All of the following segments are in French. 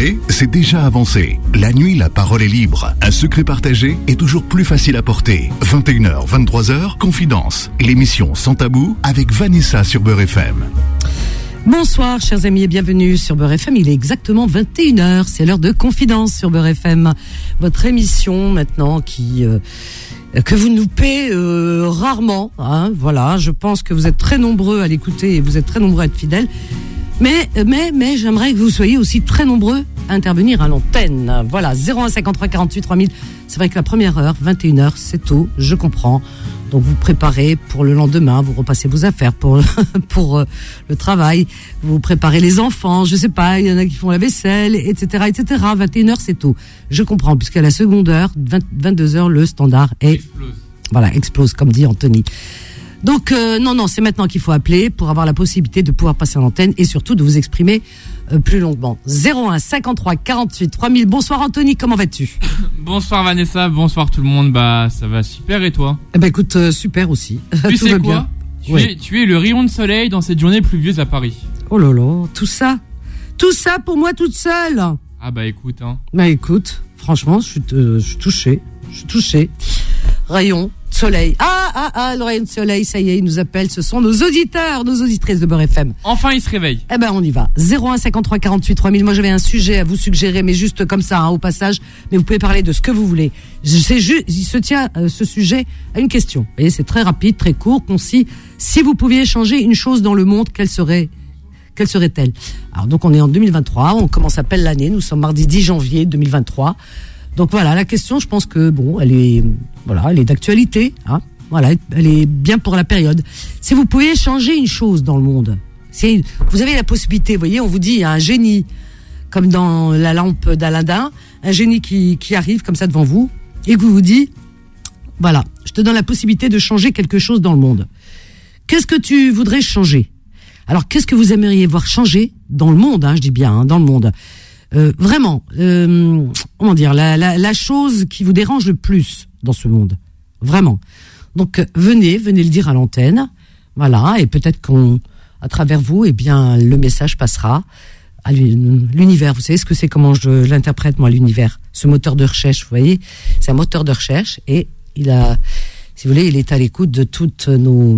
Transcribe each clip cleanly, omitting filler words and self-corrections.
Parler, c'est déjà avancé. La nuit, la parole est libre. Un secret partagé est toujours plus facile à porter. 21h, 23h, Confidence. L'émission Sans Tabou avec Vanessa sur Beurre FM. Bonsoir chers amis et bienvenue sur Beurre FM. Il est exactement 21h, c'est l'heure de Confidence sur Beurre FM. Votre émission maintenant que vous nous payez rarement. Hein, voilà, je pense que vous êtes très nombreux à l'écouter et vous êtes très nombreux à être fidèles. Mais j'aimerais que vous soyez aussi très nombreux à intervenir à l'antenne. Voilà, 01 53 48 3000. C'est vrai que la première heure, 21h, c'est tôt, je comprends. Donc vous préparez pour le lendemain, vous repassez vos affaires pour le travail, vous préparez les enfants, je sais pas, il y en a qui font la vaisselle, etc., etc. 21h, c'est tôt. Je comprends, puisqu'à la seconde heure, 22h, le standard explose, comme dit Anthony. Donc, non, c'est maintenant qu'il faut appeler pour avoir la possibilité de pouvoir passer à l'antenne et surtout de vous exprimer plus longuement. 01 53 48 3000. Bonsoir Anthony, comment vas-tu ? Bonsoir Vanessa, bonsoir tout le monde. Bah, ça va super et toi ? Eh ben écoute, super aussi. Tu Tout sais va quoi ? bien. Tu es le rayon de soleil dans cette journée pluvieuse à Paris. Oh là là, tout ça pour moi toute seule. Ah bah écoute, hein. Bah écoute, franchement, je suis touchée. Rayon soleil. Le rayon de soleil, ça y est, ils nous appellent. Ce sont nos auditeurs, nos auditrices de Beurre FM. Enfin, ils se réveillent. Eh ben, on y va. 01 53 48 3000. Moi, j'avais un sujet à vous suggérer, mais juste comme ça, au passage. Mais vous pouvez parler de ce que vous voulez. Il se tient, ce sujet à une question. Vous voyez, c'est très rapide, très court, concis. Si vous pouviez changer une chose dans le monde, quelle serait-elle? Alors, donc, on est en 2023. On commence à peine l'année. Nous sommes mardi 10 janvier 2023. Donc voilà, la question, je pense que elle est d'actualité, hein. Voilà, elle est bien pour la période. Si vous pouviez changer une chose dans le monde, vous avez la possibilité, vous voyez, on vous dit, il y a un génie, comme dans la lampe d'Aladin, un génie qui arrive comme ça devant vous, et qui vous dit, voilà, je te donne la possibilité de changer quelque chose dans le monde. Qu'est-ce que tu voudrais changer? Alors, qu'est-ce que vous aimeriez voir changer dans le monde, hein, je dis bien, hein, dans le monde? Vraiment, comment dire, la chose qui vous dérange le plus dans ce monde, vraiment. Donc venez le dire à l'antenne, voilà, et peut-être à travers vous, le message passera à l'univers. Vous savez ce que c'est, comment je l'interprète moi, l'univers, ce moteur de recherche, vous voyez, c'est un moteur de recherche et il est à l'écoute de toutes nos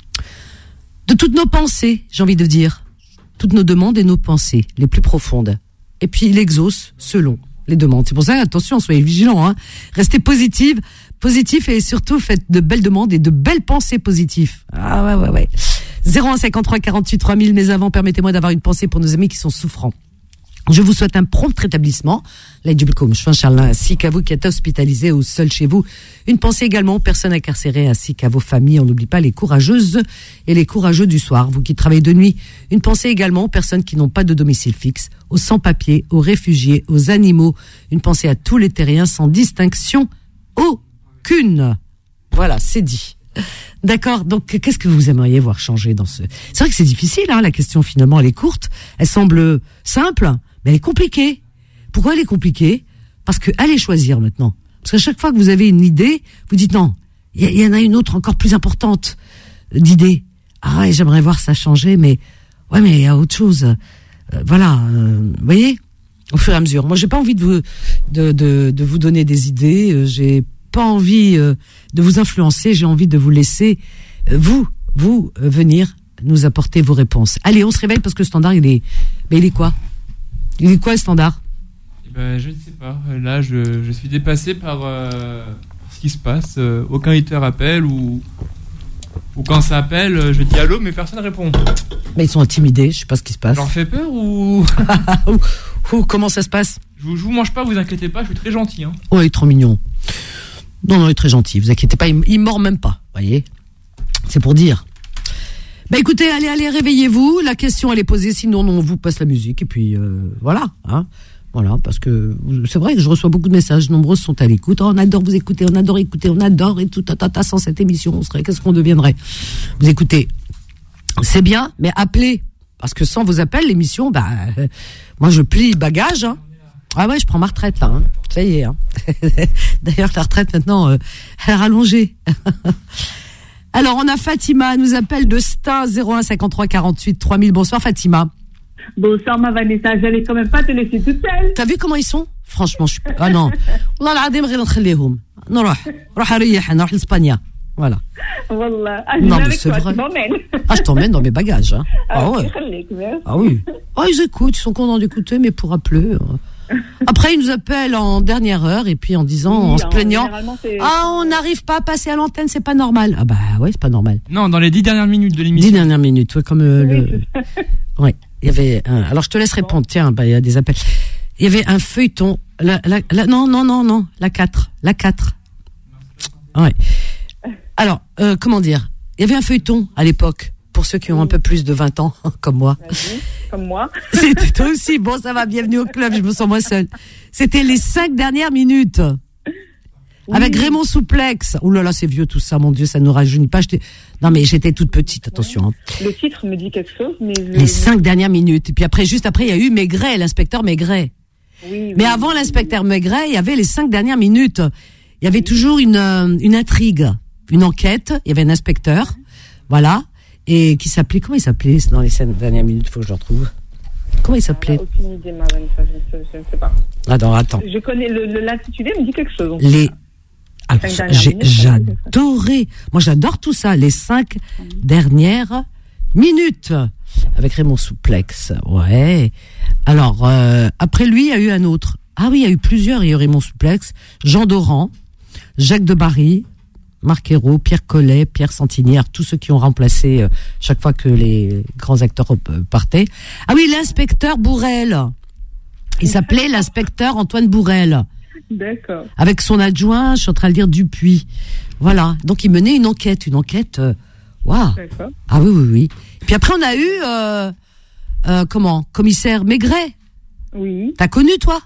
pensées, j'ai envie de dire, toutes nos demandes et nos pensées les plus profondes. Et puis il exauce selon les demandes. C'est pour ça, attention, soyez vigilants, hein. Restez positif et surtout faites de belles demandes et de belles pensées positives. Ah ouais. 01 53 48 3000, mais avant, permettez-moi d'avoir une pensée pour nos amis qui sont souffrants. Je vous souhaite un prompt rétablissement. Ainsi qu'à vous qui êtes hospitalisés ou seuls chez vous. Une pensée également aux personnes incarcérées ainsi qu'à vos familles. On n'oublie pas les courageuses et les courageux du soir, vous qui travaillez de nuit. Une pensée également aux personnes qui n'ont pas de domicile fixe, aux sans-papiers, aux réfugiés, aux animaux. Une pensée à tous les terriens sans distinction aucune. Voilà, c'est dit. D'accord, donc qu'est-ce que vous aimeriez voir changer dans ce... C'est vrai que c'est difficile, hein, la question finalement, elle est courte, elle semble simple, mais elle est compliquée. Pourquoi elle est compliquée? Parce que allez choisir maintenant. Parce qu'à chaque fois que vous avez une idée, vous dites non, il y en a une autre encore plus importante d'idée. Ah ouais, j'aimerais voir ça changer, mais il y a autre chose. Vous voyez, au fur et à mesure. Moi, j'ai pas envie de vous donner des idées, j'ai pas envie de vous influencer, j'ai envie de vous laisser vous venir nous apporter vos réponses. Allez, on se réveille parce que le standard il est quoi? Il est quoi le standard? Je ne sais pas. Là, je suis dépassé par ce qui se passe. Aucun auditeur appelle ou quand ça appelle, je dis allô, mais personne répond. Mais ils sont intimidés, je sais pas ce qui se passe. Leur fait peur ou comment ça se passe? Je vous mange pas, vous inquiétez pas, je suis très gentil. Hein. Oh, il est trop mignon. Non, il est très gentil, vous inquiétez pas, il mord même pas, voyez. C'est pour dire. Écoutez, allez, réveillez-vous. La question, elle est posée, sinon on vous passe la musique. Et puis, voilà, hein. Voilà, parce que c'est vrai que je reçois beaucoup de messages, nombreux sont à l'écoute. Oh, on adore vous écouter, on adore écouter, on adore et tout, sans cette émission, qu'est-ce qu'on deviendrait? Vous écoutez, c'est bien, mais appelez, parce que sans vos appels, l'émission, moi je plie bagage, hein. Ah ouais, je prends ma retraite là, hein. Ça y est, hein. D'ailleurs, la retraite maintenant, elle a rallongé. Alors, on a Fatima, elle nous appelle de Stein, 01 53 48 3000. Bonsoir Fatima. Bonsoir ma Vanessa, j'allais quand même pas te laisser toute seule. T'as vu comment ils sont? Franchement, je suis... Ah non. والله العظيم غير نخليهم. نروح أريح, نروح l'Espagne. Voilà. Wallah. Non, mais c'est vrai. Ah, je t'emmène dans mes bagages. Hein. Ah ouais. Ah oui. Ah, ils écoutent, ils sont contents d'écouter, mais pour appeler. Après, ils nous appellent en dernière heure et puis en disant, en se plaignant, on n'arrive pas à passer à l'antenne, c'est pas normal. Ah bah ouais, c'est pas normal. Non, dans les 10 dernières minutes de l'émission. 10 dernières minutes, ouais, comme le. Ouais. Il y avait. Alors je te laisse répondre. Tiens, bah il y a des appels. Il y avait un feuilleton. Non. La 4. Ouais. Alors, comment dire? Il y avait un feuilleton à l'époque. Pour ceux qui ont un peu plus de 20 ans, comme moi. Comme moi. C'était toi aussi. Bon, ça va, bienvenue au club, je me sens moins seule. C'était les 5 dernières minutes. Oui. Avec Raymond Souplex. Ouh là là, c'est vieux tout ça, mon Dieu, ça ne nous rajeunit pas. Non, mais j'étais toute petite, attention. Hein. Le titre me dit quelque chose, mais... Les 5 dernières minutes. Et puis après, juste après, il y a eu Maigret, l'inspecteur Maigret. Oui, mais avant l'inspecteur Maigret, il y avait les 5 dernières minutes. Il y avait toujours une intrigue, une enquête. Il y avait un inspecteur, voilà. Et qui s'appelait, comment il s'appelait dans les 5 dernières minutes, faut que je le retrouve. Comment il s'appelait? Aucune idée, ma Vanessa, je ne sais pas. Attends. Je connais l'intitulé, me dit quelque chose. Alors, j'adorais. Moi, j'adore tout ça, les 5 dernières minutes. Avec Raymond Souplex, ouais. Alors, après lui, il y a eu un autre. Ah oui, il y a eu plusieurs. Il y a eu Raymond Souplex, Jean Doran, Jacques Debarry, Marc Ayrault, Pierre Collet, Pierre Santinière, tous ceux qui ont remplacé chaque fois que les grands acteurs partaient. Ah oui, l'inspecteur Bourrel. Il s'appelait l'inspecteur Antoine Bourrel. D'accord. Avec son adjoint, je suis en train de dire Dupuis. Voilà. Donc il menait une enquête. Waouh. D'accord. Ah oui. Puis après on a eu commissaire Maigret. Oui. T'as connu toi?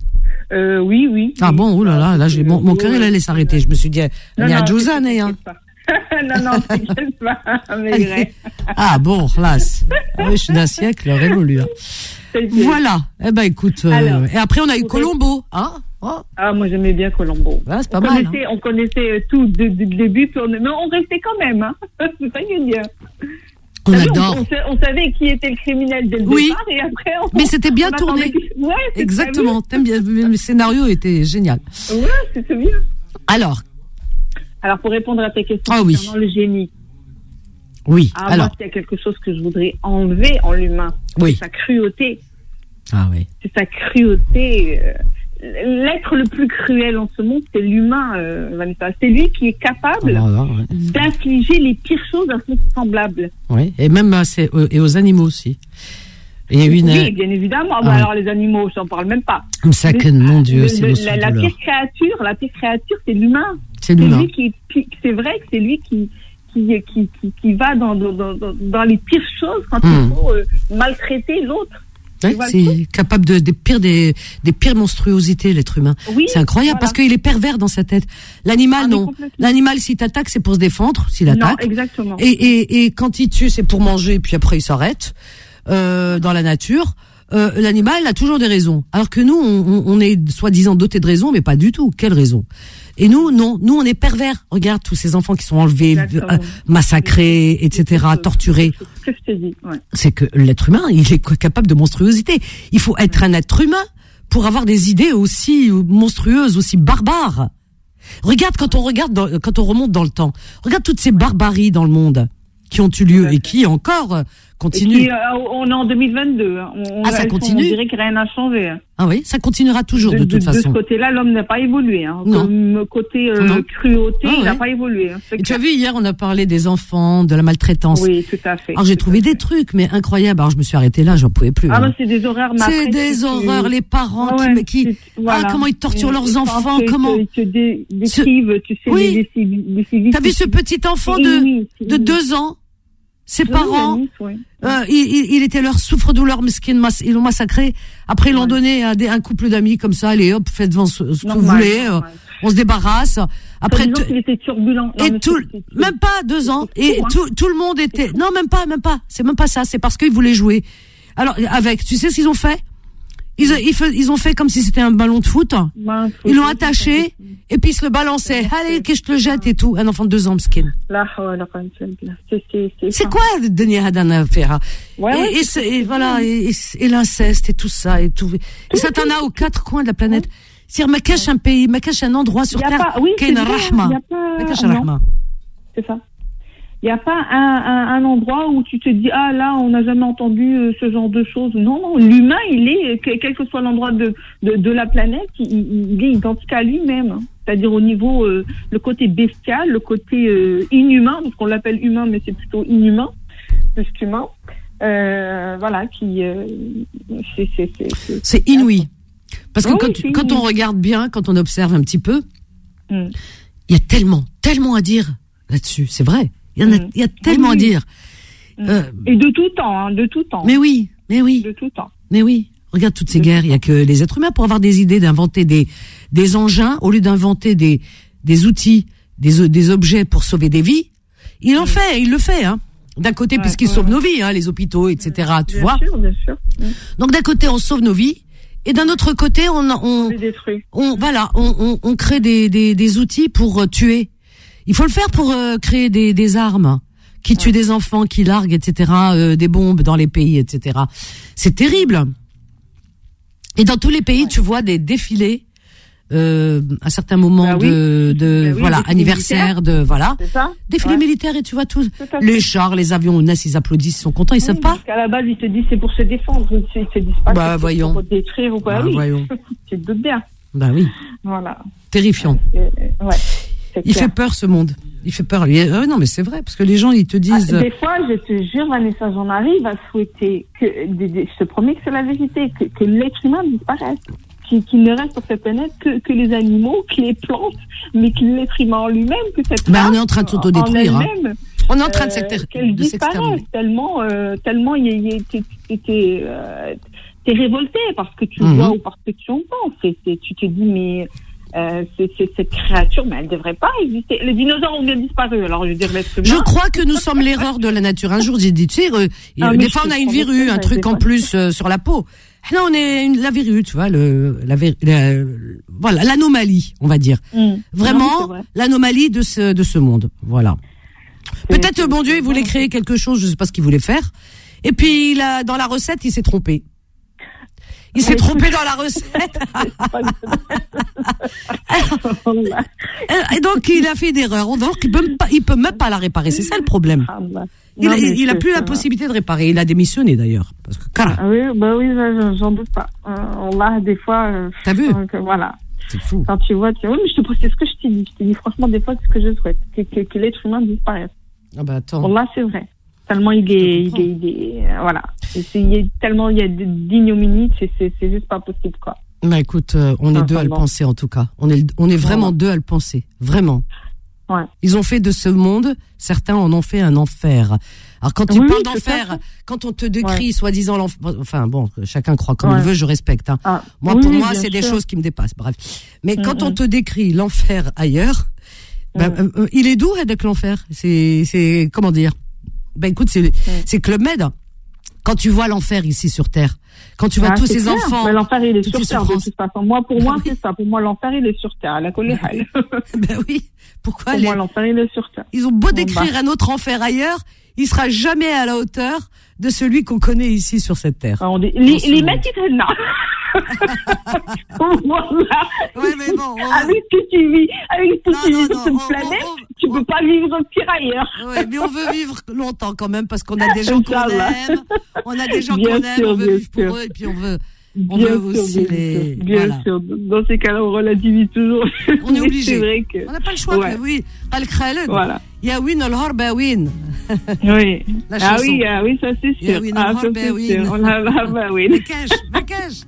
Oui. Ah bon, oulala, là j'ai mon cœur il allait s'arrêter. Je me suis dit, il y a Josane, hein. Non, t'inquiète pas, Maigret. Ah bon, classe. Ah oui, je suis d'un siècle révolu. Hein. Voilà. Eh ben écoute, et après on a eu Colombo, hein. Oh. Ah, moi j'aimais bien Colombo. Ah, c'est pas mal. On connaissait tout depuis le début, mais on restait quand même, hein. C'est ça qui est bien. On adore. On savait qui était le criminel dès le départ et après mais c'était bien tourné. Ouais, exactement. T'aimes bien. Le scénario était génial. Ouais, c'était bien. Alors pour répondre à ta question concernant le génie. Oui. Moi, il y a quelque chose que je voudrais enlever en l'humain. Oui. C'est sa cruauté. Ah oui. C'est sa cruauté. L'être le plus cruel en ce monde, c'est l'humain, Vanessa. C'est lui qui est capable d'infliger les pires choses à son semblable. Oui, et même et aux animaux aussi. Oui, bien évidemment. Alors les animaux, j'en parle même pas. Ça que mon Dieu, c'est la pire créature, c'est l'humain. C'est l'humain. C'est vrai que c'est lui qui va dans les pires choses quand il faut maltraiter l'autre. Ouais, c'est capable des pires monstruosités, l'être humain. Oui, c'est incroyable parce qu'il est pervers dans sa tête. L'animal, non. L'animal, s'il t'attaque, c'est pour se défendre, s'il attaque. Non, exactement. Et quand il tue, c'est pour manger, puis après il s'arrête. Dans la nature, l'animal a toujours des raisons. Alors que nous, on est soi-disant doté de raisons, mais pas du tout. Quelle raison? Et nous, non. Nous, on est pervers. Regarde tous ces enfants qui sont enlevés, massacrés, etc., torturés. C'est ce que je te dis, ouais. C'est que l'être humain, il est capable de monstruosité. Il faut être un être humain pour avoir des idées aussi monstrueuses, aussi barbares. Regarde quand on remonte dans le temps. Regarde toutes ces barbaries dans le monde qui ont eu lieu et qui encore continuent. On est en 2022. Ça continue. On dirait que rien n'a changé. Ah oui, ça continuera toujours de toute façon. De ce côté-là, l'homme n'a pas évolué. Non. Comme côté cruauté, il n'a pas évolué. Et tu as vu, hier, on a parlé des enfants, de la maltraitance. Oui, tout à fait. Alors j'ai trouvé des trucs, mais incroyables. Alors je me suis arrêtée là, j'en pouvais plus. C'est des horreurs. C'est des horreurs, les parents comment ils torturent leurs enfants, comment ils te décrivent, tu sais, les civiques. T'as vu ce petit enfant de 2 ans? Ses parents, il était leur souffre-douleur, ils l'ont massacré. Après, ils l'ont donné à un couple d'amis comme ça. Allez, hop, faites ce que vous voulez. On se débarrasse. Après, il était turbulent. Même pas 2 ans. Et tout le monde était. Non, même pas. C'est même pas ça. C'est parce qu'ils voulaient jouer. Alors, tu sais ce qu'ils ont fait? Ils ont fait comme si c'était un ballon de foot. Ils l'ont attaché et puis ils se le balançaient. Allez, que je te le jette et tout. Un enfant de 2 ans, skin. C'est quoi le dernier Hadana faire? Et voilà, et l'inceste et tout ça et tout. Et ça t'en a aux 4 coins de la planète. C'est-à-dire, ma cache un pays, ma cache un endroit sur terre. C'est ça. Il n'y a pas un endroit où tu te dis, ah là, on n'a jamais entendu ce genre de choses. Non, l'humain, il est, quel que soit l'endroit de la planète, il est identique à lui-même. C'est-à-dire au niveau, le côté bestial, le côté inhumain, parce qu'on l'appelle humain, mais c'est plutôt inhumain, plus qu'humain. Voilà, c'est inouï. Parce que quand on regarde bien, quand on observe un petit peu, il y a tellement à dire là-dessus. C'est vrai. Il y a tellement à dire. Et de tout temps, de tout temps. Mais oui. De tout temps. Mais oui. Regarde toutes ces guerres. Il y a que les êtres humains pour avoir des idées d'inventer des engins au lieu d'inventer des outils, des objets pour sauver des vies. Il le fait, hein. D'un côté, puisqu'il sauve nos vies, hein, les hôpitaux, etc. Tu vois. Bien sûr. Donc d'un côté, on sauve nos vies. Et d'un autre côté, on crée des outils pour tuer. Il faut le faire pour créer des armes qui tuent des enfants, qui larguent, etc., des bombes dans les pays, etc. C'est terrible. Et dans tous les pays, tu vois des défilés à certains moments anniversaire, défilés militaires, et tu vois tout les chars, les avions, ils applaudissent, ils sont contents, ils savent pas. Parce qu'à la base, ils te disent c'est pour se défendre, ils se disent pas voyons. Pour détruire ou quoi. Voyons. Tu te doutes bien. Bah oui. Voilà. Terrifiant. Il fait peur, ce monde. Il fait peur. Non, mais c'est vrai, parce que les gens, ils te disent... Des fois, je te jure, Vanessa, j'en arrive à souhaiter que... Je te promets que c'est la vérité, que l'être humain disparaisse. Qu'il ne reste sur cette planète que les animaux, que les plantes, mais que l'être humain en lui-même, que cette race... on est en train de s'autodétruire. On est en train de s'exterminer. Tellement t'es révolté parce que tu vois ou parce que tu entends. Tu te dis, mais... cette créature, mais elle devrait pas exister. Les dinosaures ont bien disparu, alors je veux dire l'être humain. Je crois que nous sommes l'erreur de la nature. Un jour, j'ai dit, tu sais, des fois on a une verrue, un truc en plus sur la peau. Là, on est la verrue, tu vois, voilà, l'anomalie, on va dire. Vraiment, l'anomalie de ce monde. Voilà. Peut-être le bon Dieu, il voulait créer quelque chose, je sais pas ce qu'il voulait faire. Et puis, dans la recette, il s'est trompé. Il s'est trompé dans la recette. Et donc, il a fait une erreur. Donc, il peut même pas la réparer. C'est ça le problème. Il a plus la possibilité de réparer. Il a démissionné d'ailleurs. Parce que, j'en doute pas. Là, des fois. T'as vu? Voilà. C'est fou. Quand tu vois, oui, mais c'est ce que je t'ai dit. Je t'ai dit, franchement, des fois, c'est ce que je souhaite. Que l'être humain disparaisse. Ah bah attends. Là, c'est vrai. Tellement il est voilà. Tellement il y a d'ignominie, c'est juste pas possible, quoi. Bah écoute, on est deux à le penser, en tout cas. On est vraiment deux à le penser. Vraiment. Ouais. Ils ont fait de ce monde, certains en ont fait un enfer. Alors quand tu parles d'enfer, quand on te décrit soi-disant l'enfer, enfin bon, chacun croit comme il veut, je respecte. Hein. Pour moi, c'est des choses qui me dépassent. Bref. Mais quand on te décrit l'enfer ailleurs, il est doux avec l'enfer. C'est comment dire? Ben écoute, c'est Club Med. Quand tu vois l'enfer ici sur Terre, quand tu vois tous ces enfants, mais l'enfer il est sur Terre de toute façon. Pour moi c'est ça. Pour moi l'enfer il est sur Terre. La colère. Ben oui. Pourquoi moi l'enfer il est sur Terre. Ils ont beau décrire un autre enfer ailleurs, il sera jamais à la hauteur de celui qu'on connaît ici sur cette terre. Les mecs ils là. Voilà. Ouais, mais bon. Avec ce que tu vis, sur cette planète, tu peux pas vivre pire ailleurs. Ouais, mais on veut vivre longtemps quand même parce qu'on a des gens qu'on aime. On a des gens qu'on aime, on veut vivre pour eux et puis on veut aussi les. Bien sûr. Dans ces cas-là, on relativise toujours. On est obligé. C'est vrai que. On n'a pas le choix. Oui. Voilà. Yawin al-Harba win. Oui. Ah oui, ça c'est sûr. Yawin al-Harba win. On a win. Makesh.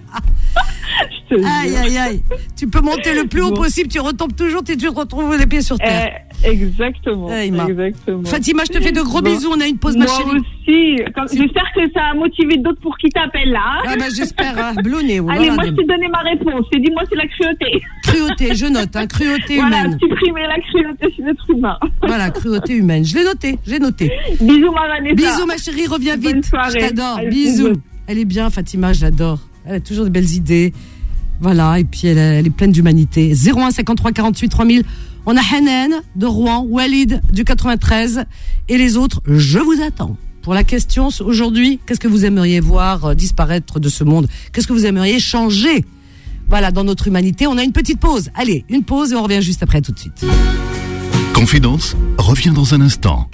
Aïe. Tu peux monter le plus haut possible, tu retombes toujours et tu te retrouves les pieds sur terre. Exactement. Fatima, je te fais de gros bisous. On a une pause, ma chérie. Moi aussi. J'espère que ça a motivé d'autres pour qui t'appellent là. Ah ben j'espère. Blonné. Allez, moi je t'ai donné ma réponse. Et dis-moi c'est la cruauté. Cruauté, je note. Cruauté humaine. Voilà, supprimer la cruauté chez l'être humain. Voilà, cruauté humaine. Je l'ai noté. J'ai noté. Bisous ma Vanessa. Bisous ma chérie, reviens vite. Bonne soirée. Je t'adore. Bisous. Elle est bien, Fatima, je l'adore. Elle a toujours de belles idées. Voilà, et puis elle est pleine d'humanité. 01 53 48 3000. On a Hanan de Rouen, Walid du 93 et les autres, je vous attends. Pour la question aujourd'hui, qu'est-ce que vous aimeriez voir disparaître de ce monde? Qu'est-ce que vous aimeriez changer? Voilà, dans notre humanité, on a une petite pause. Allez, une pause et on revient juste après tout de suite. Confidence revient dans un instant.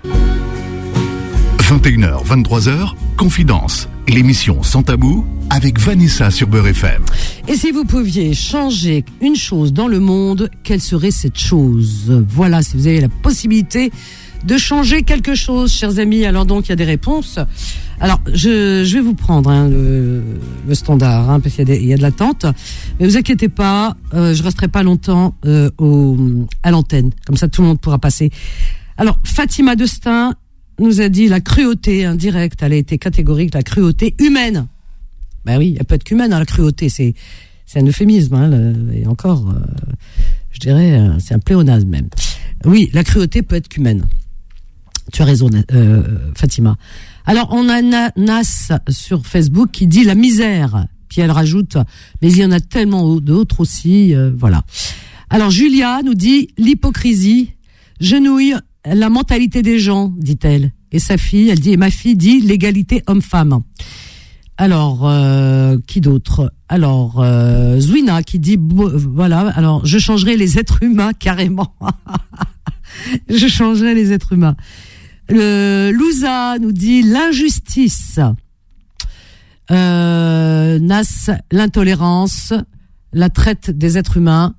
21h, 23h, Confidence, l'émission Sans Tabou avec Vanessa sur Beurre FM. Et si vous pouviez changer une chose dans le monde, quelle serait cette chose? Voilà, si vous avez la possibilité de changer quelque chose, chers amis. Alors donc, il y a des réponses. Alors, je vais vous prendre le standard, parce qu'il y a de l'attente. Mais vous inquiétez pas, je resterai pas longtemps à l'antenne. Comme ça, tout le monde pourra passer. Alors, Fatima Destin nous a dit la cruauté indirecte. Elle a été catégorique, la cruauté humaine. Ben oui, elle peut être qu'humaine, la cruauté. C'est un euphémisme, et encore, je dirais, c'est un pléonasme même. Oui, la cruauté peut être qu'humaine. Tu as raison, Fatima. Alors, on a Nas sur Facebook qui dit la misère. Puis elle rajoute, mais il y en a tellement d'autres aussi, voilà. Alors, Julia nous dit l'hypocrisie genouille la mentalité des gens, dit-elle. Et sa fille, elle dit, et ma fille dit l'égalité homme-femme. Alors, qui d'autre? Alors, Zwina qui dit, voilà, alors, je changerai les êtres humains carrément. Je changerai les êtres humains. Louza nous dit l'injustice. Nas, l'intolérance, la traite des êtres humains,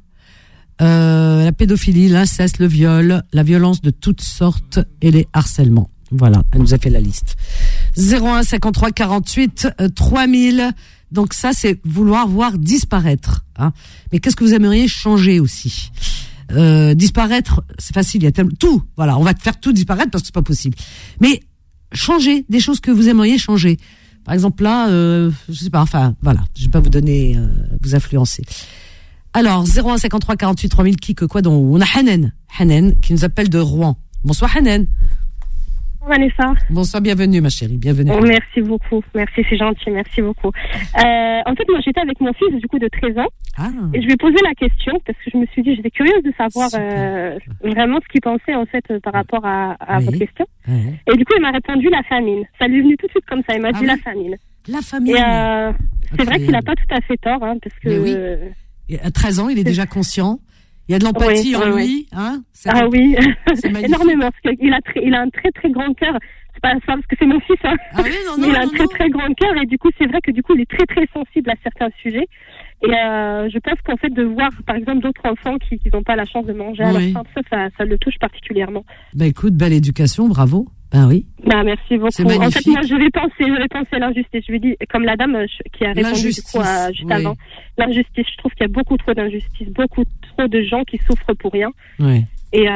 la pédophilie, l'inceste, le viol, la violence de toutes sortes et les harcèlements. Voilà, elle nous a fait la liste. 01 53 48 3000. Donc ça, c'est vouloir voir disparaître. Hein. Mais qu'est-ce que vous aimeriez changer aussi? Disparaître, c'est facile, il y a tellement tout. Voilà, on va faire tout disparaître parce que c'est pas possible. Mais changer des choses que vous aimeriez changer. Par exemple là, je sais pas. Enfin, voilà, je vais pas vous donner, vous influencer. Alors 01 53 48 3000 qui que quoi donc on a Hanan qui nous appelle de Rouen. Bonsoir Hanan. Vanessa. Bonsoir, bienvenue ma chérie, bienvenue. Oh, merci beaucoup, merci, c'est gentil, merci beaucoup. En fait, moi j'étais avec mon fils du coup de 13 ans et je lui ai posé la question parce que je me suis dit, j'étais curieuse de savoir vraiment ce qu'il pensait en fait par rapport à votre question. Et du coup il m'a répondu la famine. Ça lui est venu tout de suite comme ça, il m'a dit la famine. La famine. Et c'est vrai qu'il n'a pas tout à fait tort, hein, parce que... Oui. À 13 ans, il est déjà conscient. Il y a de l'empathie en lui, hein. Ah oui, c'est énormément. Parce qu'il a un très très grand cœur. C'est pas ça parce que c'est mon fils, hein. Ah oui, non, il a un très très grand cœur et du coup c'est vrai que du coup il est très très sensible à certains sujets. Et je pense qu'en fait de voir par exemple d'autres enfants qui n'ont pas la chance de manger à leur faim, ça le touche particulièrement. Bah écoute, belle éducation, bravo. Ben oui. Bah merci beaucoup. En fait, moi, je vais penser à l'injustice. Je lui dis, comme la dame qui a répondu du coup juste avant, l'injustice. Je trouve qu'il y a beaucoup trop d'injustice, beaucoup trop de gens qui souffrent pour rien. Oui. Et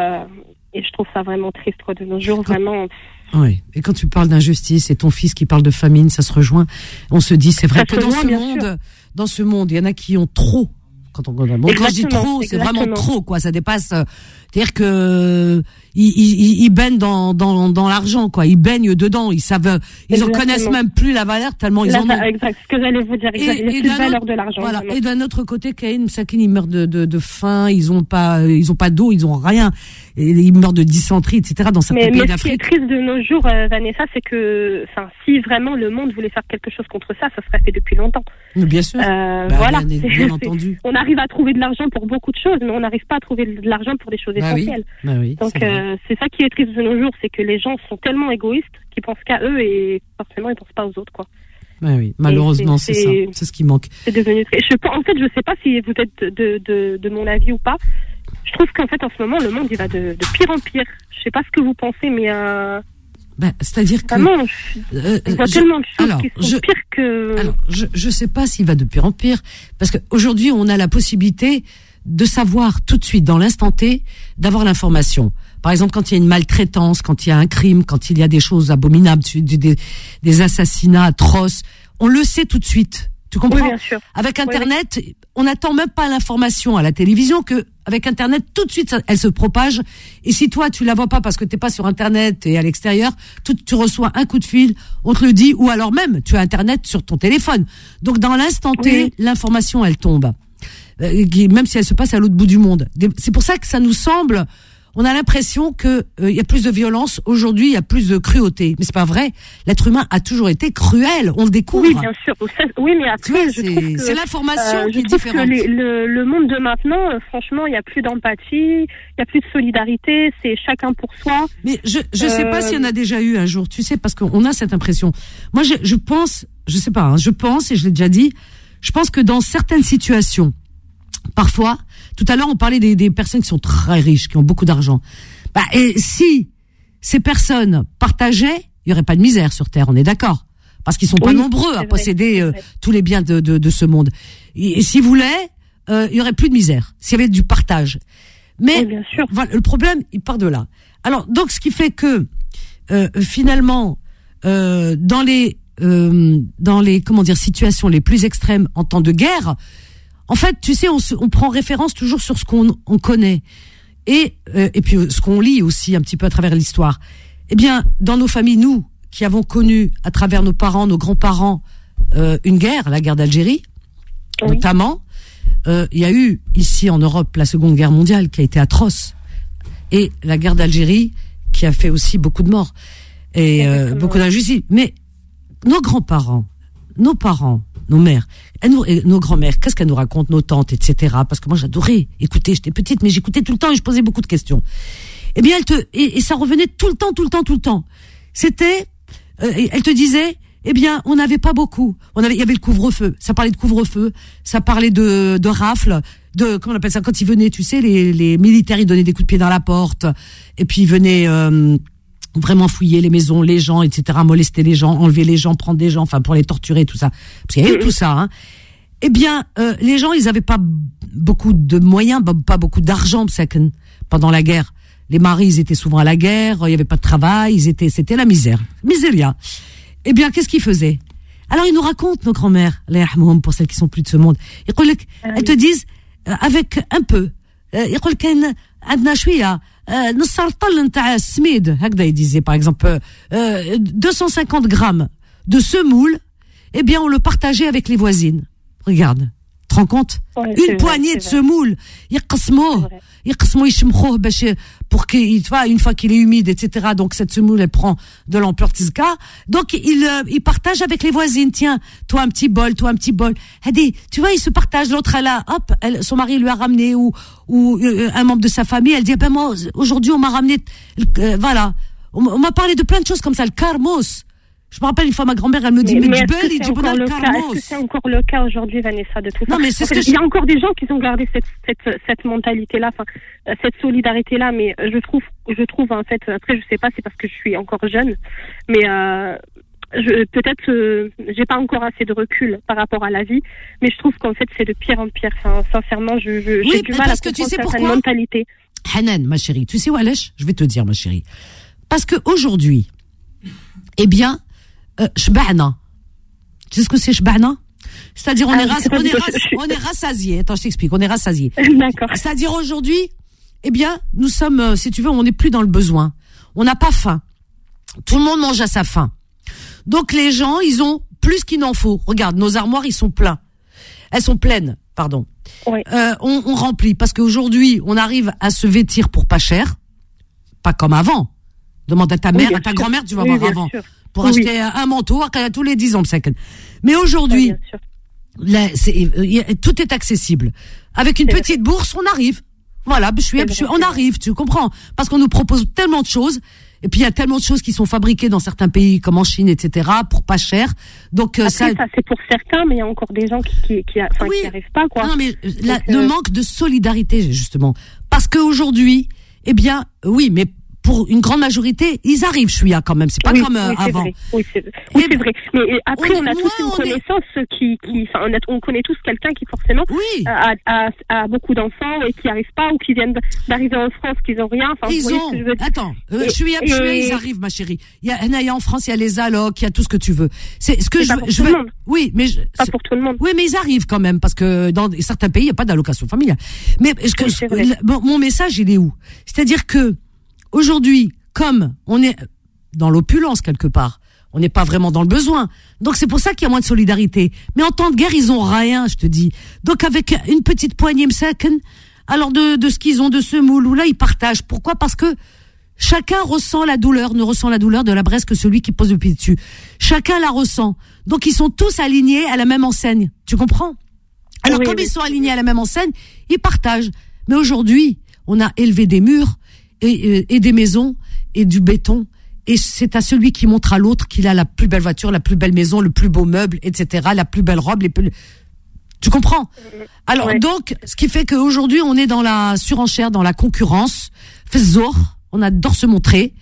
je trouve ça vraiment triste, quoi, de nos jours, vraiment. Oui. Et quand tu parles d'injustice et ton fils qui parle de famine, ça se rejoint. On se dit, c'est vrai que dans ce monde, il y en a qui ont trop. Quand je dis trop, c'est vraiment trop, quoi. Ça dépasse. C'est-à-dire que ils baignent dans l'argent, quoi. Ils baignent dedans. Ils en connaissent même plus la valeur tellement ils en ont. Exact. Ce que j'allais vous dire. Il y a plus de valeur de l'argent. Voilà. Et d'un autre côté, Caïn, Sakin, ils meurent de faim. Ils ont pas d'eau. Ils ont rien. Et ils meurent de dysenterie, etc. Dans certains pays d'Afrique. Mais ce qui est triste de nos jours, Vanessa, c'est que, si vraiment le monde voulait faire quelque chose contre ça serait fait depuis longtemps. Mais bien sûr. Voilà. Bien entendu. On arrive à trouver de l'argent pour beaucoup de choses, mais on n'arrive pas à trouver de l'argent pour des choses essentielles. Oui, donc c'est ça qui est triste de nos jours, c'est que les gens sont tellement égoïstes qu'ils pensent qu'à eux et forcément ils pensent pas aux autres, quoi. Oui, malheureusement c'est ça, c'est ce qui manque. C'est devenu très... En fait, je sais pas si vous êtes de mon avis ou pas. Je trouve qu'en fait en ce moment le monde il va de pire en pire. Je sais pas ce que vous pensez, mais c'est-à-dire que vraiment, je vois tellement de choses qui sont pires que. Alors, je sais pas s'il va de pire en pire, parce qu'aujourd'hui on a la possibilité de savoir tout de suite, dans l'instant T, d'avoir l'information. Par exemple, quand il y a une maltraitance, quand il y a un crime, quand il y a des choses abominables, des assassinats atroces, on le sait tout de suite. Tu comprends? Oui, bien sûr. Avec Internet, on n'attend même pas l'information à la télévision que avec Internet, tout de suite, elle se propage. Et si toi, tu la vois pas parce que t'es pas sur Internet et à l'extérieur, tu reçois un coup de fil, on te le dit, ou alors même, tu as Internet sur ton téléphone. Donc, dans l'instant T, l'information, elle tombe. Même si elle se passe à l'autre bout du monde. C'est pour ça que ça nous semble, on a l'impression que y a plus de violence aujourd'hui, il y a plus de cruauté. Mais c'est pas vrai. L'être humain a toujours été cruel. On le découvre. Oui, bien sûr. Oui, mais après, je trouve que c'est l'information qui est différente. Que le monde de maintenant, franchement, il y a plus d'empathie, il y a plus de solidarité. C'est chacun pour soi. Mais je sais pas s'il y en a déjà eu un jour. Tu sais, parce qu'on a cette impression. Moi, je pense, je sais pas. Je pense, et je l'ai déjà dit, je pense que dans certaines situations, parfois, tout à l'heure, on parlait des personnes qui sont très riches, qui ont beaucoup d'argent. Et si ces personnes partageaient, il y aurait pas de misère sur Terre, on est d'accord? Parce qu'ils sont pas nombreux à posséder tous les biens de ce monde. Et s'ils voulaient, il y aurait plus de misère, s'il y avait du partage. Mais bien sûr. Voilà, le problème, il part de là. Alors, donc, ce qui fait que, finalement, dans les situations les plus extrêmes en temps de guerre, en fait, tu sais, on prend référence toujours sur ce qu'on connaît et puis ce qu'on lit aussi un petit peu à travers l'histoire. Eh bien, dans nos familles, nous qui avons connu à travers nos parents, nos grands-parents, une guerre, la guerre d'Algérie, notamment, il y a eu ici en Europe la Seconde Guerre mondiale qui a été atroce et la guerre d'Algérie qui a fait aussi beaucoup de morts et beaucoup d'injustice. Mais nos grands-parents, nos parents, nos mères, nos grands-mères, qu'est-ce qu'elles nous racontent, nos tantes, etc. Parce que moi, j'adorais écouter, j'étais petite, mais j'écoutais tout le temps et je posais beaucoup de questions. Eh bien, et ça revenait tout le temps. C'était, elle te disait, eh bien, on n'avait pas beaucoup. Il y avait le couvre-feu. Ça parlait de couvre-feu. Ça parlait de rafles, comment on appelle ça, quand ils venaient, tu sais, les militaires, ils donnaient des coups de pied dans la porte. Et puis, ils venaient, vraiment fouiller les maisons, les gens, etc., molester les gens, enlever les gens, prendre des gens, enfin pour les torturer, tout ça. Parce qu'il y a eu tout ça. Hein. Eh bien, les gens, ils avaient pas beaucoup de moyens, pas beaucoup d'argent pendant la guerre. Les maris, ils étaient souvent à la guerre, il y avait pas de travail, c'était la misère, miséria. Eh bien, qu'est-ce qu'ils faisaient? Alors ils nous racontent nos grands-mères, les yahmoum, pour celles qui sont plus de ce monde. Elles te disent avec un peu. يقول كان عندنا شويه نص الطل نتاع السميد هكذا يديزي par exemple 250 grammes de semoule, eh bien on le partageait avec les voisines. Regarde, tu te rends compte? Une poignée de semoule, يقسموه يشمخوه باش pour qu'il une fois qu'il est humide, etc. Donc cette semoule elle prend de l'ampleur de ce cas. Donc il partage avec les voisines. Tiens, toi un petit bol. Tu vois, ils se partagent. L'autre son mari lui a ramené ou un membre de sa famille. Elle dit moi aujourd'hui on m'a ramené voilà. On m'a parlé de plein de choses comme ça. Le karmos. Je me rappelle une fois ma grand-mère, elle me dit est-ce que c'est encore le cas aujourd'hui, Vanessa, de tout ça? Non, mais c'est il y a encore des gens qui ont gardé cette mentalité-là, cette solidarité-là, mais je trouve en fait, après je sais pas, c'est parce que je suis encore jeune, mais peut-être j'ai pas encore assez de recul par rapport à la vie, mais je trouve qu'en fait c'est de pire en pire. Enfin, sincèrement, j'ai du mal à comprendre cette mentalité. Hanan, ma chérie, tu sais où Alèche? Je vais te dire, ma chérie, parce que aujourd'hui, eh bien, shba'na. Tu sais ce que c'est shba'na? C'est-à-dire on est rassasié. Attends, je t'explique, on est rassasié. D'accord. C'est-à-dire aujourd'hui, eh bien, nous sommes, si tu veux, on n'est plus dans le besoin. On n'a pas faim. Tout le monde mange à sa faim. Donc les gens, ils ont plus qu'il n'en faut. Regarde, nos armoires, ils sont pleins. Elles sont pleines, pardon. Ouais. On remplit parce qu'aujourd'hui, on arrive à se vêtir pour pas cher. Pas comme avant. Demande à ta mère, à ta grand-mère, tu vas voir avant. Sûr. Pour acheter un manteau tous les 10 ans. Mais aujourd'hui, tout est accessible. Avec une petite bourse, on arrive. Voilà, on arrive, tu comprends? Parce qu'on nous propose tellement de choses. Et puis il y a tellement de choses qui sont fabriquées dans certains pays, comme en Chine, etc., pour pas cher. Donc après, ça c'est pour certains, mais il y a encore des gens qui arrivent pas, quoi. Non, mais le manque de solidarité, justement, parce qu'aujourd'hui, eh bien, oui, mais pour une grande majorité, ils arrivent, chouïa, quand même. C'est pas comme avant. Oui, c'est vrai. Mais après, on a tous une connaissance on connaît tous quelqu'un qui, forcément, a beaucoup d'enfants et qui n'arrive pas, ou qui viennent d'arriver en France, qui n'ont rien. Enfin, Attends, chouïa, ils arrivent, ma chérie. Il y a en France, il y a les allocs, il y a tout ce que tu veux. C'est ce que je veux. Oui, mais pas pour tout le monde. Oui, mais ils arrivent quand même, parce que dans certains pays, il n'y a pas d'allocation familiale. Mais mon message, il est où? C'est-à-dire que aujourd'hui, comme on est dans l'opulence quelque part, on n'est pas vraiment dans le besoin. Donc c'est pour ça qu'il y a moins de solidarité. Mais en temps de guerre, ils ont rien, je te dis. Donc avec une petite poignée msaken, alors de ce qu'ils ont, de ce moule là, ils partagent. Pourquoi? Parce que chacun ne ressent la douleur de la braise que celui qui pose le pied dessus. Chacun la ressent. Donc ils sont tous alignés à la même enseigne. Tu comprends? Alors ils sont alignés à la même enseigne, ils partagent. Mais aujourd'hui, on a élevé des murs et des maisons et du béton. Et c'est à celui qui montre à l'autre qu'il a la plus belle voiture, la plus belle maison, le plus beau meuble, etc., la plus belle robe, Tu comprends? Alors, donc, ce qui fait qu'aujourd'hui, on est dans la surenchère, dans la concurrence. Fezor, on adore se montrer.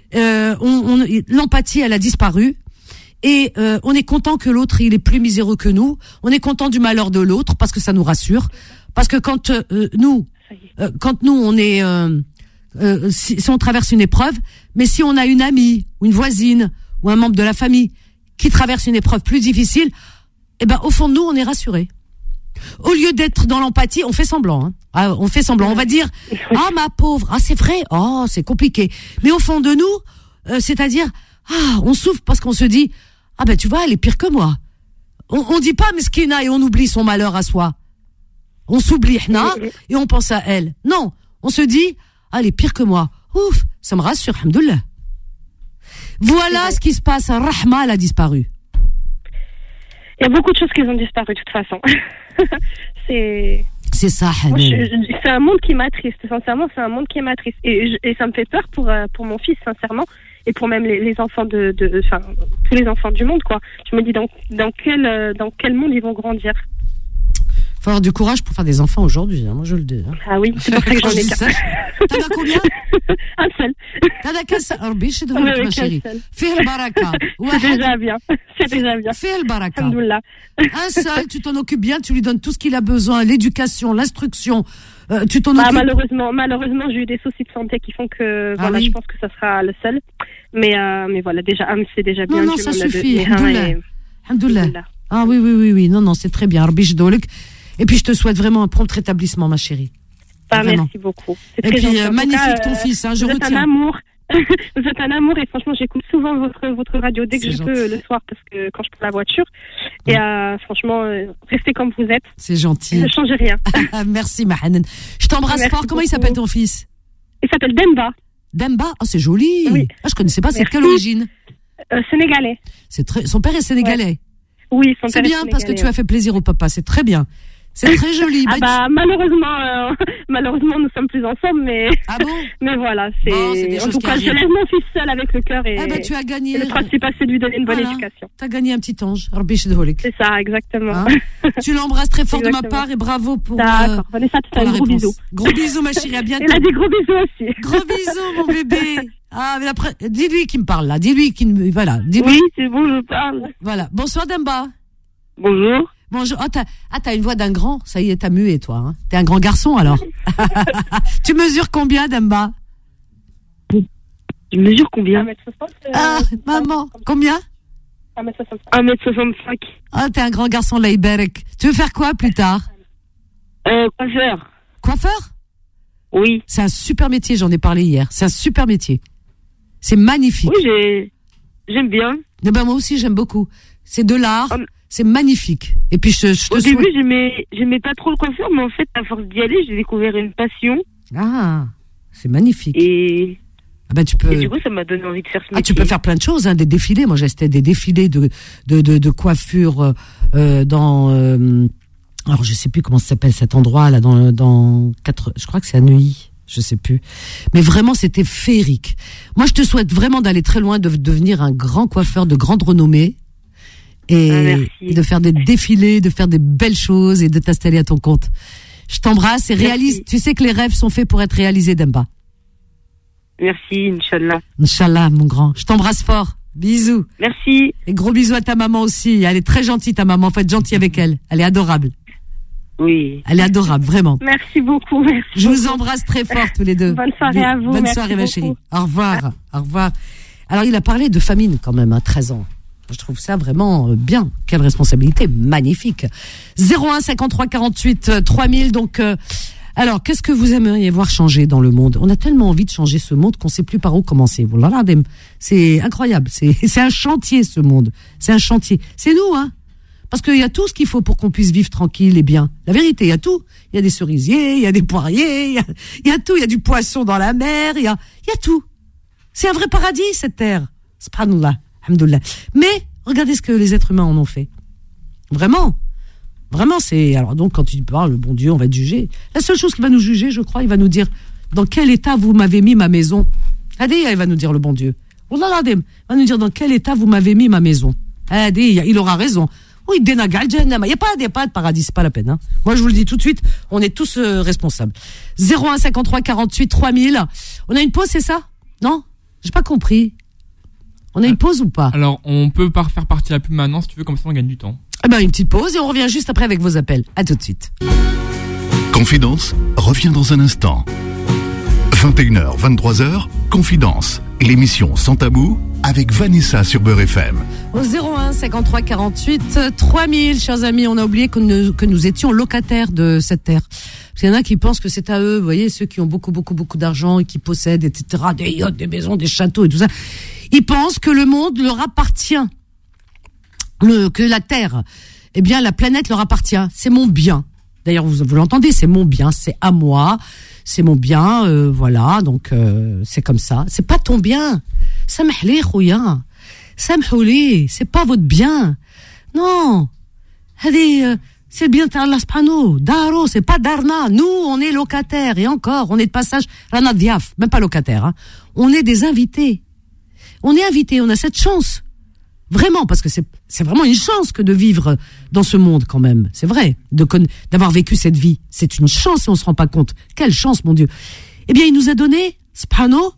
L'empathie, elle a disparu. Et on est content que l'autre, il est plus miséreux que nous. On est content du malheur de l'autre parce que ça nous rassure. Parce que quand nous, on est... si on traverse une épreuve, mais si on a une amie ou une voisine ou un membre de la famille qui traverse une épreuve plus difficile, eh ben au fond de nous on est rassurés. Au lieu d'être dans l'empathie, on fait semblant. On fait semblant. On va dire ma pauvre, c'est vrai, c'est compliqué. Mais au fond de nous, c'est-à-dire on souffre parce qu'on se dit tu vois, elle est pire que moi. On dit pas meskina et on oublie son malheur à soi. On s'oublie et on pense à elle. Non, on se dit elle est pire que moi. Ouf, ça me rassure, alhamdoulilah. Voilà ce qui se passe. Rahma, elle a disparu. Il y a beaucoup de choses qui ont disparu, de toute façon. C'est ça, c'est un monde qui m'attriste. Sincèrement, c'est un monde qui m'attriste. Et ça me fait peur pour mon fils, sincèrement. Et pour même les enfants tous les enfants du monde, quoi. Je me dis, dans quel monde ils vont grandir? Faut avoir du courage pour faire des enfants aujourd'hui, moi je le dis. Ah oui, c'est pour ça que j'en ai qu'un. T'en as combien? Un seul. T'en as qu'un seul. Rabbi yashhadoulik, ma chérie. Fih al-baraka. C'est déjà bien. Fih al-baraka. Alhamdoulilah. Un seul, tu t'en occupes bien, tu lui donnes tout ce qu'il a besoin, l'éducation, l'instruction. Tu t'en occupes. Malheureusement, j'ai eu des soucis de santé qui font que je pense que ça sera le seul. Mais voilà, déjà, c'est déjà bien. Non, ça suffit. Alhamdoulilah. Ah oui. Non, c'est très bien. Rabbi yashhadoulik. Et puis je te souhaite vraiment un prompt rétablissement, ma chérie. Merci beaucoup. Et puis magnifique ton fils, je retiens. Vous êtes un amour. Vous êtes un amour et franchement j'écoute souvent votre radio dès que je peux le soir parce que quand je prends la voiture. Et franchement, restez comme vous êtes. C'est gentil. Ne changez rien. Merci Mahanen. Je t'embrasse fort. Comment il s'appelle ton fils? Il s'appelle Demba. Demba, c'est joli. Oui. Je connaissais pas. C'est de quelle origine? Sénégalais. Son père est sénégalais. Oui, son père est sénégalais. C'est bien parce que tu as fait plaisir au papa. C'est très bien. C'est très joli. Malheureusement, nous sommes plus ensemble, mais. Ah bon? Mais voilà, c'est en tout cas, je laisse mon fils seul avec le cœur et. Tu as gagné. Le principal, c'est de lui donner une bonne éducation. T'as gagné un petit ange. Rabbi yashhadoulik. C'est ça, exactement. Tu l'embrasses très fort de ma part et bravo pour. D'accord. Vanessa, tu fais un gros bisou. Gros bisous, ma chérie. À bientôt. Elle a des gros bisous aussi. Gros bisous, mon bébé. Mais après, dis-lui qu'il me parle là. Dis-lui qu'il me, voilà. Dis-lui. Oui, c'est bon, je parle. Voilà. Bonsoir, Demba. Bonjour. Bonjour. T'as une voix d'un grand. Ça y est, t'as mué, toi. Hein. T'es un grand garçon, alors. Tu mesures combien, Demba? Je mesure combien? 1m60. Maman. Combien? 1m65. T'es un grand garçon, Laïberek. Tu veux faire quoi plus tard? Coiffeur. Coiffeur? Oui. C'est un super métier, j'en ai parlé hier. C'est un super métier. C'est magnifique. Oui, j'aime bien. Moi aussi, j'aime beaucoup. C'est de l'art. C'est magnifique. Et puis au début, j'aimais pas trop le coiffeur, mais en fait, à force d'y aller, j'ai découvert une passion. C'est magnifique. Et tu peux. Et du coup, ça m'a donné envie de faire ce métier. Tu peux faire plein de choses, des défilés. Moi, j'assistais des défilés de coiffure dans. Alors, je sais plus comment ça s'appelle cet endroit là, je crois que c'est à Neuilly. Je sais plus. Mais vraiment, c'était féerique. Moi, je te souhaite vraiment d'aller très loin, de devenir un grand coiffeur de grande renommée. Et de faire des défilés, de faire des belles choses et de t'installer à ton compte. Je t'embrasse et réalise. Tu sais que les rêves sont faits pour être réalisés, Demba. Merci, Inch'Allah. Inch'Allah, mon grand. Je t'embrasse fort. Bisous. Merci. Et gros bisous à ta maman aussi. Elle est très gentille, ta maman. Faites gentil avec elle. Elle est adorable. Oui. Elle est adorable, vraiment. Merci beaucoup. Merci. Je vous embrasse très fort tous les deux. Bonne soirée à vous. Bonne merci soirée, ma beaucoup. chérie. Au revoir. Au revoir. Alors, il a parlé de famine quand même, 13 ans. Je trouve ça vraiment bien. Quelle responsabilité. Magnifique. 01 53 48 3000. Donc, alors, qu'est-ce que vous aimeriez voir changer dans le monde? On a tellement envie de changer ce monde qu'on sait plus par où commencer. Voilà, c'est incroyable. C'est un chantier, ce monde. C'est un chantier. C'est nous, hein. Parce qu'il y a tout ce qu'il faut pour qu'on puisse vivre tranquille et bien. La vérité, il y a tout. Il y a des cerisiers, il y a des poiriers, il y a tout. Il y a du poisson dans la mer, il y a tout. C'est un vrai paradis, cette terre. Subhanallah, alhamdoulilah. Mais, regardez ce que les êtres humains en ont fait. Vraiment, c'est... Alors donc, quand il parle, le bon Dieu, on va être jugé. La seule chose qu'il va nous juger, je crois, il va nous dire dans quel état vous m'avez mis ma maison. Il va nous dire, le bon Dieu. Wallah, il va nous dire dans quel état vous m'avez mis ma maison. Il aura raison. Oui, il n'y a pas de paradis, c'est pas la peine. Hein. Moi, je vous le dis tout de suite, on est tous responsables. 01 53 48 3000. On a une pause, c'est ça? Non? J'ai pas compris. On a une pause ou pas? Alors, on peut faire partie de la pub maintenant, si tu veux, comme ça on gagne du temps. Une petite pause et on revient juste après avec vos appels. À tout de suite. Confidence revient dans un instant. 21h, 23h, Confidence, l'émission sans tabou avec Vanessa sur Beurre FM. Au 01 53 48 3000, chers amis, on a oublié que nous étions locataires de cette terre. Parce qu'il y en a qui pensent que c'est à eux, vous voyez, ceux qui ont beaucoup d'argent et qui possèdent, etc., des yachts, des maisons, des châteaux et tout ça. Ils pensent que le monde leur appartient. Que la terre, eh bien, la planète leur appartient. C'est mon bien. D'ailleurs, vous l'entendez, c'est mon bien, c'est à moi, c'est mon bien, voilà, donc c'est comme ça. C'est pas ton bien. Samhli, khouya. Samhouli, c'est pas votre bien. Non. C'est le bien d'Allah subhanahu. Daro, c'est pas Darna. Nous, on est locataires, et encore, on est de passage, Rana Diaf, même pas locataire, hein. On est des invités. On est invités, on a cette chance. Vraiment, parce que c'est vraiment une chance que de vivre dans ce monde quand même. C'est vrai, d'avoir vécu cette vie. C'est une chance et on se rend pas compte. Quelle chance, mon Dieu. Eh bien, il nous a donné, subhanahu,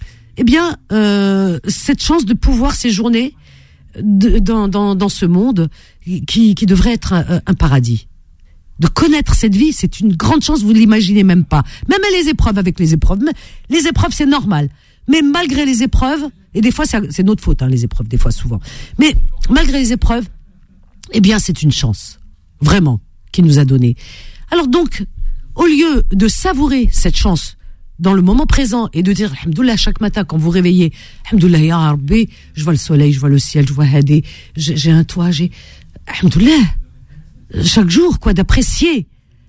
cette chance de pouvoir séjourner dans ce monde qui devrait être un paradis. De connaître cette vie, c'est une grande chance, vous ne l'imaginez même pas. Même les épreuves, les épreuves, c'est normal. Mais malgré les épreuves, et des fois c'est notre faute, hein, les épreuves, des fois souvent. Mais malgré les épreuves, eh bien c'est une chance, vraiment, qu'il nous a donnée. Alors donc, au lieu de savourer cette chance dans le moment présent et de dire alhamdoulilah chaque matin quand vous réveillez, alhamdoulilah ya Rabbi, je vois le soleil, je vois le ciel, je vois Hadi, j'ai un toit, alhamdoulilah, chaque jour, quoi, d'apprécier.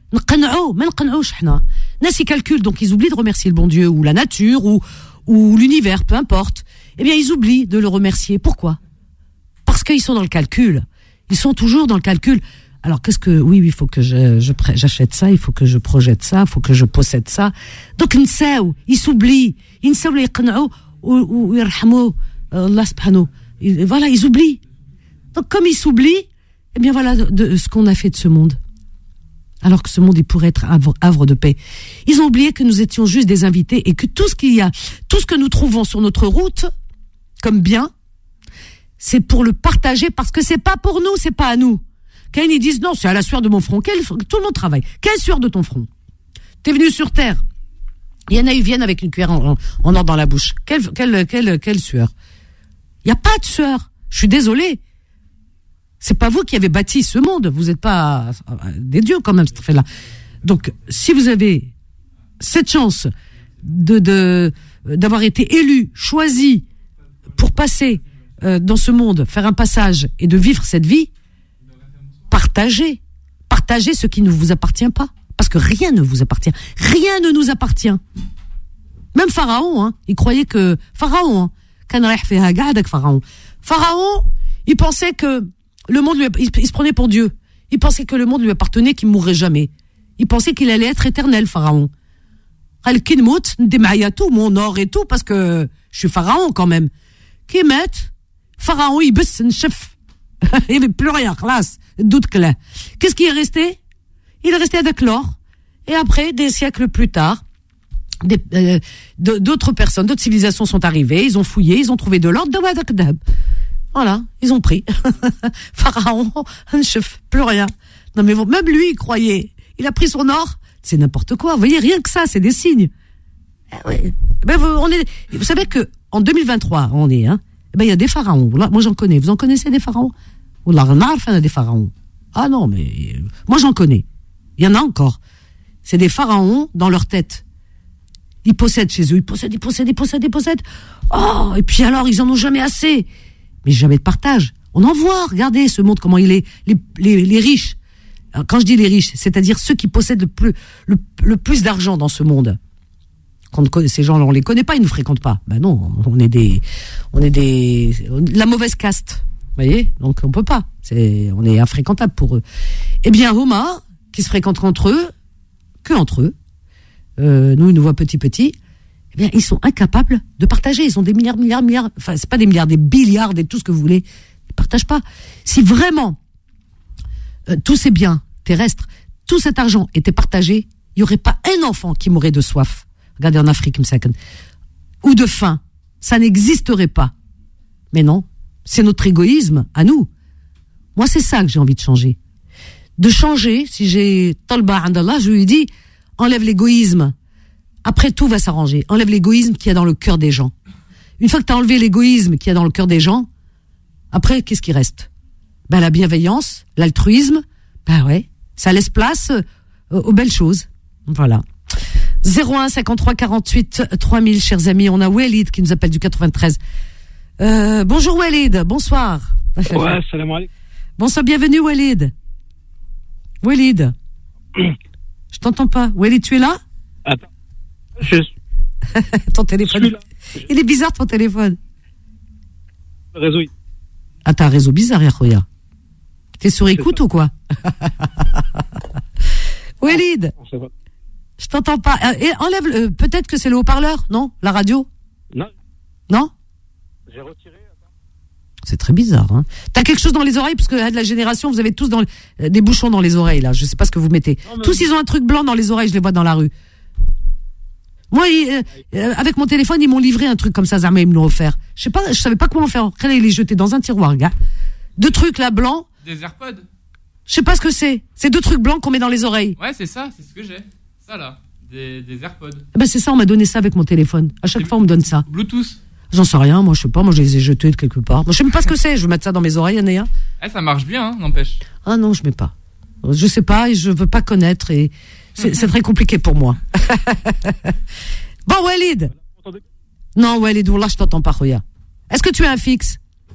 Ils calculent, donc ils oublient de remercier le bon Dieu ou la nature ou l'univers, peu importe. Eh bien, ils oublient de le remercier. Pourquoi? Parce qu'ils sont dans le calcul. Ils sont toujours dans le calcul. Alors, oui, il faut que j'achète ça, il faut que je projette ça, il faut que je possède ça. Donc, ils s'oublient. Ils voilà, ils oublient. Donc, comme ils s'oublient, eh bien, voilà de ce qu'on a fait de ce monde. Alors que ce monde, il pourrait être havre de paix. Ils ont oublié que nous étions juste des invités et que tout ce que nous trouvons sur notre route, comme bien, c'est pour le partager parce que c'est pas pour nous, c'est pas à nous. Quand ils disent non, c'est à la sueur de mon front. Tout le monde travaille. Quelle sueur de ton front? T'es venu sur terre. Il y en a, ils viennent avec une cuillère en or dans la bouche. Quelle sueur? Il y a pas de sueur. Je suis désolée. C'est pas vous qui avez bâti ce monde. Vous n'êtes pas des dieux quand même, cette fait-là. Donc, si vous avez cette chance d'avoir été élu, choisi pour passer dans ce monde, faire un passage et de vivre cette vie, partagez ce qui ne vous appartient pas, parce que rien ne vous appartient, rien ne nous appartient. Même Pharaon, hein, il croyait que Pharaon, il pensait que le monde il se prenait pour Dieu. Il pensait que le monde lui appartenait, qu'il mourrait jamais. Il pensait qu'il allait être éternel, Pharaon. Mon or et tout, parce que je suis Pharaon quand même. Pharaon, il baisse un chef. Il n'y avait plus rien, classe. Doute que là. Qu'est-ce qui est resté? Il est resté avec l'or. Et après, des siècles plus tard, d'autres personnes, d'autres civilisations sont arrivées, ils ont fouillé, ils ont trouvé de l'or, voilà, ils ont pris. Pharaon, plus rien. Non mais même lui, il croyait. Il a pris son or, c'est n'importe quoi. Vous voyez, rien que ça, c'est des signes. Ouais. Vous savez que en 2023, il y a des pharaons. Moi, j'en connais. Vous en connaissez des pharaons? Des pharaons. Ah non, mais moi, j'en connais. Il y en a encore. C'est des pharaons dans leur tête. Ils possèdent chez eux, ils possèdent. Oh, et puis alors, ils en ont jamais assez. Mais jamais de partage. On en voit, regardez ce monde, comment il est. Les riches. Alors, quand je dis les riches, c'est-à-dire ceux qui possèdent le plus d'argent dans ce monde. Ces gens-là, on les connaît pas, ils nous fréquentent pas. Ben non, on est la mauvaise caste. Vous voyez? Donc, on peut pas. On est infréquentable pour eux. Eh bien, Homa, qui se fréquentent entre eux, nous, ils nous voient petit, eh bien, ils sont incapables de partager. Ils ont des milliards, enfin, c'est pas des milliards, des billiards et tout ce que vous voulez. Ils partagent pas. Si vraiment, tous ces biens terrestres, tout cet argent était partagé, il y aurait pas un enfant qui mourrait de soif. Regardez en Afrique, ou de faim. Ça n'existerait pas. Mais non, c'est notre égoïsme à nous. Moi, c'est ça que j'ai envie de changer. De changer, si j'ai talba andallah, je lui dis, enlève l'égoïsme. Après, tout va s'arranger. Enlève l'égoïsme qu'il y a dans le cœur des gens. Une fois que tu as enlevé l'égoïsme qu'il y a dans le cœur des gens, après, qu'est-ce qui reste? La bienveillance, l'altruisme, ça laisse place aux belles choses. Voilà. 01 53 48 3000, chers amis. On a Walid qui nous appelle du 93. Bonjour Walid, bonsoir. Ouais, salam alaikum. Bonsoir, bienvenue Walid. Walid. Je t'entends pas. Walid, tu es là? Attends. Ton téléphone. Il est bizarre ton téléphone. Le réseau. Ah, t'as un réseau bizarre, Yahoya. T'es sur écoute ou quoi? Walid. Je t'entends pas. Et enlève peut-être que c'est le haut-parleur, non? La radio? Non. Non? J'ai retiré. Attends. C'est très bizarre, hein. T'as quelque chose dans les oreilles, parce que de la génération, vous avez tous des bouchons dans les oreilles, là. Je sais pas ce que vous mettez. Non, tous, ils ont un truc blanc dans les oreilles, je les vois dans la rue. Moi, avec mon téléphone, ils m'ont livré un truc comme ça, Zama, ils me l'ont offert. Je savais pas comment faire. Après, il est jeté dans un tiroir, gars. 2 trucs, là, blancs. Des AirPods. Je sais pas ce que c'est. C'est 2 trucs blancs qu'on met dans les oreilles. Ouais, c'est ça, c'est ce que j'ai. Ça, là. Des AirPods. C'est ça, on m'a donné ça avec mon téléphone. À chaque fois, on me donne ça. Bluetooth. J'en sais rien, moi, je sais pas. Moi, je les ai jetés de quelque part. Moi, je sais même pas ce que c'est. Je vais mettre ça dans mes oreilles, Anéa. Ça marche bien, n'empêche. Ah non, je mets pas. Je sais pas et je veux pas connaître et c'est très compliqué pour moi. Bon, Walid. Non, Walid, là, je t'entends pas, Khoya. Est-ce que tu as un fixe?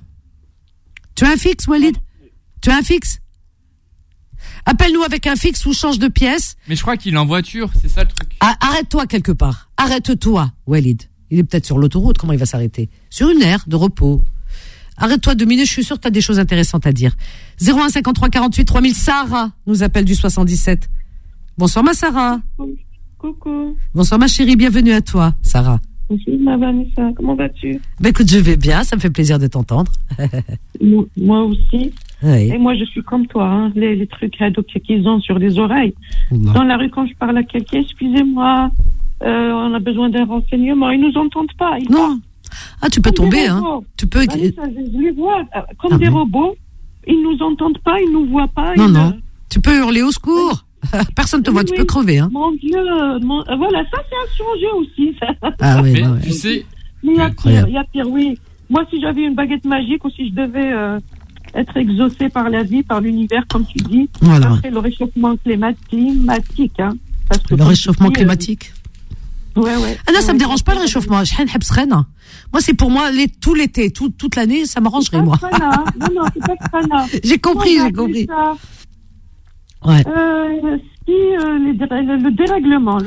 Tu as un fixe, Walid? Tu as un fixe? Appelle-nous avec un fixe ou change de pièce. Mais je crois qu'il est en voiture, c'est ça le truc. Arrête-toi quelque part. Arrête-toi, Walid. Il est peut-être sur l'autoroute, comment il va s'arrêter? Sur une aire de repos. Arrête-toi 2 minutes, je suis sûre que tu as des choses intéressantes à dire. 01 53 48 3000, Sarah nous appelle du 77. Bonsoir ma Sarah. Coucou. Bonsoir ma chérie, bienvenue à toi, Sarah. Bonjour ma Vanessa, comment vas-tu? Écoute, je vais bien, ça me fait plaisir de t'entendre. Moi aussi. Oui. Et moi je suis comme toi, hein. Les trucs qu'ils ont sur les oreilles. Non. Dans la rue quand je parle à quelqu'un, excusez-moi, on a besoin d'un renseignement, ils nous entendent pas. Non. Ah, tu peux tomber, hein. Tu peux. Vanessa, je les vois comme des robots. Ils nous entendent pas, ils nous voient pas. Non. Tu peux hurler au secours. Personne te voit, tu peux crever, hein. Mon Dieu, voilà, ça c'est un sujet aussi, ça. Ah oui, mais tu sais. Mais il y a pire, oui. Moi, si j'avais une baguette magique ou si je devais être exaucé par la vie, par l'univers, comme tu dis, voilà. Après le réchauffement climatique, hein. Parce que le réchauffement climatique. Ouais. Ah non, ça me dérange pas le réchauffement. Moi, c'est pour moi tout l'été, toute l'année, ça m'arrangerait, moi. Non, c'est pas ça. J'ai compris. Ouais. Le dérèglement,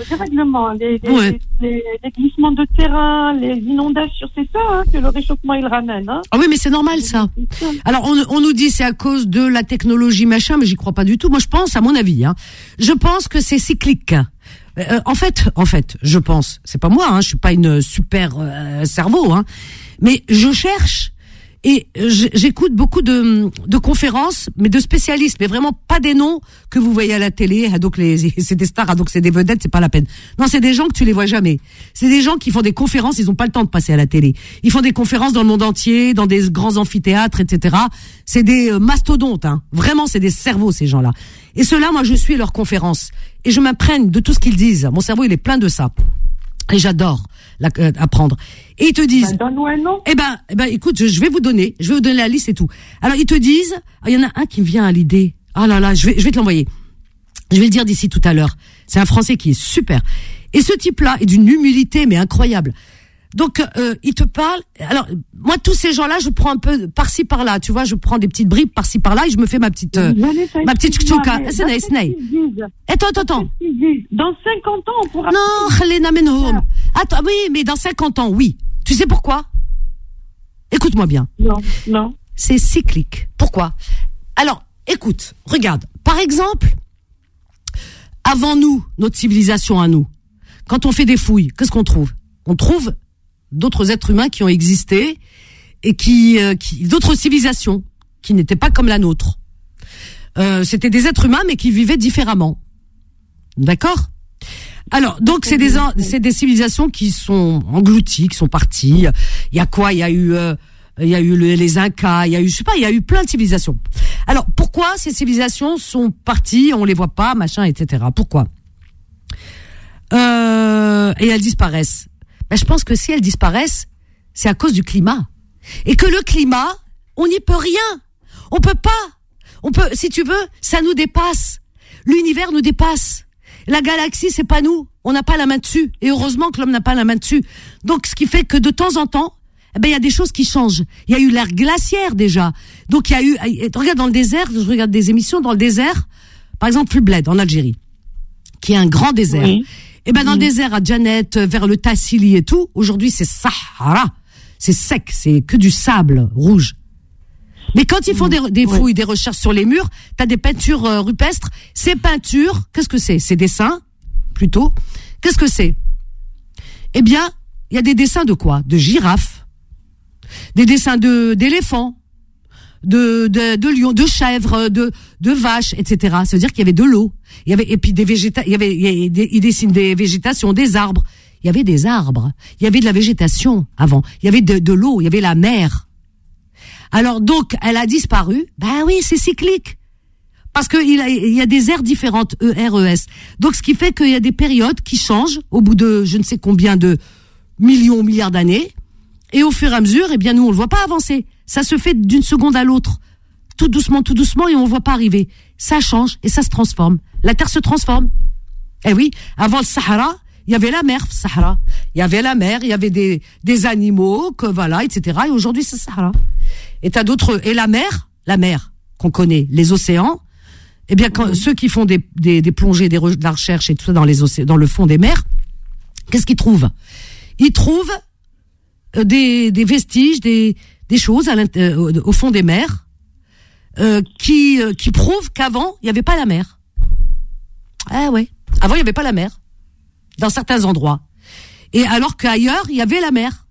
les glissements de terrain, les inondations, c'est ça, hein, que le réchauffement il ramène. Hein. Ah oui, mais c'est normal ça. Alors on nous dit c'est à cause de la technologie machin, mais j'y crois pas du tout. Moi je pense, à mon avis, hein, je pense que c'est cyclique. En fait, je pense, c'est pas moi, hein, je suis pas une super cerveau, hein, mais je cherche Et j'écoute beaucoup de conférences, mais de spécialistes, mais vraiment pas des noms que vous voyez à la télé. Donc c'est des stars, donc c'est des vedettes, c'est pas la peine. Non, c'est des gens que tu les vois jamais. C'est des gens qui font des conférences, ils ont pas le temps de passer à la télé. Ils font des conférences dans le monde entier, dans des grands amphithéâtres, etc. C'est des mastodontes, hein. Vraiment, c'est des cerveaux, ces gens-là. Et ceux-là, moi, je suis leurs conférences. Et je m'imprègne de tout ce qu'ils disent. Mon cerveau, il est plein de ça. Et j'adore apprendre. Et ils te disent, donne-nous un nom. Eh ben, écoute, je vais vous donner la liste et tout. Alors, ils te disent, il y en a un qui me vient à l'idée. Ah là là, je vais te l'envoyer. Je vais le dire d'ici tout à l'heure. C'est un Français qui est super. Et ce type-là est d'une humilité, mais incroyable. Donc, il te parle. Alors, moi, tous ces gens-là, je prends un peu par-ci, par-là. Tu vois, je prends des petites bribes par-ci, par-là et je me fais ma petite tchouka. Attends. Dans 50 ans, on pourra... Non, khalena menhum. Attends, oui, mais dans 50 ans, oui. Tu sais pourquoi? Écoute-moi bien. Non. C'est cyclique. Pourquoi? Alors, écoute, regarde. Par exemple, avant nous, notre civilisation à nous, quand on fait des fouilles, qu'est-ce qu'on trouve? On trouve d'autres êtres humains qui ont existé et qui d'autres civilisations qui n'étaient pas comme la nôtre. C'était des êtres humains mais qui vivaient différemment. D'accord? Alors, donc c'est des civilisations qui sont englouties, qui sont parties. Il y a quoi? Il y a eu les Incas, il y a eu plein de civilisations. Alors, pourquoi ces civilisations sont parties, on les voit pas, machin, etc. Pourquoi? Et elles disparaissent. Ben, je pense que si elles disparaissent, c'est à cause du climat. Et que le climat, on n'y peut rien. On peut pas. Si tu veux, ça nous dépasse. L'univers nous dépasse. La galaxie, c'est pas nous. On n'a pas la main dessus. Et heureusement que l'homme n'a pas la main dessus. Donc, ce qui fait que de temps en temps, il y a des choses qui changent. Il y a eu l'ère glaciaire déjà. Donc, regarde dans le désert, je regarde des émissions dans le désert. Par exemple, Fulbled, en Algérie, qui est un grand désert. Oui. Et dans le désert, à Djanet, vers le Tassili et tout, aujourd'hui, c'est Sahara. C'est sec, c'est que du sable rouge. Mais quand ils font des fouilles, des recherches sur les murs, t'as des peintures rupestres. Ces peintures, qu'est-ce que c'est? Ces dessins, plutôt. Qu'est-ce que c'est? Eh bien, il y a des dessins de quoi? De girafes, des dessins d'éléphants, de lions, de chèvres, de vaches, etc. Ça veut dire qu'il y avait de l'eau. Il y avait, et puis ils dessinent des végétations, des arbres. Il y avait des arbres. Il y avait de la végétation avant. Il y avait de l'eau. Il y avait la mer. Alors donc, elle a disparu. Ben oui, c'est cyclique. Parce que il y a des ères différentes, ERES. Donc ce qui fait qu'il y a des périodes qui changent au bout de je ne sais combien de milliards d'années. Et au fur et à mesure, eh bien nous on le voit pas avancer. Ça se fait d'une seconde à l'autre. Tout doucement, et on le voit pas arriver. Ça change et ça se transforme. La Terre se transforme. Eh oui, avant le Sahara, il y avait la mer, Sahara. Il y avait la mer, il y avait des animaux, etc. Et aujourd'hui, c'est Sahara. Et t'as d'autres, et la mer qu'on connaît, les océans, eh bien, ceux qui font des plongées, de la recherche et tout ça dans les océans, dans le fond des mers, qu'est-ce qu'ils trouvent? Ils trouvent des vestiges, des choses au fond des mers, qui prouvent qu'avant, il n'y avait pas la mer. Ah ouais. Avant, il n'y avait pas la mer. Dans certains endroits. Et alors qu'ailleurs, il y avait la mer.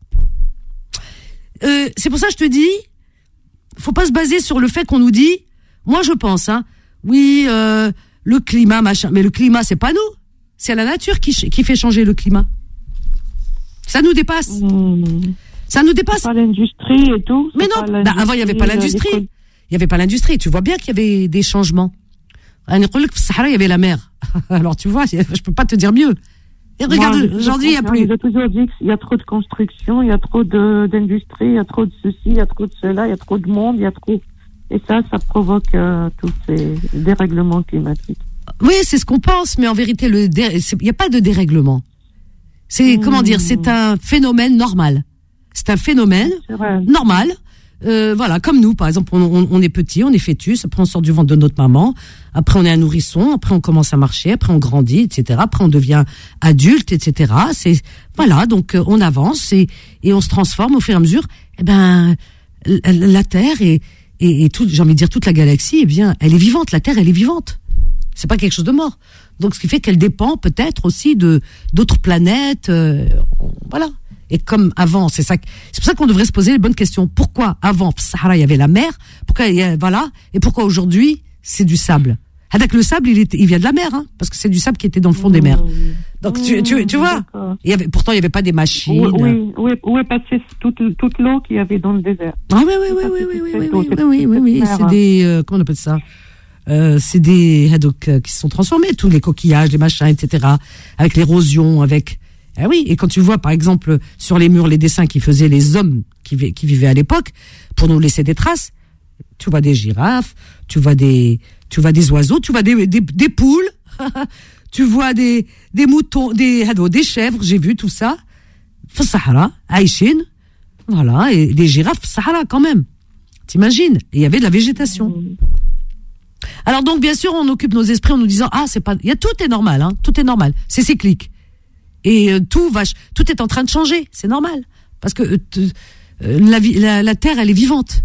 C'est pour ça que je te dis, faut pas se baser sur le fait qu'on nous dit, moi je pense, oui, le climat, machin, mais le climat, c'est pas nous. C'est la nature qui fait changer le climat. Ça nous dépasse. Ça nous dépasse. Pas l'industrie et tout. Mais non, avant, il n'y avait pas l'industrie. Il n'y avait pas l'industrie. Tu vois bien qu'il y avait des changements. Il y avait la mer. Alors, tu vois, je peux pas te dire mieux. Et regarde, aujourd'hui, il n'y a plus. J'ai toujours dit qu'il y a trop de construction, il y a trop d'industrie, il y a trop de ceci, il y a trop de cela, il y a trop de monde, il y a trop. Et ça provoque tous ces dérèglements climatiques. Oui, c'est ce qu'on pense, mais en vérité, il n'y a pas de dérèglement. C'est, comment dire, c'est un phénomène normal. C'est un phénomène normal. Voilà, comme nous, par exemple, on est petit, on est fœtus, après on sort du ventre de notre maman, après on est un nourrisson, après on commence à marcher, après on grandit, etc. Après on devient adulte, etc. Voilà, donc on avance et on se transforme au fur et à mesure. Eh ben, la Terre et tout, j'ai envie de dire toute la galaxie, eh bien, elle est vivante. La Terre, elle est vivante. C'est pas quelque chose de mort. Donc, ce qui fait qu'elle dépend peut-être aussi d'autres planètes, voilà. Et comme avant, c'est pour ça qu'on devrait se poser les bonnes questions. Pourquoi avant, Sahara, il y avait la mer? Pourquoi, voilà. Et pourquoi aujourd'hui, c'est du sable? Avec le sable, il vient de la mer, hein, parce que c'est du sable qui était dans le fond des mers. Donc, tu vois. Pourtant, il n'y avait pas des machines. Où est passée toute l'eau qu'il y avait dans le désert? Ah oui. C'est des, comment on appelle ça? C'est des qui se sont transformés, tous les coquillages, les machins, etc. Avec l'érosion, avec. Ah oui, et quand tu vois, par exemple, sur les murs, les dessins qui faisaient les hommes qui vivaient à l'époque, pour nous laisser des traces, tu vois des girafes, tu vois des oiseaux, tu vois des poules, tu vois des moutons, des chèvres, j'ai vu tout ça. Sahara, Aïchine, voilà, et des girafes, Sahara quand même. T'imagines? Et il y avait de la végétation. Alors donc, bien sûr, on occupe nos esprits en nous disant, tout est normal, hein, tout est normal, c'est cyclique. Et tout est en train de changer, c'est normal. Parce que la Terre, elle est vivante.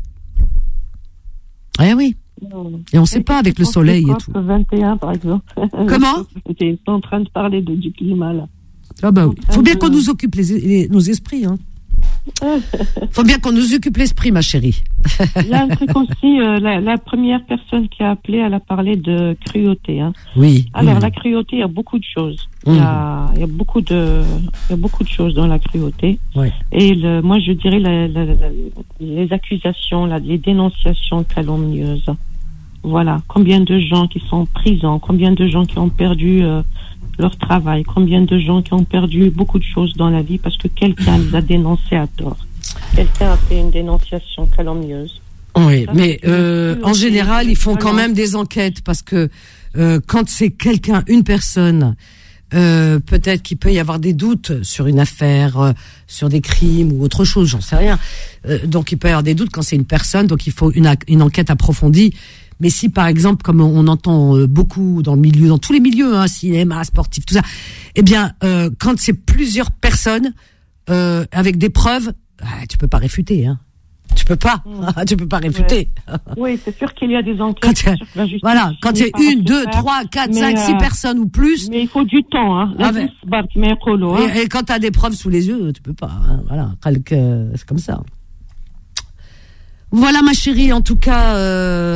Eh oui. Et on ne sait pas avec le soleil et tout. 21, par exemple. Comment? J'étais en train de parler du climat, là. Ah bah oui. Faut bien qu'on nous occupe nos esprits, hein. Faut bien qu'on nous occupe l'esprit, ma chérie. Il y a un truc aussi, la première personne qui a appelé, elle a parlé de cruauté, hein. Oui. Alors, la cruauté, il y a beaucoup de choses. Il y a beaucoup de choses dans la cruauté. Oui. Et moi, je dirais les accusations, les dénonciations calomnieuses. Voilà. Combien de gens qui sont en prison, combien de gens qui ont perdu leur travail, combien de gens qui ont perdu beaucoup de choses dans la vie parce que quelqu'un les a dénoncés à tort. Quelqu'un a fait une dénonciation calomnieuse. Oui, mais en général, ils font quand même des enquêtes parce que quand c'est quelqu'un, une personne, peut-être qu'il peut y avoir des doutes sur une affaire, sur des crimes ou autre chose, j'en sais rien. Donc il peut y avoir des doutes quand c'est une personne, donc il faut une enquête approfondie. Mais si, par exemple, comme on entend beaucoup dans tous les milieux, hein, cinéma, sportif, tout ça, eh bien, quand c'est plusieurs personnes avec des preuves, tu peux pas réfuter, hein. Tu peux pas réfuter. Oui, c'est sûr qu'il y a des enquêtes. Quand il y a 1, 2, 3, 4, 5, 6 personnes ou plus. Mais il faut du temps, hein. Et quand t'as des preuves sous les yeux, tu peux pas, hein. Voilà. C'est comme ça. Voilà, ma chérie, en tout cas,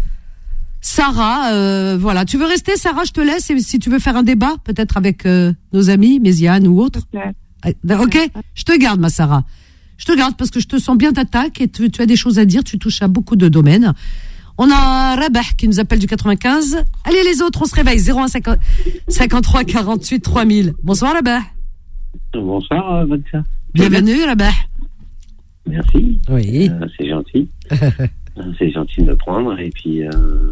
Sarah, voilà. Tu veux rester, Sarah? Je te laisse. Et si tu veux faire un débat, peut-être avec nos amis, Méziane ou autres. Ok. Je te garde, ma Sarah. Je te garde parce que je te sens bien d'attaque et tu as des choses à dire. Tu touches à beaucoup de domaines. On a Rabah qui nous appelle du 95. Allez, les autres, on se réveille. 01 53 48 3000. Bonsoir, Rabah. Bonsoir, Vanessa. Bienvenue, Rabah. Merci. Oui. C'est gentil. C'est gentil de me prendre. Et puis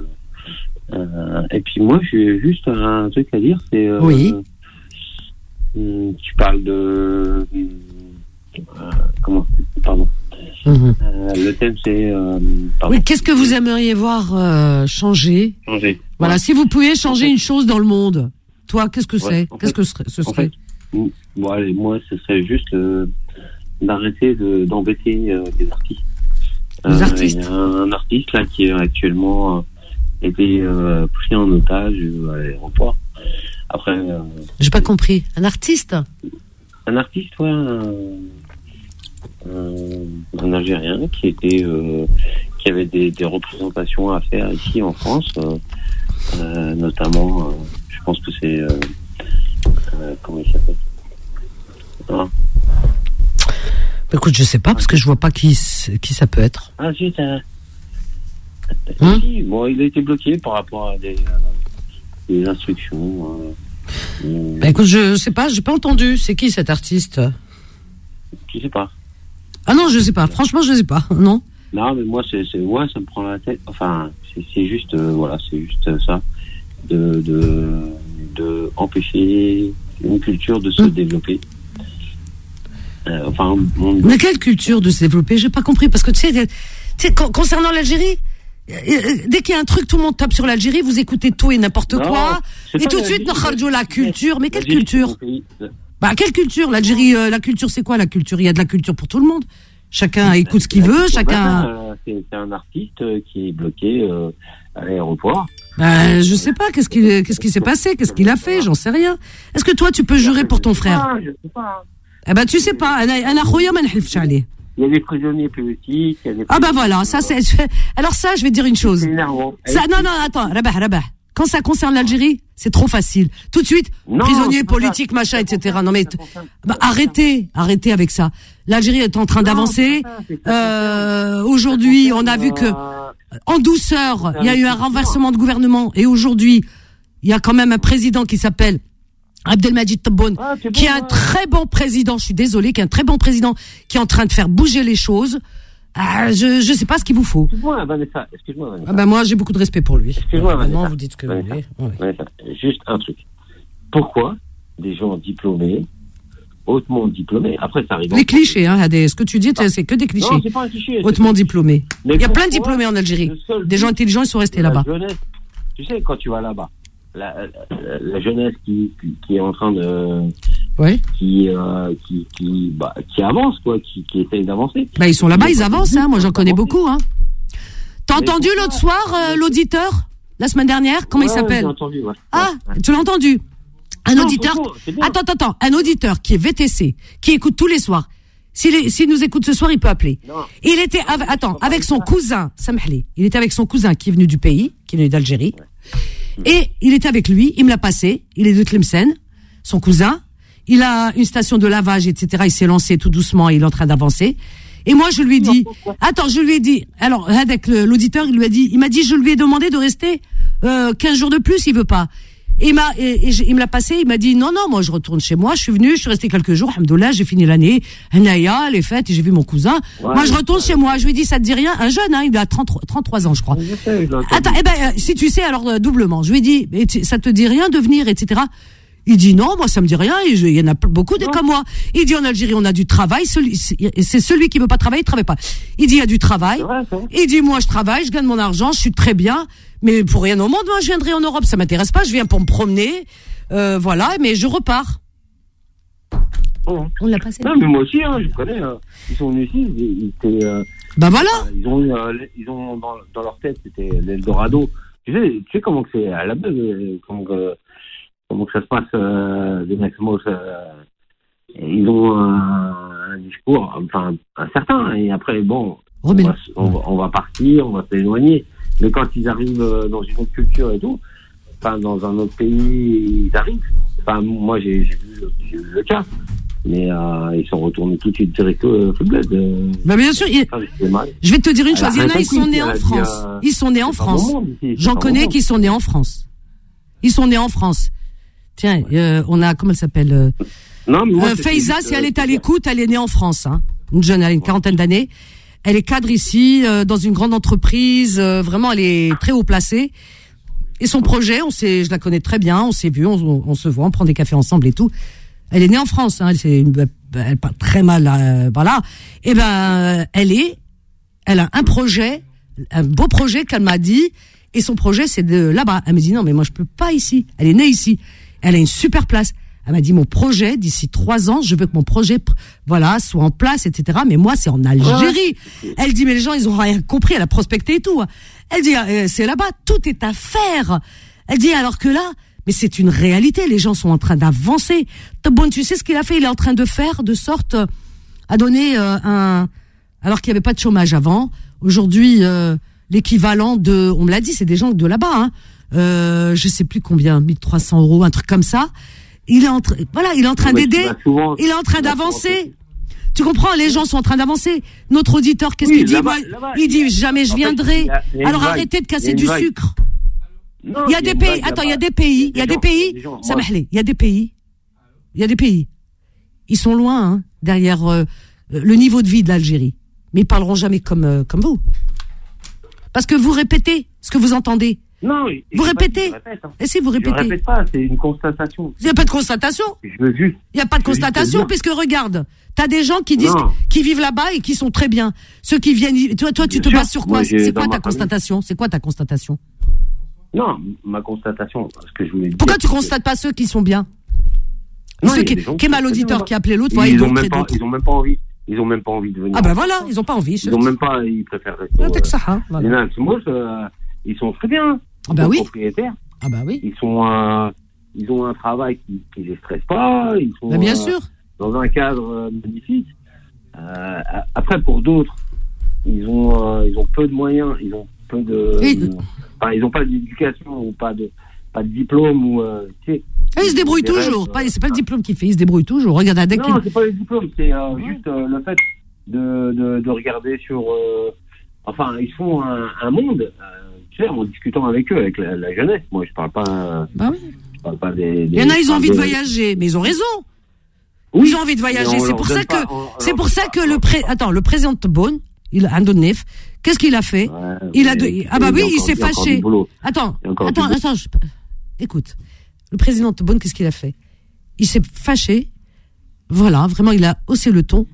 moi, j'ai juste un truc à dire. C'est. Oui. Tu parles de. Comment? Pardon. Le thème, c'est. Oui, qu'est-ce que vous aimeriez voir changer? Voilà, si vous pouviez changer une chose dans le monde, toi, qu'est-ce que c'est? Qu'est-ce que ce serait? Bon, allez, moi, ce serait juste d'arrêter d'embêter les artistes. Les artistes. Il y a un artiste là qui est actuellement été pris en otage à l'aéroport. Après. J'ai pas compris. Un artiste? Un artiste, ouais, un Algérien qui avait des représentations à faire ici en France, notamment, je pense que c'est comment il s'appelle? Écoute, je sais pas parce que je vois pas qui ça peut être. Ah si, bon, il a été bloqué par rapport à des instructions. Écoute, je sais pas, j'ai pas entendu. C'est qui cet artiste? Je sais pas. Ah non, je sais pas. Franchement, je sais pas. Non. Non, mais moi, ça me prend la tête. Enfin, c'est juste, voilà, c'est juste ça, de empêcher une culture de se développer. Mais quelle culture de se développer? J'ai pas compris parce que tu sais, concernant l'Algérie. Dès qu'il y a un truc, tout le monde tape sur l'Algérie, vous écoutez tout et n'importe quoi, et tout de suite, la culture. Mais quelle culture? Quelle culture? L'Algérie, la culture, c'est quoi la culture? Il y a de la culture pour tout le monde. Chacun écoute ce qu'il veut, chacun. C'est un artiste qui est bloqué à l'aéroport. Je sais pas, qu'est-ce qui s'est passé? Qu'est-ce qu'il a fait? J'en sais rien. Est-ce que toi, tu peux jurer pour ton frère? Je sais pas. Eh ben, tu sais pas, il y a des prisonniers politiques. Ah ben voilà, ça c'est. Alors ça, je vais te dire une chose. C'est énervant. Ça, non, attends, Rabah. Quand ça concerne l'Algérie, c'est trop facile. Tout de suite, prisonniers politiques, machin, etc. Non mais, arrêtez avec ça. L'Algérie est en train d'avancer. Aujourd'hui, on a vu que, en douceur, il y a eu un renversement de gouvernement. Et aujourd'hui, il y a quand même un président qui s'appelle Abdelmadjid Tebboune, qui est un très bon président. Je suis désolé, qui est un très bon président, qui est en train de faire bouger les choses. Je sais pas ce qu'il vous faut. Excuse-moi, Vanessa. Ah ben moi, j'ai beaucoup de respect pour lui. Excuse-moi, Vanessa. Maintenant, vous dites ce que vous voulez. Vanessa, juste un truc. Pourquoi des gens diplômés, hautement diplômés, après ça arrive... Les clichés, ce que tu dis, c'est que des clichés. Non, c'est pas un cliché. Hautement diplômés. Il y a plein de diplômés en Algérie. Des gens intelligents, ils sont restés là-bas. Jeunesse, tu sais, quand tu vas là-bas, la jeunesse qui est en train de... Ouais. Qui avance, quoi, qui essaye d'avancer. Bah, ils sont là-bas, ils avancent, moi j'en connais beaucoup, T'as entendu l'autre soir, l'auditeur, la semaine dernière, comment il s'appelle? J'ai entendu, ouais. Ah, tu l'as entendu? Un auditeur. Attends, un auditeur qui est VTC, qui écoute tous les soirs. S'il nous écoute ce soir, il peut appeler. Non. Il était, avec son cousin, Samhli. Il était avec son cousin qui est venu du pays, qui est venu d'Algérie. Et il était avec lui, il me l'a passé, il est de Tlemcen, son cousin. Il a une station de lavage, etc. Il s'est lancé tout doucement, il est en train d'avancer. Et moi, je lui ai dit, alors, avec l'auditeur, il m'a dit, je lui ai demandé de rester 15 jours de plus, il veut pas. Et il me l'a passé, il m'a dit, non, moi, je retourne chez moi, je suis resté quelques jours, alhamdoulilah, j'ai fini l'année, Hanaya, les fêtes, et j'ai vu mon cousin. Ouais, moi, je retourne chez moi, je lui ai dit, ça te dit rien? Un jeune, il a 33 ans, je crois. Attends, si tu sais, alors, doublement. Je lui ai dit, ça te dit rien de venir, etc. Il dit non, moi ça me dit rien, il y en a beaucoup des comme moi. Il dit en Algérie on a du travail, c'est celui qui veut pas travailler, il travaille pas. Il dit il y a du travail. Il dit moi je travaille, je gagne mon argent, je suis très bien, mais pour rien au monde, moi je viendrai en Europe, ça m'intéresse pas, je viens pour me promener, voilà, mais je repars. Oh. On l'a passé. Non mais moi aussi, je connais. Ils sont venus ici, ils étaient. Bah voilà. Ils ont dans leur tête c'était l'Eldorado. Tu sais comment que c'est à la base, comment que ça se passe, les mecs ils ont un discours, enfin, un certain, et après, bon, on va partir, on va s'éloigner, mais quand ils arrivent dans une autre culture et tout, enfin, dans un autre pays, ils arrivent, enfin, moi, j'ai vu le cas, mais ils sont retournés tout de suite direct au bled. Bah bien sûr, je vais te dire une chose, il y en a, ils sont nés en France. Ils sont nés en France. J'en connais qui sont nés en France. Ils sont nés en France. Tiens, on a, comment elle s'appelle Faiza, si elle est à l'écoute, elle est née en France. Une jeune, elle a une quarantaine d'années. Elle est cadre ici, dans une grande entreprise. Vraiment, elle est très haut placée. Et son projet, je la connais très bien, on s'est vu, on se voit, on prend des cafés ensemble et tout. Elle est née en France, elle parle très mal, voilà. Et elle a un projet, un beau projet qu'elle m'a dit. Et son projet, c'est de là-bas. Elle m'a dit non, mais moi je peux pas ici. Elle est née ici. Elle a une super place. Elle m'a dit mon projet d'ici 3 ans, je veux que mon projet, soit en place, etc. Mais moi, c'est en Algérie. Ouais. Elle dit mais les gens, ils ont rien compris. Elle a prospecté et tout. Elle dit c'est là-bas, tout est à faire. Elle dit alors que là, mais c'est une réalité. Les gens sont en train d'avancer. Bon, tu sais ce qu'il a fait? Il est en train de faire de sorte à donner alors qu'il n'y avait pas de chômage avant. Aujourd'hui, l'équivalent de, on me l'a dit, c'est des gens de là-bas. Je sais plus combien, 1300 €, un truc comme ça. Il est en train d'aider. Il est en train d'avancer. Tu comprends? Les gens sont en train d'avancer. Notre auditeur, qu'est-ce qu'il dit? Il dit jamais je viendrai. Alors arrêtez de casser du sucre. Non, il y a des pays. Attends, il y a des pays. Il y a des pays. Samahli. Il y a des pays. Ils sont loin, derrière le niveau de vie de l'Algérie. Mais ils parleront jamais comme vous. Parce que vous répétez ce que vous entendez. Non, vous répétez. Et si vous répétez? Je répète pas, c'est une constatation. Il n'y a pas de constatation. Je veux juste. Il n'y a pas de constatation, puisque regarde, t'as des gens qui disent, qui vivent là-bas et qui sont très bien. Ceux qui viennent, toi, tu te bases sur quoi? C'est quoi ta constatation? C'est quoi ta constatation? Non, ma constatation, ce que je voulais dire. Pourquoi tu constates pas ceux qui sont bien? Ceux qui est mal auditeur qui a appelé l'autre, ils ont même pas envie. Ils ont même pas envie de venir. Ah ben voilà, ils ont pas envie. Ils préfèrent rester. Ils sont très bien. Ah bah oui. Propriétaires. Ah bah oui. Ils ont un travail qui les stresse pas. Bien sûr. dans un cadre magnifique. Après, pour d'autres, ils ont peu de moyens, ils ont peu de, enfin, ils ont pas d'éducation ou pas de diplôme ou tu sais. Il se débrouille toujours. C'est pas le diplôme qu'il fait, il se débrouille toujours. Regarde, non, c'est pas le diplôme, c'est juste le fait de regarder sur. Enfin, ils font un monde, tu sais, en discutant avec eux, avec la jeunesse. Moi, je parle pas. Bah oui. Je parle pas des. Il y en a, ils ont envie de voyager, mais ils ont raison. Oui, ils ont envie de voyager. C'est pour ça que le président Tebboune, Andonef, qu'est-ce qu'il a fait? Il s'est fâché. Attends. Écoute. Le président Tebboune, qu'est-ce qu'il a fait? Il s'est fâché. Voilà, vraiment, il a haussé le ton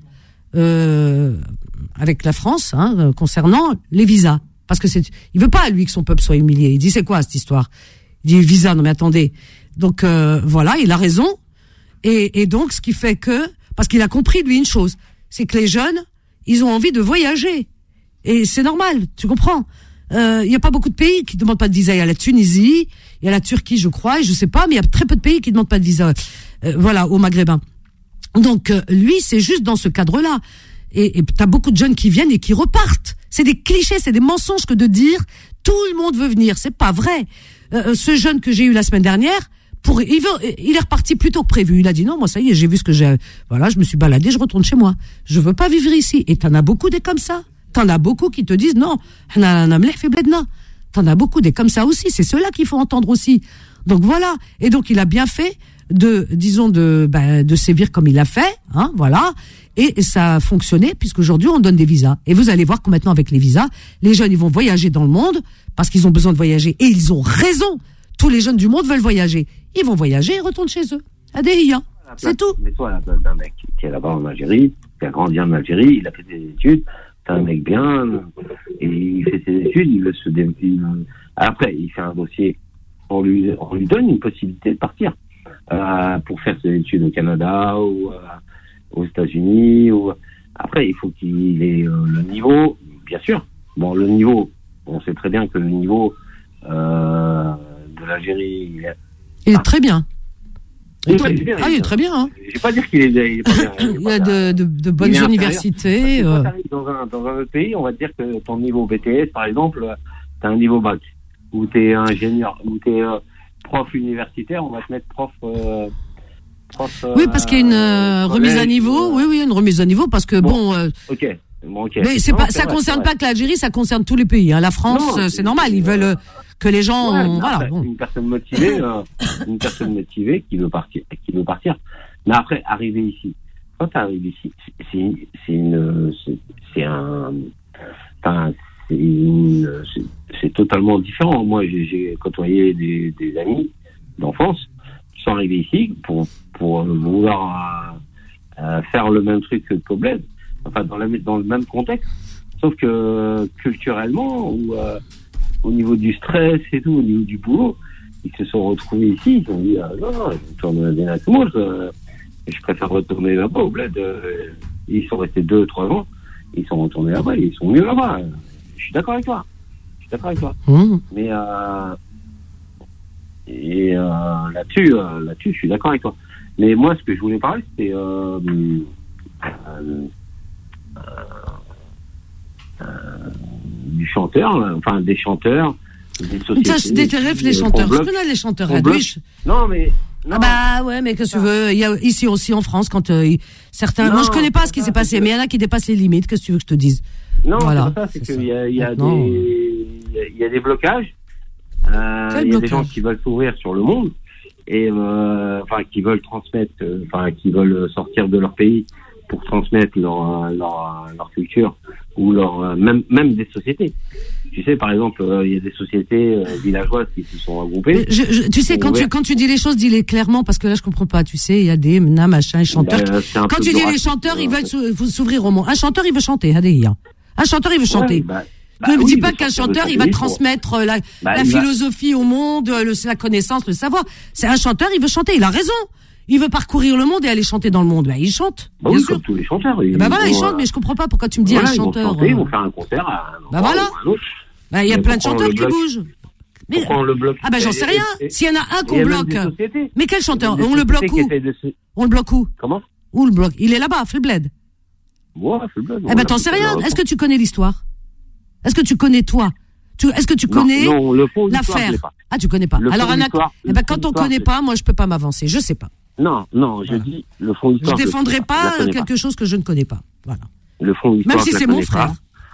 avec la France concernant les visas, parce que il veut pas lui que son peuple soit humilié. Il dit c'est quoi cette histoire? Il dit visa, non mais attendez. Donc voilà, il a raison. Et donc ce qui fait que, parce qu'il a compris lui une chose, c'est que les jeunes, ils ont envie de voyager. Et c'est normal, tu comprends? Il y a pas beaucoup de pays qui demandent pas de visa. Il y a la Tunisie, il y a la Turquie, je crois, et je sais pas, mais il y a très peu de pays qui demandent pas de visa. Voilà, aux Maghrébins. Donc lui, c'est juste dans ce cadre-là. Et t'as beaucoup de jeunes qui viennent et qui repartent. C'est des clichés, c'est des mensonges que de dire tout le monde veut venir. C'est pas vrai. Ce jeune que j'ai eu la semaine dernière, il est reparti plus tôt que prévu. Il a dit non, moi ça y est, j'ai vu ce que j'ai. Voilà, je me suis baladé, je retourne chez moi. Je veux pas vivre ici. Et t'en as beaucoup des comme ça. T'en as beaucoup qui te disent non, t'en as beaucoup des comme ça aussi. C'est ceux-là qu'il faut entendre aussi. Donc voilà. Et donc il a bien fait de sévir comme il a fait, voilà. Et ça a fonctionné puisqu'aujourd'hui on donne des visas. Et vous allez voir que maintenant avec les visas, les jeunes ils vont voyager dans le monde parce qu'ils ont besoin de voyager et ils ont raison. Tous les jeunes du monde veulent voyager. Ils vont voyager et retournent chez eux. Adéhia. C'est tout. Mais toi, à la place d'un mec qui est là-bas en Algérie, qui a grandi en Algérie, il a fait des études, c'est un mec bien, et il fait ses études, il veut se développer. Après, il fait un dossier, on lui donne une possibilité de partir pour faire ses études au Canada ou aux États-Unis. Après, il faut qu'il ait le niveau, bien sûr. Bon, le niveau, on sait très bien que le niveau de l'Algérie, il est très bien. Il est très bien. Hein. Je vais pas dire qu'il est pas bien. Il y a de bonnes universités. Quand tu arrives dans un autre pays, on va te dire que ton niveau BTS, par exemple, tu as un niveau bac. Ou tu es ingénieur, ou tu es prof universitaire, on va te mettre prof. Oui, parce qu'il y a une remise à niveau. Oui, une remise à niveau, parce que Ok. Mais ça concerne pas que l'Algérie, ça concerne tous les pays. La France, c'est normal. Ils veulent que les gens, Une personne motivée qui veut partir. Mais après, arriver ici. Quand tu arrives ici, c'est totalement différent. Moi, j'ai côtoyé des amis d'enfance qui sont arrivés ici pour vouloir faire le même truc que Koblenz. Enfin, dans le même contexte, sauf que culturellement ou au niveau du stress et tout, au niveau du boulot, ils se sont retrouvés ici, ils ont dit non, je tourne bien à tout le monde, je préfère retourner là-bas au bled. Ils sont restés 2-3 ans, ils sont retournés là-bas, ils sont mieux là-bas. Je suis d'accord avec toi. Mais là-dessus, je suis d'accord avec toi. Mais moi, ce que je voulais parler, c'était du chanteur, enfin des chanteurs, des sociétés. Ça se déterref les chanteurs. Parce que là, les chanteurs à douche. Non, mais. Non. Ah bah ouais, mais qu'est-ce que tu veux? Il y a ici aussi en France, quand certains. Moi, je connais pas ce qui s'est passé, mais il y en a qui dépassent les limites. Qu'est-ce que tu veux que je te dise? Non, voilà. C'est qu'il y a des blocages. Il y a des gens qui veulent s'ouvrir sur le monde et qui veulent transmettre, qui veulent sortir de leur pays pour transmettre leur culture ou même des sociétés. Tu sais, par exemple, il y a des sociétés villageoises qui se sont regroupées. Tu sais, quand tu dis les choses, dis-les clairement, parce que là, je comprends pas. Tu sais, il y a des machins, chanteurs. Quand tu dis les chanteurs, ils veulent s'ouvrir au monde. Un chanteur, il veut chanter. Un chanteur, il veut chanter. Ne me dis pas qu'un chanteur, il va transmettre la philosophie au monde, la connaissance, le savoir. C'est un chanteur, il veut chanter. Il a raison. Il veut parcourir le monde et aller chanter dans le monde. Il chante. Bien sûr. Comme tous les chanteurs. Il chante, mais je comprends pas pourquoi tu me dis un chanteur. Ils vont faire un concert à un endroit ou à un autre. Il y a plein de chanteurs qui bougent. Mais on le bloque. J'en sais rien. S'il y en a un qu'on bloque. Mais quel chanteur? On le bloque où? On le bloque où? Comment? Où le bloc? Il est là-bas, في البلاد. Ouais, c'est le bled. Eh ben, t'en sais rien. Est-ce que tu connais l'histoire? Est-ce que tu connais, toi? Est-ce que tu connais non, le fond d'histoire, l'affaire? je l'ai pas. Ah, tu connais pas. Le Alors, fond d'histoire, eh ben, quand on connaît pas, moi, je peux pas m'avancer. Je sais pas. Non, je dis le fond Je d'histoire. défendrai pas connais quelque chose que je ne connais pas. Voilà. Le fond d'histoire. Même si je la c'est mon connais frère. pas.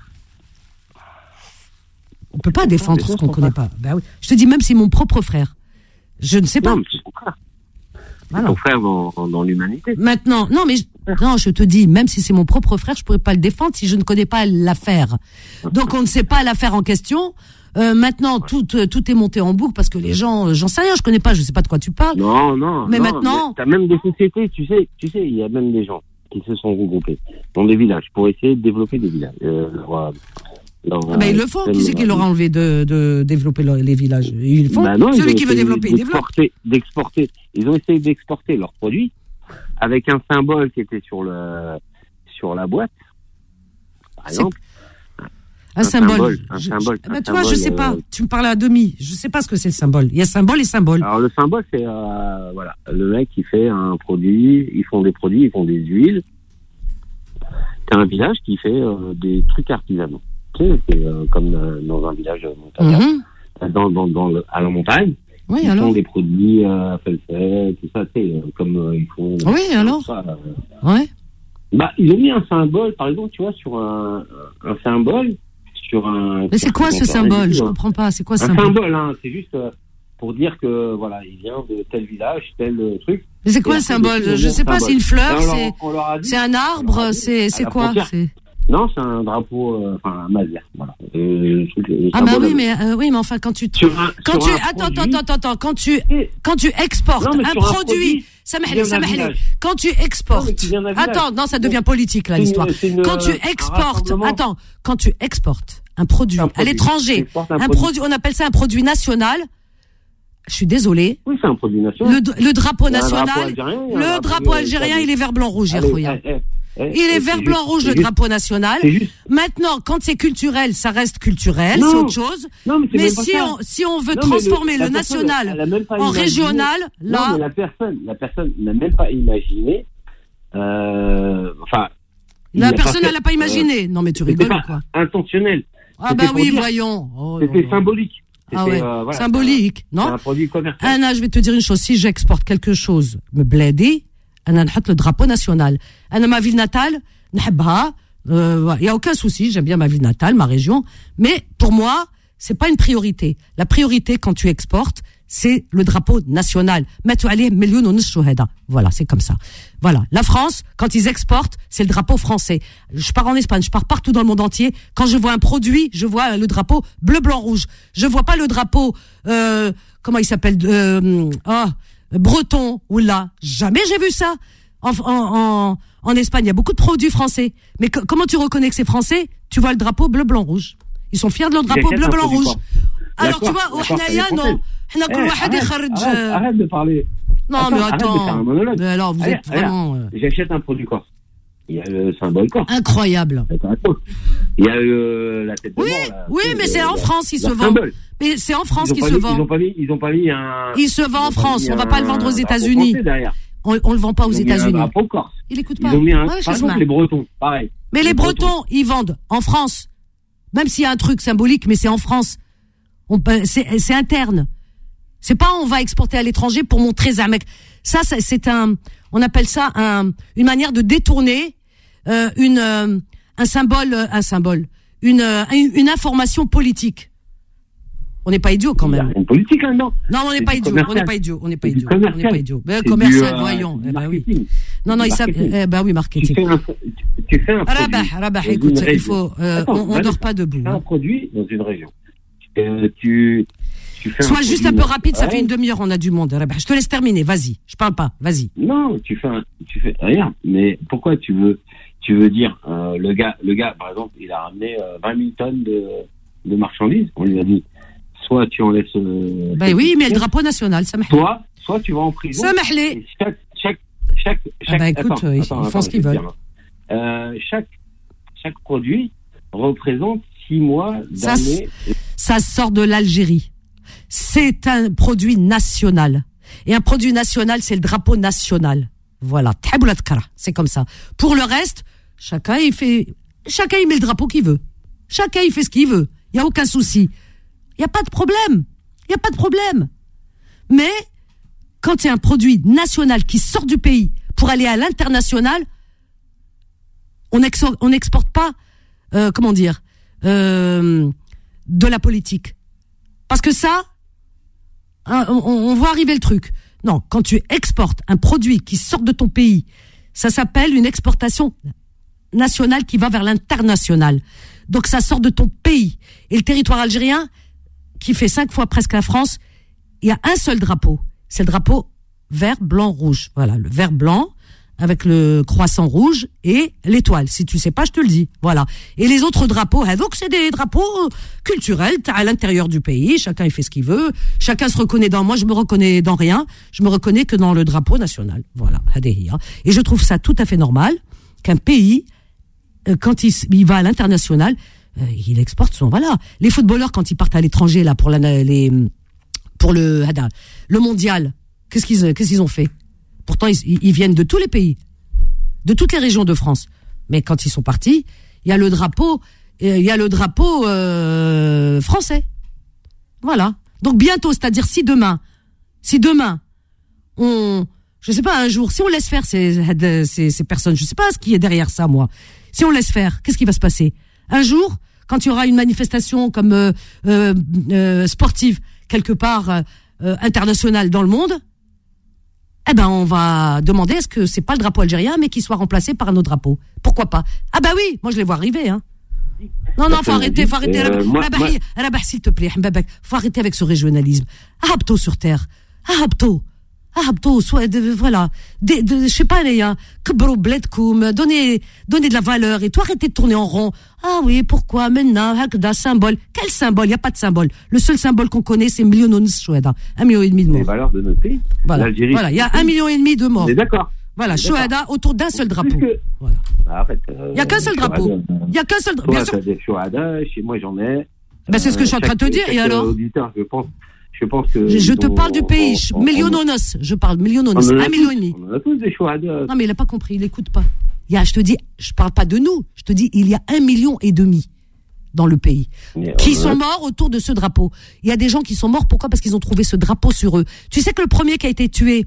On peut pas défendre ce qu'on connaît pas. Ben oui. Je te dis, même si mon propre frère. Je ne sais pas. Non, mais c'est ton frère. Voilà. Ton frère dans l'humanité. Maintenant, non, mais je te dis, même si c'est mon propre frère, je pourrais pas le défendre si je ne connais pas l'affaire. Donc, on ne sait pas l'affaire en question. Maintenant, tout est monté en boucle parce que les gens, j'en sais rien, je connais pas, je sais pas de quoi tu parles. Non. Mais maintenant, t'as même des sociétés, tu sais, il y a même des gens qui se sont regroupés dans des villages pour essayer de développer des villages. Ils le font. Qui c'est qui leur a enlevé de développer les villages? Ils le font. Non, celui qui veut développer, il développe. D'exporter. Ils ont essayé d'exporter leurs produits avec un symbole qui était sur la boîte, par exemple. Un symbole. Tu vois, je sais pas. Tu me parles à demi. Je sais pas ce que c'est le symbole. Il y a symbole et symbole. Alors le symbole, c'est voilà, le mec qui fait un produit. Ils font des produits, ils font des huiles. C'est un village qui fait des trucs artisanaux. Tu sais, c'est comme dans un village montagnard, à la montagne. Oui, ils alors. font des produits felfel, tout ça, tu sais, comme ils font. Oui, alors. Ça, ouais. Bah, ils ont mis un symbole, par exemple, tu vois, sur un symbole. Mais c'est quoi ce symbole? Je comprends pas. C'est quoi ce symbole? Un symbole, hein, c'est juste pour dire que voilà, il vient de tel village, tel truc. Mais c'est quoi le symbole? Je sais pas. C'est une fleur, c'est un arbre, c'est quoi? Non, c'est un drapeau, un mazia, voilà. Bah oui, mais enfin quand tu attends, quand tu exportes un produit, quand tu exportes, attends, non, ça devient politique là l'histoire. Quand tu exportes un produit à l'étranger, un produit, on appelle ça un produit national. Je suis désolée. Oui, c'est un produit national. Le drapeau national, le drapeau algérien, il est vert, blanc, rouge, il est vert, blanc, rouge, le drapeau national. Maintenant, quand c'est culturel, ça reste culturel, c'est autre chose. Mais si on veut transformer le national en régional, là. Non, mais la personne n'a même pas imaginé. La personne, elle n'a pas imaginé. Non, mais tu rigoles ou quoi? Intentionnel. Ah, bah oui, voyons. C'était symbolique. Symbolique, non? C'est un produit commercial. Anna, je vais te dire une chose. Si j'exporte quelque chose, me blédé, Anna, نحط le drapeau national. Anna, ma ville natale, نحبها. Il y a aucun souci. J'aime bien ma ville natale, ma région. Mais, pour moi, c'est pas une priorité. La priorité, quand tu exportes, c'est le drapeau national. Voilà, c'est comme ça. Voilà. La France, quand ils exportent, c'est le drapeau français. Je pars en Espagne, je pars partout dans le monde entier. Quand je vois un produit, je vois le drapeau bleu, blanc, rouge. Je vois pas le drapeau, comment il s'appelle, breton, ou là. Jamais j'ai vu ça. En Espagne, il y a beaucoup de produits français. Mais comment tu reconnais que c'est français? Tu vois le drapeau bleu, blanc, rouge. Ils sont fiers de leur drapeau bleu, blanc, rouge. Alors tu vois, au Hnaya, non. Arrête de parler. Non, mais attends. Mais alors, vous êtes vraiment. J'achète un produit corse. Il y a le symbole corse. Incroyable. Il y a la tête de mort. Oui, mais c'est en France, il se vend. Mais c'est en France qu'il se vend. Ils ont pas mis un. Il se vend en France. On va pas le vendre aux États-Unis. On le vend pas aux États-Unis. Il écoute pas. Ils ont mis par exemple, les Bretons, pareil. Mais les Bretons, ils vendent en France. Même s'il y a un truc symbolique, mais c'est en France. C'est interne. C'est pas on va exporter à l'étranger pour montrer ça, mec. Ça, c'est on appelle ça une manière de détourner un symbole, une information politique. On n'est pas idiot quand même. Il y a une politique là-dedans. Non, on n'est pas idiot. On n'est pas idiot. Mais commercial, voyons. Oui. Non, ils savent. Oui, marketing. Tu fais un produit. Rabat, écoute, il faut. On dort pas debout. Tu fais un produit dans une région. Tu fais Sois juste un peu rapide, ça fait une demi-heure, on a du monde. Je te laisse terminer, vas-y. Je parle pas, vas-y. Non, tu fais rien. Mais pourquoi tu veux dire le gars, par exemple, il a ramené 20 000 tonnes de marchandises. On lui a dit, soit tu enlèves oui, mais le drapeau national, ça m'aide. Soit tu vas en prison. Ça m'aide. Écoute, ils font ce qu'ils veulent. Chaque produit représente 6 mois d'année. Ça sort de l'Algérie. C'est un produit national. Et un produit national, c'est le drapeau national. Voilà, c'est comme ça. Pour le reste, chacun il met le drapeau qu'il veut. Chacun il fait ce qu'il veut. Il y a aucun souci. Il y a pas de problème. Mais quand c'est un produit national qui sort du pays pour aller à l'international, on n'exporte pas, de la politique. Parce que ça, on voit arriver le truc. Non, quand tu exportes un produit qui sort de ton pays, ça s'appelle une exportation nationale qui va vers l'international. Donc ça sort de ton pays. Et le territoire algérien, qui fait 5 fois presque la France, il y a un seul drapeau. C'est le drapeau vert, blanc, rouge. Voilà, le vert blanc avec le croissant rouge et l'étoile. Si tu sais pas, je te le dis. Voilà. Et les autres drapeaux, donc c'est des drapeaux culturels à l'intérieur du pays. Chacun il fait ce qu'il veut. Chacun se reconnaît dans. Moi, je me reconnais dans rien. Je me reconnais que dans le drapeau national. Voilà. Et je trouve ça tout à fait normal qu'un pays, quand il va à l'international, il exporte son. Voilà. Les footballeurs, quand ils partent à l'étranger là pour le mondial, qu'est-ce qu'ils ont fait? Pourtant, ils viennent de tous les pays, de toutes les régions de France. Mais quand ils sont partis, il y a le drapeau français. Voilà. Donc bientôt, c'est-à-dire si demain, je sais pas, un jour, si on laisse faire ces personnes, je sais pas ce qui est derrière ça, moi. Si on laisse faire, qu'est-ce qui va se passer? Un jour, quand il y aura une manifestation comme sportive quelque part internationale dans le monde, eh ben on va demander est-ce que c'est pas le drapeau algérien mais qu'il soit remplacé par un autre drapeau. Pourquoi pas? Ah bah oui, moi je les vois arriver hein. Non, faut arrêter, Rabah, s'il te plaît, faut arrêter avec ce régionalisme. Habto sur terre. Habto, soit voilà, je sais pas les kbro bledkoum, donnez de la valeur et toi arrêtez de tourner en rond. Ah oui, pourquoi maintenant hakda symbole? Quel symbole? Il y a pas de symbole. Le seul symbole qu'on connaît c'est 1,5 million de morts. Les valeurs de notre pays. Voilà, il y a 1,5 million de morts. On est d'accord. Voilà, Chouhada autour d'un seul drapeau. Voilà. Arrête, il y a qu'un seul drapeau. Il y a qu'un seul drapeau. Bien sûr. Chouhada, chez moi j'en ai. C'est ce que je suis en train de te dire et alors auditeur, je pense que je te parle du pays, milliononos, je parle milliononos, 1,5 million. On a tous des Chouhada. Non mais il a pas compris, il écoute pas. Je te dis, je parle pas de nous, je te dis il y a 1,5 million dans le pays qui sont morts autour de ce drapeau. Il y a des gens qui sont morts, pourquoi? Parce qu'ils ont trouvé ce drapeau sur eux. Tu sais que le premier qui a été tué,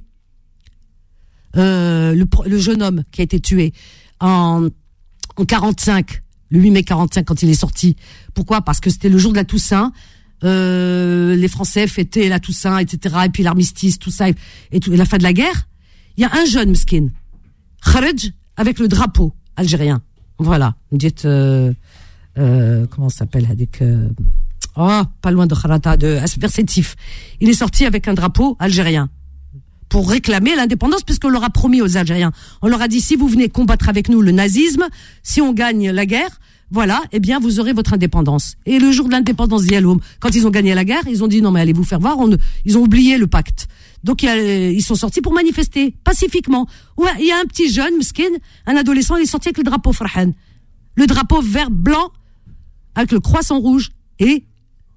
le jeune homme qui a été tué en 45, le 8 mai 45 quand il est sorti. Pourquoi? Parce que c'était le jour de la Toussaint. Les Français fêtaient la Toussaint, etc. Et puis l'armistice, tout ça, et la fin de la guerre. Il y a un jeune miskin, Kharaj, avec le drapeau algérien. Voilà. Comment ça s'appelle? Avec, pas loin de Kharata, de Versetif. Il est sorti avec un drapeau algérien pour réclamer l'indépendance, puisqu'on leur a promis aux Algériens. On leur a dit, si vous venez combattre avec nous le nazisme, si on gagne la guerre, voilà, eh bien, vous aurez votre indépendance. Et le jour de l'indépendance d'Yaloum, quand ils ont gagné la guerre, ils ont dit, non, mais allez vous faire voir, ils ont oublié le pacte. Donc, ils sont sortis pour manifester, pacifiquement. Ouais, il y a un petit jeune, miskin, un adolescent, il est sorti avec le drapeau Farhan. Le drapeau vert-blanc, avec le croissant rouge et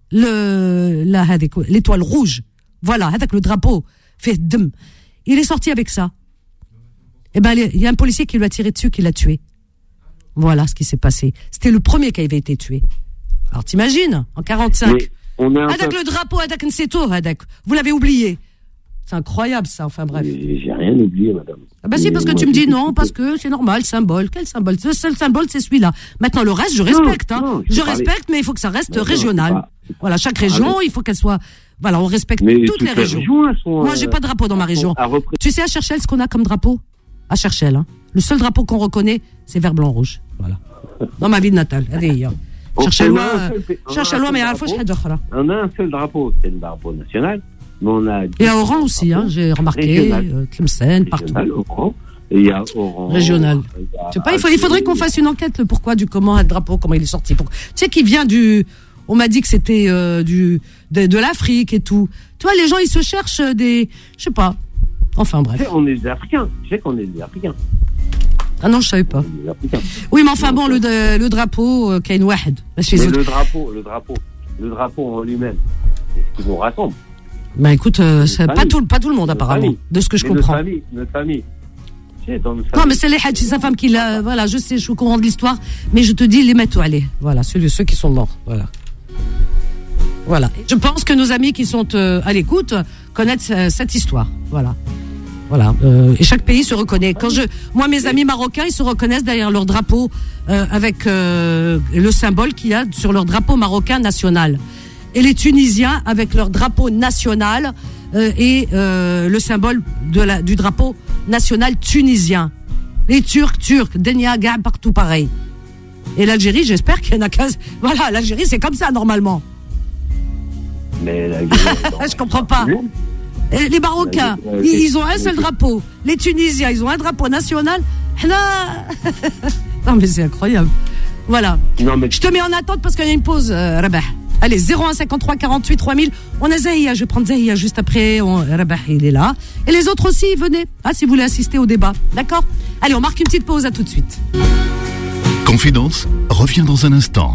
l'étoile rouge. Voilà, avec le drapeau fait dum. Il est sorti avec ça. Eh ben, il y a un policier qui lui a tiré dessus, qui l'a tué. Voilà ce qui s'est passé. C'était le premier qui avait été tué. Alors t'imagines, en 45. Avec le drapeau, avec Nseto, vous l'avez oublié. C'est incroyable ça, enfin bref. J'ai rien oublié, madame. Ah bah si, parce que tu me dis non, parce que c'est normal, symbole. Quel symbole? Le seul symbole, c'est celui-là. Maintenant, le reste, je respecte. Je respecte, mais il faut que ça reste régional. Voilà, chaque région, il faut qu'elle soit... Voilà, on respecte toutes les régions. Moi, j'ai pas de drapeau dans ma région. Tu sais à Cherchel ce qu'on a comme drapeau? À Cherchel, hein. Le seul drapeau qu'on reconnaît, c'est vert, blanc, rouge. Voilà. Dans ma ville natale. Cherchelois, mais à la fois, je on a un seul drapeau, c'est le drapeau national. Mais on a et à Oran aussi, hein, j'ai remarqué, Tlemcen, partout. Oran, et il y a Oran. Régional. Tu sais pas, il faudrait qu'on fasse une enquête, le pourquoi du comment, le drapeau, comment il est sorti. Tu sais qu'il vient on m'a dit que c'était de l'Afrique et tout. Tu vois, les gens, ils se cherchent je sais pas. Enfin, bref. On est des Africains. Je sais qu'on est des Africains. Ah non, je savais pas. Oui, mais enfin bon, le drapeau, Kain Wahed. Le drapeau en lui-même, c'est ce qui nous rassemble. Bah écoute, c'est pas tout le monde apparemment, de ce que je comprends. Notre famille. sais, dans Non, mais c'est les Hadj, c'est sa femme qui l'a. Voilà, je sais, je suis au courant de l'histoire, mais je te dis, les mettent allez. Voilà, ceux qui sont morts. Voilà. Je pense que nos amis qui sont à l'écoute connaissent cette histoire. Voilà. Et chaque pays se reconnaît. Moi, mes amis marocains, ils se reconnaissent derrière leur drapeau avec le symbole qu'il y a sur leur drapeau marocain national. Et les Tunisiens avec leur drapeau national et le symbole du drapeau national tunisien. Les Turcs, Denia, Gab, partout pareil. Et l'Algérie, j'espère qu'il y en a 15. Voilà, l'Algérie, c'est comme ça normalement. Mais l'Algérie, je comprends pas. Et les Marocains, ils ont un seul drapeau. Les Tunisiens, ils ont un drapeau national. Non, mais c'est incroyable. Voilà. Non, mais... Je te mets en attente parce qu'il y a une pause, Rabah. Allez, 01 53 48 3000. On a Zahia, je vais prendre Zahia juste après. Rabah, il est là. Et les autres aussi, venez. Si vous voulez assister au débat. D'accord ? Allez, on marque une petite pause, à tout de suite. Confidence revient dans un instant.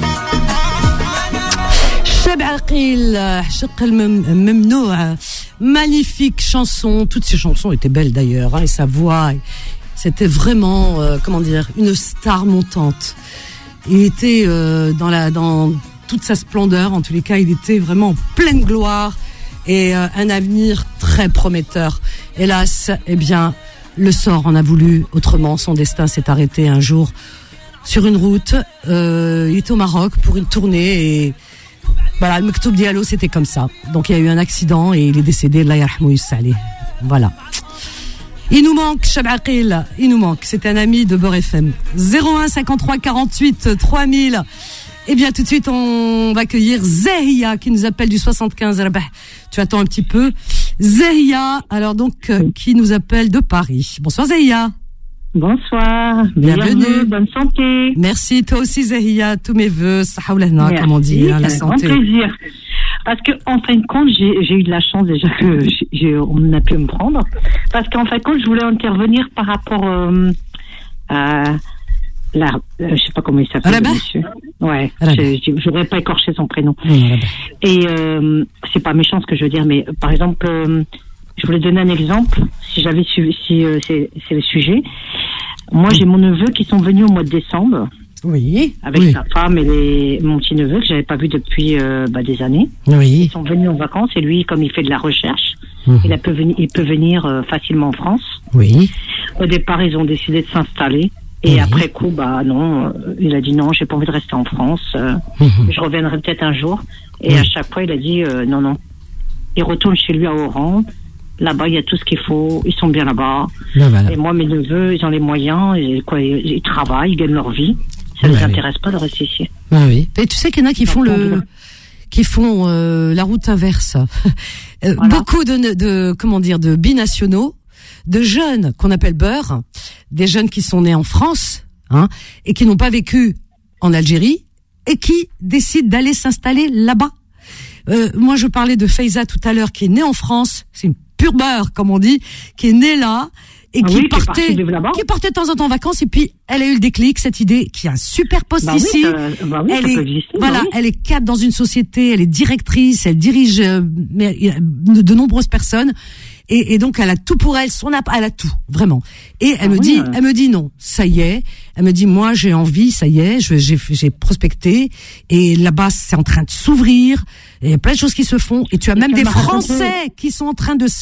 Magnifique chanson. Toutes ces chansons étaient belles d'ailleurs, et sa voix, c'était vraiment, une star montante. Il était dans toute sa splendeur. En tous les cas, il était vraiment en pleine gloire et un avenir très prometteur. Hélas, le sort en a voulu autrement. Son destin s'est arrêté un jour sur une route. Il était au Maroc pour une tournée et voilà, le Mektoub Diallo, c'était comme ça. Donc il y a eu un accident et il est décédé. Allah yarhamou yussalih. Voilà. Il nous manque, Cheb Aqil, c'était un ami de Beurre FM. 01 53 48 3000. Eh bien, tout de suite, on va accueillir Zahia qui nous appelle du 75. Tu attends un petit peu. Zahia, alors donc, qui nous appelle de Paris. Bonsoir Zahia. Bonsoir. Bienvenue. Bonne santé. Merci, toi aussi Zahia. Tous mes voeux. Sahaoulahna, comme on dit, la santé. Grand plaisir. Parce que, en fin de compte, j'ai eu de la chance déjà que on a pu me prendre. Parce qu'en fin de compte, je voulais intervenir par rapport à je sais pas comment il s'appelle, monsieur. Ouais. Je voudrais pas écorcher son prénom. Et c'est pas méchant ce que je veux dire, mais par exemple, je voulais donner un exemple. Si j'avais suivi, c'est le sujet. Moi, j'ai mon neveu qui sont venus au mois de décembre. Oui. Avec sa femme et mon petit neveu que j'avais pas vu depuis des années. Oui. Ils sont venus en vacances et lui, comme il fait de la recherche, il peut venir facilement en France. Oui. Au départ, ils ont décidé de s'installer. Et après coup, non, il a dit non, j'ai pas envie de rester en France. Je reviendrai peut-être un jour. Et à chaque fois, il a dit non. Il retourne chez lui à Oran. Là-bas, il y a tout ce qu'il faut. Ils sont bien là-bas. Voilà. Et moi, mes neveux, ils ont les moyens. Ils travaillent, ils gagnent leur vie. Ça ne les intéresse pas de rester ici. Oui. Et tu sais qu'il y en a qui font la route inverse. Voilà. Beaucoup de binationaux, de jeunes qu'on appelle beurre, des jeunes qui sont nés en France, et qui n'ont pas vécu en Algérie, et qui décident d'aller s'installer là-bas. Moi, je parlais de Faiza tout à l'heure, qui est née en France. C'est une pure beurre, comme on dit, qui est née là, et qui partait de temps en temps en vacances, et puis elle a eu le déclic, cette idée, qui a un super poste ici. Elle est cadre dans une société, elle est directrice, elle dirige de nombreuses personnes. Et donc elle a tout pour elle, elle a tout, vraiment. Et elle me dit non, ça y est. Elle me dit moi j'ai envie, ça y est, j'ai prospecté et là-bas c'est en train de s'ouvrir. Il y a plein de choses qui se font et tu as même des Français qui sont en train de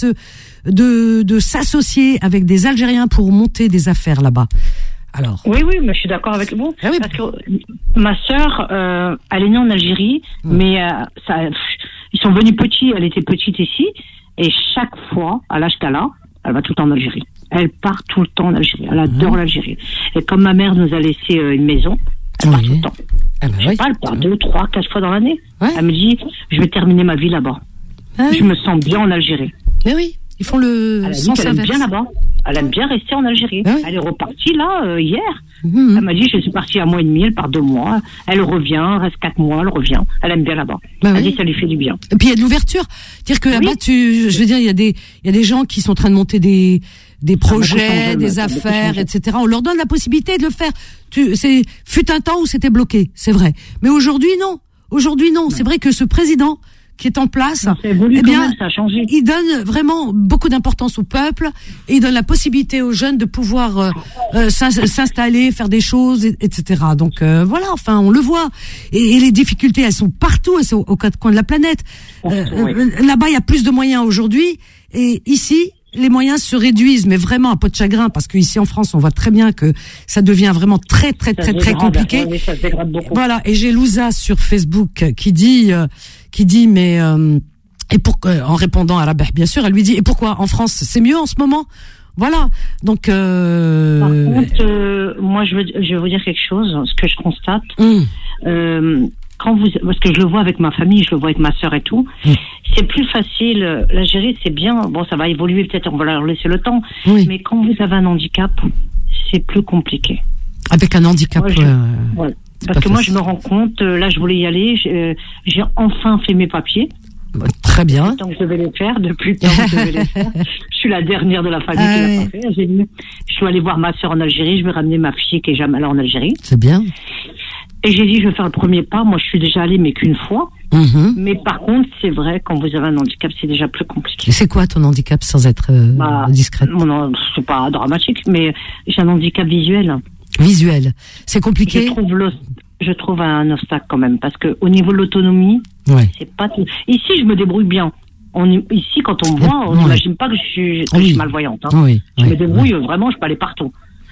s'associer avec des Algériens pour monter des affaires là-bas. Alors. Oui, mais je suis d'accord avec vous. Parce que ma sœur, elle est née en Algérie, mais ils sont venus petits, elle était petite ici. Et chaque fois, à l'âge qu'elle a, elle va tout le temps en Algérie. Elle part tout le temps en Algérie. Elle adore l'Algérie. Et comme ma mère nous a laissé une maison, elle part tout le temps. Je sais pas, elle part 2, 3, 4 fois dans l'année. Elle me dit, je vais terminer ma vie là-bas. Je me sens bien en Algérie. Mais oui, ils font le sens inverse. Elle aime bien là-bas. Elle aime bien rester en Algérie. Elle est repartie là, hier. Elle m'a dit, je suis partie à 1 mois et demi, elle part 2 mois. Elle revient, reste 4 mois, elle revient. Elle aime bien là-bas. Elle dit, ça lui fait du bien. Et puis il y a de l'ouverture. C'est-à-dire que là-bas, je veux dire, il y a des gens qui sont en train de monter des projets, des affaires, etc. On leur donne la possibilité de le faire. Fut un temps où c'était bloqué, c'est vrai. Mais aujourd'hui, non. C'est vrai que ce président qui est en place, eh bien, ça a changé. Il donne vraiment beaucoup d'importance au peuple et il donne la possibilité aux jeunes de pouvoir s'installer, faire des choses, etc. Donc voilà, enfin, on le voit. Et les difficultés, elles sont partout, elles sont aux quatre coins de la planète. Là-bas, il y a plus de moyens aujourd'hui, et ici, les moyens se réduisent, mais vraiment à peau de chagrin, parce qu'ici en France, on voit très bien que ça devient vraiment très compliqué. Oui, ça se dégrade beaucoup. Voilà, et j'ai Louza sur Facebook qui dit mais et en répondant à Rabah, bien sûr, elle lui dit, et pourquoi en France c'est mieux en ce moment? Voilà, donc Par contre, moi je vais vous dire quelque chose, ce que je constate. Parce que je le vois avec ma famille, je le vois avec ma sœur et tout, c'est plus facile. L'Algérie, c'est bien. Bon, ça va évoluer, peut-être, on va leur laisser le temps. Oui. Mais quand vous avez un handicap, c'est plus compliqué. Avec un handicap, voilà. Parce que moi, je me rends compte, là, je voulais y aller, j'ai enfin fait mes papiers. Très bien. Depuis le temps que je devais les faire, depuis le temps que je devais les faire. Je suis la dernière de la famille qui l'a pas fait. Je suis allée voir ma sœur en Algérie, je vais ramener ma fille qui est jamais allée en Algérie. C'est bien. Et j'ai dit, je vais faire le premier pas. Moi, je suis déjà allée, mais qu'une fois. Mais par contre, c'est vrai, quand vous avez un handicap, c'est déjà plus compliqué. Et c'est quoi ton handicap, sans être discrète? C'est pas dramatique, mais j'ai un handicap visuel. Visuel. C'est compliqué? Je trouve un obstacle quand même, parce que au niveau de l'autonomie, c'est pas tout. Ici, je me débrouille bien. Ici, quand on me voit, on n'imagine pas que je suis malvoyante. Hein. Je me débrouille vraiment, je peux aller partout.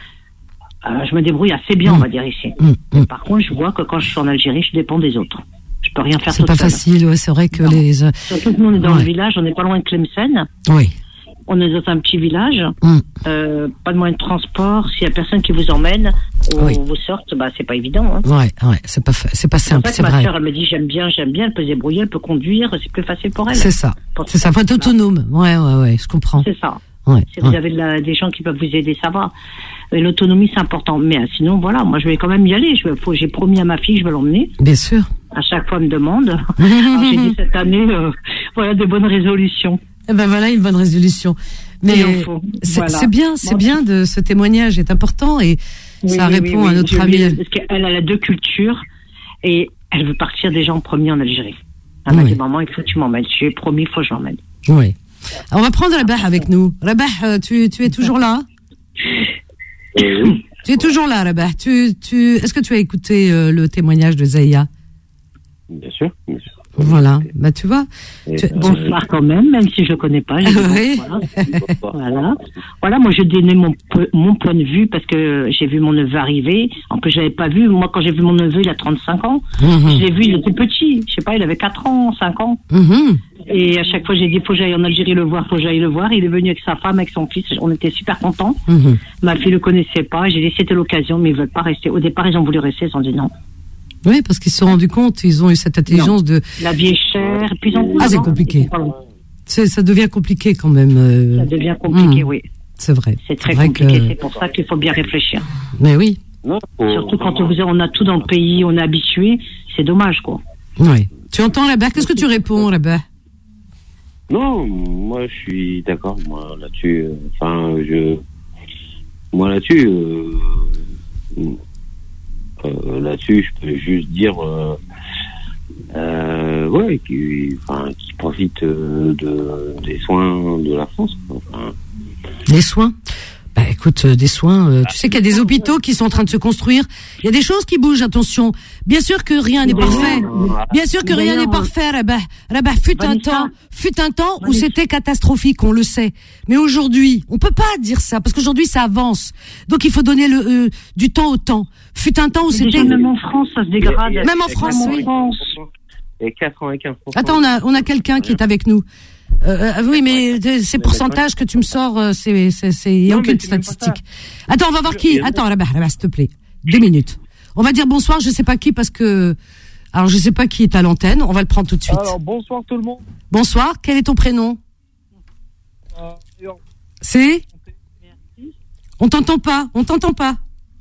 Je me débrouille assez bien, on va dire, ici. Par contre, je vois que quand je suis en Algérie, je dépends des autres. Je peux rien faire toute seule. C'est pas facile, ouais, c'est vrai que Surtout que nous, on est dans le village, on n'est pas loin de Tlemcen. Oui. On est dans un petit village, pas de moyen de transport. S'il y a personne qui vous emmène ou vous sorte, c'est pas évident. Hein. Ouais, c'est pas simple, c'est vrai. Ma sœur, elle me dit j'aime bien, elle peut se débrouiller, elle peut conduire, c'est plus facile pour elle. C'est ça, faut être autonome. Ouais, je comprends. C'est ça. Si vous avez des gens qui peuvent vous aider, ça va. L'autonomie, c'est important. Mais sinon, voilà, moi, je vais quand même y aller. J'ai promis à ma fille, je vais l'emmener. Bien sûr. À chaque fois, elle me demande. Alors, j'ai dit cette année, voilà, de bonnes résolutions. Eh ben voilà, une bonne résolution. Mais c'est bien de ce témoignage est important et ça répond à notre amie. Parce qu'elle a 2 cultures et elle veut partir déjà en premier en Algérie. Elle m'a dit, maman, il faut que tu m'emmènes. J'ai promis, il faut que je l'emmène. Oui. Alors, on va prendre Rabah avec nous. Rabah, tu es toujours là? Tu es toujours là, Rabah. Est-ce que tu as écouté le témoignage de Zahia? Bien sûr. Voilà, tu vois. Bonsoir quand même si je le connais pas. Voilà, moi je donnais mon point de vue parce que j'ai vu mon neveu arriver. En plus, j'avais pas vu. Moi, quand j'ai vu mon neveu, il a 35 ans. Je l'ai vu, il était petit. Je sais pas, il avait 4 ans, 5 ans. Et à chaque fois, j'ai dit, faut que j'aille en Algérie le voir, faut que j'aille le voir. Il est venu avec sa femme, avec son fils. On était super contents. Ma fille le connaissait pas. J'ai dit, c'était l'occasion, mais ils veulent pas rester. Au départ, ils ont voulu rester. Ils ont dit non. Oui, parce qu'ils se sont rendus compte, ils ont eu cette intelligence de... La vie est chère, puis c'est compliqué. Ça devient compliqué quand même. Ça devient compliqué, oui. C'est vrai. C'est très compliqué, c'est pour ça qu'il faut bien réfléchir. Mais oui. Surtout quand on a tout dans le pays, on est habitué, c'est dommage, quoi. Oui. Tu entends, Rabah? Qu'est-ce que tu réponds, Rabah? Non, moi je suis d'accord, moi là-dessus, là-dessus, je peux juste dire, qui profite des soins de la France. Des soins? Écoute, des soins. Tu sais qu'il y a des hôpitaux qui sont en train de se construire. Il y a des choses qui bougent. Attention. Bien sûr que rien n'est parfait. Bien sûr que rien n'est parfait. Rabah, fut un temps où c'était catastrophique. On le sait. Mais aujourd'hui, on peut pas dire ça parce qu'aujourd'hui ça avance. Donc il faut donner du temps au temps. Fut un temps où c'était. Même en France, ça se dégrade. Même en France, oui. Et 95%. Attends, on a quelqu'un qui est avec nous. Oui, mais ces pourcentages que tu me sors, il y a aucune statistique. Attends, on va voir qui. Attends, Rabah, s'il te plaît. 2 minutes. On va dire bonsoir, je sais pas qui parce que. Alors, je sais pas qui est à l'antenne. On va le prendre tout de suite. Alors, bonsoir tout le monde. Bonsoir. Quel est ton prénom? C'est? On t'entend pas. On t'entend pas.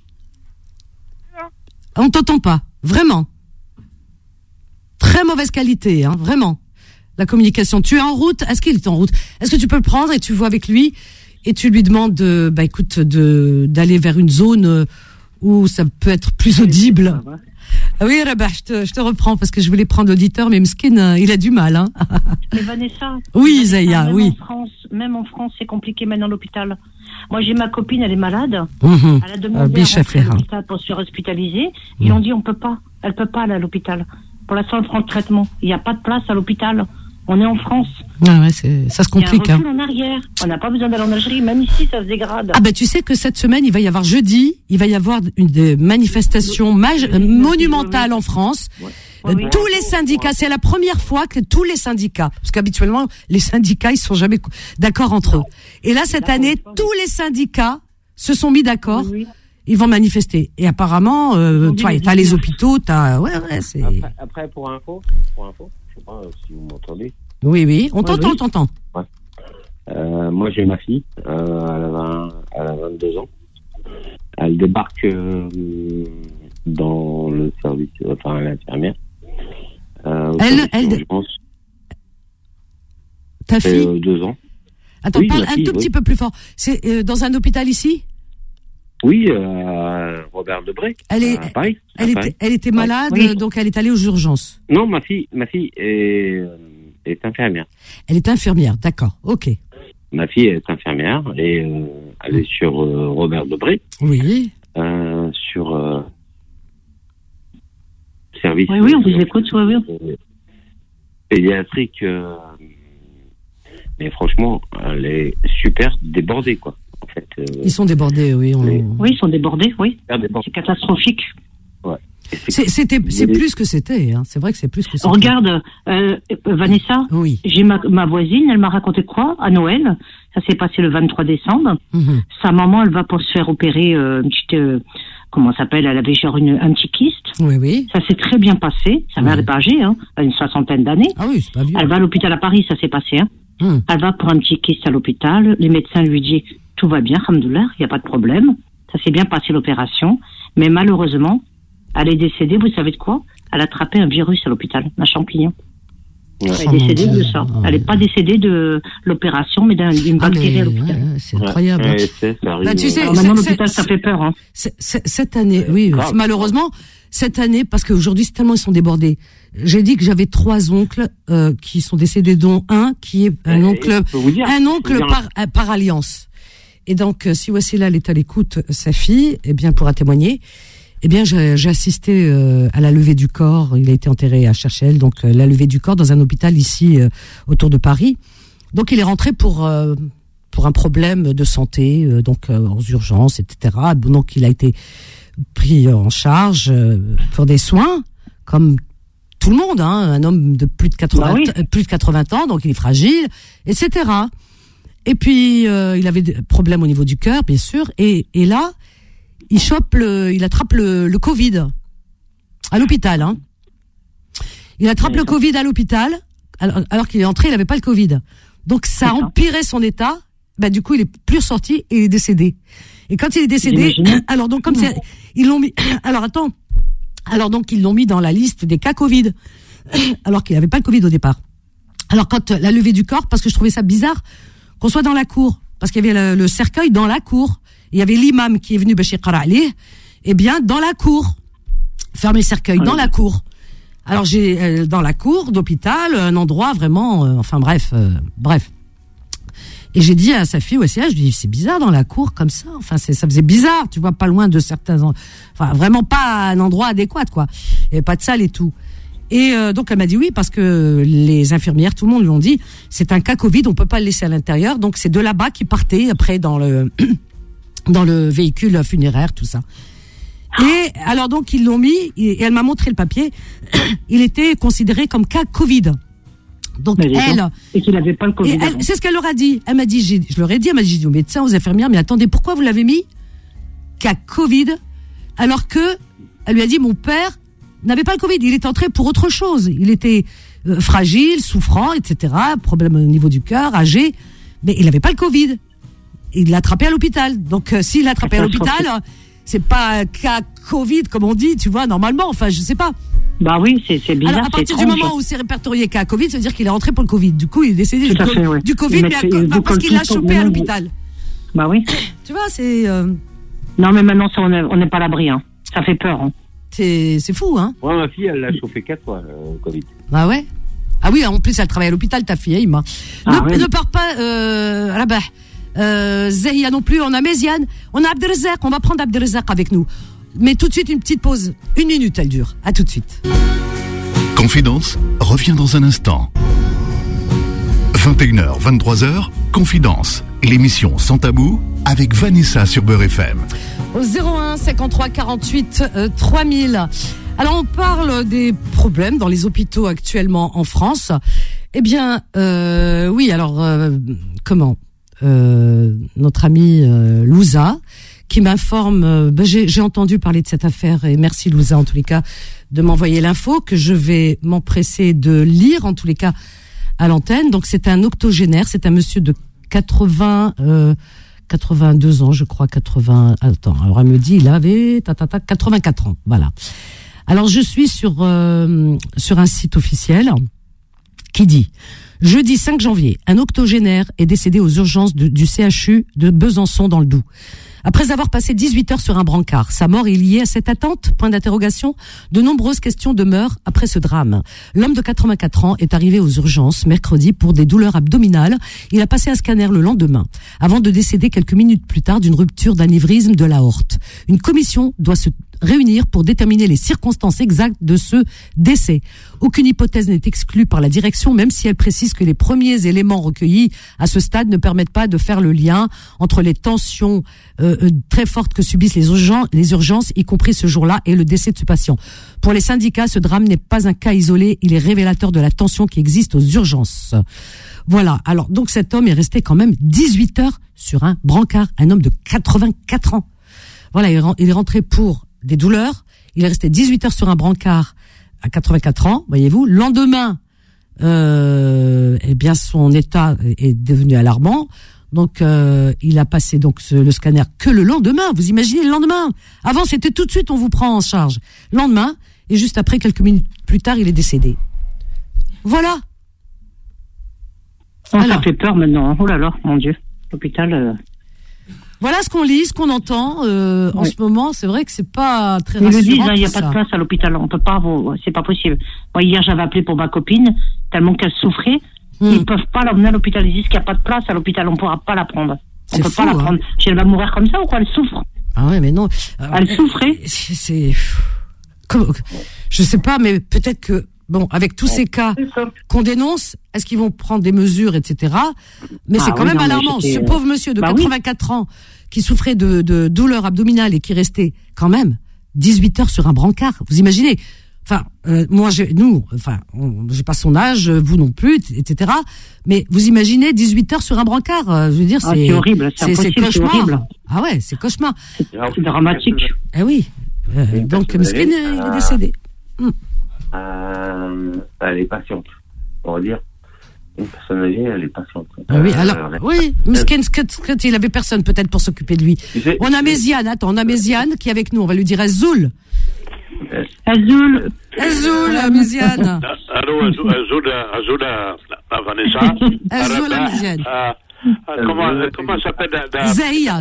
On t'entend pas. Vraiment. Très mauvaise qualité, hein. Vraiment. La communication. Tu es en route? Est-ce qu'il est en route? Est-ce que tu peux le prendre et tu vois avec lui et tu lui demandes d'aller vers une zone où ça peut être plus audible? Oui, Rabah, je te reprends parce que je voulais prendre l'auditeur, mais Mskin, il a du mal. Hein. Mais Vanessa. Oui, Zaya, oui. Même en France, c'est compliqué maintenant à l'hôpital. Moi, j'ai ma copine, elle est malade. Mm-hmm. Elle a demandé à rentrer à l'hôpital pour se faire hospitaliser. Ils ont dit, on peut pas. Elle peut pas aller à l'hôpital. Pour l'instant, elle prend le traitement. Il n'y a pas de place à l'hôpital. On est en France. Ah ouais, ça se complique. Il y a un recul en arrière. On n'a pas besoin d'aller en Algérie. Même ici, ça se dégrade. Ah ben tu sais que cette semaine, il va y avoir jeudi, il va y avoir une manifestation monumentale en France. Ouais. Tous les syndicats, c'est la première fois que tous les syndicats, parce qu'habituellement, les syndicats, ils sont jamais d'accord entre eux. Et là, cette année, tous les syndicats se sont mis d'accord. Oui. Ils vont manifester. Et apparemment, tu vois, t'as les hôpitaux, ouais, c'est... Après, pour info, je sais pas si vous m'entendez. Oui, on t'entend. Ouais. Moi, j'ai ma fille, elle a 22 ans. Elle débarque dans le service, enfin, l'infirmière. Ta fille 2 ans. Attends, oui, parle un tout petit peu plus fort. C'est dans un hôpital ici? Oui, Robert Debré. À Paris. Elle était malade, donc elle est allée aux urgences. Non, ma fille est infirmière. Elle est infirmière, d'accord, ok. Ma fille est infirmière et elle est sur Robert Debré. Oui. Sur service. Oui, on vous écoute, oui. Pédiatrique. Mais franchement, elle est super débordée, quoi. En fait, ils sont débordés, oui. Oui, ils sont débordés, oui. C'est catastrophique. Ouais. C'est plus que c'était, hein. C'est vrai que c'est plus que c'était. Regarde, Vanessa, oui. J'ai ma voisine, elle m'a raconté quoi à Noël. Ça s'est passé le 23 décembre. Mm-hmm. Sa maman, elle va pour se faire opérer une petite... comment ça s'appelle? Elle avait genre un petit kyste. Oui. Ça s'est très bien passé. Sa mère est pas âgée, hein. Elle a une 60aine d'années. Ah oui, c'est pas vieux. Elle va à l'hôpital à Paris, ça s'est passé, hein. Elle va pour un petit kyste à l'hôpital. Les médecins lui disent tout va bien, alhamdoulilah, il n'y a pas de problème. Ça s'est bien passé l'opération. Mais malheureusement, elle est décédée, vous savez de quoi? Elle a attrapé un virus à l'hôpital, un champignon. Elle est décédée de ça. Elle n'est pas décédée de l'opération, mais d'une bactérie à l'hôpital. C'est incroyable. Bah, tu sais, maintenant, l'hôpital, ça fait peur. Hein. Cette année, oui, malheureusement, cette année, parce qu'aujourd'hui, tellement ils sont débordés. J'ai dit que j'avais 3 oncles qui sont décédés, dont un qui est un oncle par alliance. Et donc, si Wassila est à l'écoute, sa fille, eh bien, pourra témoigner. Eh bien, j'ai assisté à la levée du corps. Il a été enterré à Cherchel, donc la levée du corps dans un hôpital ici autour de Paris. Donc, il est rentré pour un problème de santé, donc aux urgences, etc. Donc, il a été pris en charge pour des soins, comme tout le monde, hein, un homme de plus de 80 ans, donc il est fragile, etc. Et puis il avait des problèmes au niveau du cœur, bien sûr, et là il attrape le Covid à l'hôpital. Hein. Il attrape le Covid à l'hôpital, alors qu'il est entré, il n'avait pas le Covid. Donc ça a empiré son état. Bah du coup il est plus ressorti et il est décédé. Et quand il est décédé, alors donc comme c'est, ils l'ont mis. Alors donc ils l'ont mis dans la liste des cas Covid, alors qu'il n'avait pas le Covid au départ. Alors quand la levée du corps, parce que je trouvais ça bizarre qu'on soit dans la cour, parce qu'il y avait le cercueil dans la cour. Il y avait l'imam qui est venu Bachir Qara'ali, eh bien dans la cour, fermer le cercueil dans la cour. Alors j'ai dans la cour d'hôpital un endroit vraiment, bref. Et j'ai dit à sa fille Wassia, je lui dis c'est bizarre dans la cour comme ça. Enfin ça faisait bizarre, tu vois, pas loin de certains, enfin vraiment pas un endroit adéquat quoi. Il y avait pas de salle et tout. Et donc elle m'a dit oui parce que les infirmières, tout le monde lui ont dit c'est un cas Covid, on peut pas le laisser à l'intérieur. Donc c'est de là-bas qu'il partait après dans le véhicule funéraire, tout ça. Et alors donc ils l'ont mis et elle m'a montré le papier. Il était considéré comme cas Covid. Donc et qu'il n'avait pas le Covid. C'est ce qu'elle leur a dit. Elle m'a dit, je leur ai dit, elle m'a dit aux médecins, aux infirmières, mais attendez, pourquoi vous l'avez mis cas Covid alors que elle lui a dit mon père n'avait pas le Covid, il est entré pour autre chose. Il était fragile, souffrant, etc. Problème au niveau du cœur, âgé, mais il n'avait pas le Covid. Il l'a attrapé à l'hôpital. Donc s'il l'a attrapé à l'hôpital, c'est pas un cas Covid comme on dit, tu vois, normalement. Enfin, je sais pas. Bah oui, c'est bizarre. Alors à partir du moment où c'est répertorié cas Covid, ça veut dire qu'il est rentré pour le Covid. Du coup, il est décédé du Covid, mais parce qu'il l'a chopé à l'hôpital. Bah oui. Tu vois, c'est. Non, mais maintenant, on n'est pas à l'abri. Hein. Ça fait peur. Hein. c'est fou, hein. Moi, ma fille, elle l'a chauffé 4 fois, le Covid. Ah ouais. Ah oui, en plus, elle travaille à l'hôpital, ta fille, Ima. Ne pars pas, Rabah. Zahia non plus, on a Méziane, on a Abdelrazak, on va prendre Abdelrazak avec nous. Mais tout de suite, une petite pause. 1 minute, elle dure. À tout de suite. Confidence revient dans un instant. 21h, 23h, Confidence, l'émission sans tabou avec Vanessa sur Beurre FM. Au 01 53 48 3000. Alors on parle des problèmes dans les hôpitaux actuellement en France. Eh bien, oui. Alors notre ami Louza qui m'informe. J'ai entendu parler de cette affaire et merci Louza en tous les cas de m'envoyer l'info que je vais m'empresser de lire en tous les cas à l'antenne. Donc c'est un octogénaire, c'est un monsieur de 82 ans, je crois, 80. Attends, alors elle me dit, il avait 84 ans, voilà. Alors je suis sur un site officiel qui dit jeudi 5 janvier, un octogénaire est décédé aux urgences du CHU de Besançon dans le Doubs. Après avoir passé 18 heures sur un brancard, sa mort est liée à cette attente ? Point d'interrogation. De nombreuses questions demeurent après ce drame. L'homme de 84 ans est arrivé aux urgences mercredi pour des douleurs abdominales. Il a passé un scanner le lendemain, avant de décéder quelques minutes plus tard d'une rupture d'anévrisme de l'aorte. Une commission doit se réunir pour déterminer les circonstances exactes de ce décès. Aucune hypothèse n'est exclue par la direction, même si elle précise que les premiers éléments recueillis à ce stade ne permettent pas de faire le lien entre les tensions très fortes que subissent les urgences, y compris ce jour-là, et le décès de ce patient. Pour les syndicats, ce drame n'est pas un cas isolé, il est révélateur de la tension qui existe aux urgences. Voilà, alors donc cet homme est resté quand même 18 heures sur un brancard, un homme de 84 ans. Voilà, il est rentré pour des douleurs, il est resté 18 heures sur un brancard à 84 ans, voyez-vous. Le lendemain, eh bien son état est devenu alarmant. Donc il a passé donc le scanner que le lendemain. Vous imaginez le lendemain. Avant c'était tout de suite on vous prend en charge. Le lendemain et juste après quelques minutes plus tard il est décédé. Voilà. Ça fait peur maintenant. Oh là là, mon Dieu, l'hôpital. Voilà ce qu'on lit, ce qu'on entend en ce moment. C'est vrai que c'est pas très rassurant. Ils le disent, il n'y a pas de place à l'hôpital. On peut pas, c'est pas possible. Moi, hier, j'avais appelé pour ma copine, tellement qu'elle souffrait. Ils peuvent pas l'emmener à l'hôpital. Ils disent qu'il n'y a pas de place à l'hôpital. On pourra pas la prendre. On peut pas la prendre. Elle va mourir comme ça ou quoi? Elle souffre. Ah ouais, mais non. Elle souffrait. Je sais pas, mais peut-être que bon, avec tous ces cas qu'on dénonce, est-ce qu'ils vont prendre des mesures, etc. Mais c'est quand même alarmant. Ce pauvre monsieur de 84 ans qui souffrait de douleurs abdominales et qui restait quand même 18 heures sur un brancard. Vous imaginez? Enfin, moi, j'ai pas son âge, vous non plus, etc. Mais vous imaginez 18 heures sur un brancard? Je veux dire, c'est horrible, c'est cauchemar. Horrible. Ah ouais, c'est cauchemar. C'est dramatique. Eh oui. Donc, Meskin, il est décédé. Elle est patiente. On va dire, une personne âgée, elle est patiente. Oui, alors, oui, Meskin, quand il avait personne peut-être pour s'occuper de lui. On a Méziane, qui est avec nous, on va lui dire Azoul. Azoul, Méziane. Allô, Azoul, Vanessa. Azoul, Méziane. Comment s'appelle Zahia.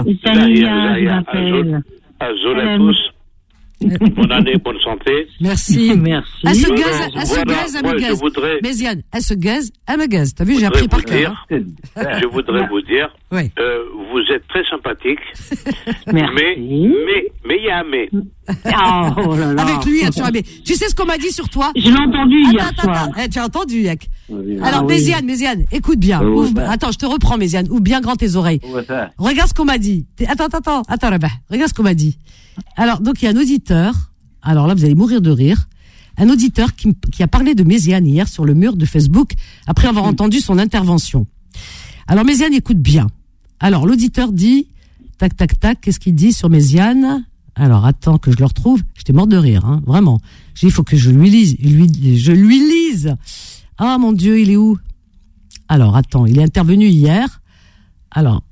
Azoul à tous. Bonne année, bonne santé. Merci. Elle se gaze, elle me gaze. Méziane, elle se gaze, elle me gaze. T'as vu, j'ai appris par cœur. Je voudrais vous dire, vous êtes très sympathique. Merci. Mais il y a un mais. Oh là là. Avec lui, tu vois, mais tu sais ce qu'on m'a dit sur toi? Je l'ai entendu hier soir. Tu as entendu, Yak? Alors, Méziane, écoute bien. Attends, je te reprends, Méziane. Ouvre bien grand tes oreilles. Regarde ce qu'on m'a dit. Attends, Rabah. Regarde ce qu'on m'a dit. Alors, donc, il y a un auditeur. Alors là, vous allez mourir de rire. Un auditeur qui a parlé de Méziane hier sur le mur de Facebook après avoir entendu son intervention. Alors, Méziane, écoute bien. Alors, l'auditeur dit, tac, qu'est-ce qu'il dit sur Méziane? Alors, attends que je le retrouve. J'étais mort de rire, hein, vraiment. J'ai dit, il faut que je lui lise. Ah, mon Dieu, il est où? Alors, attends, il est intervenu hier. Alors,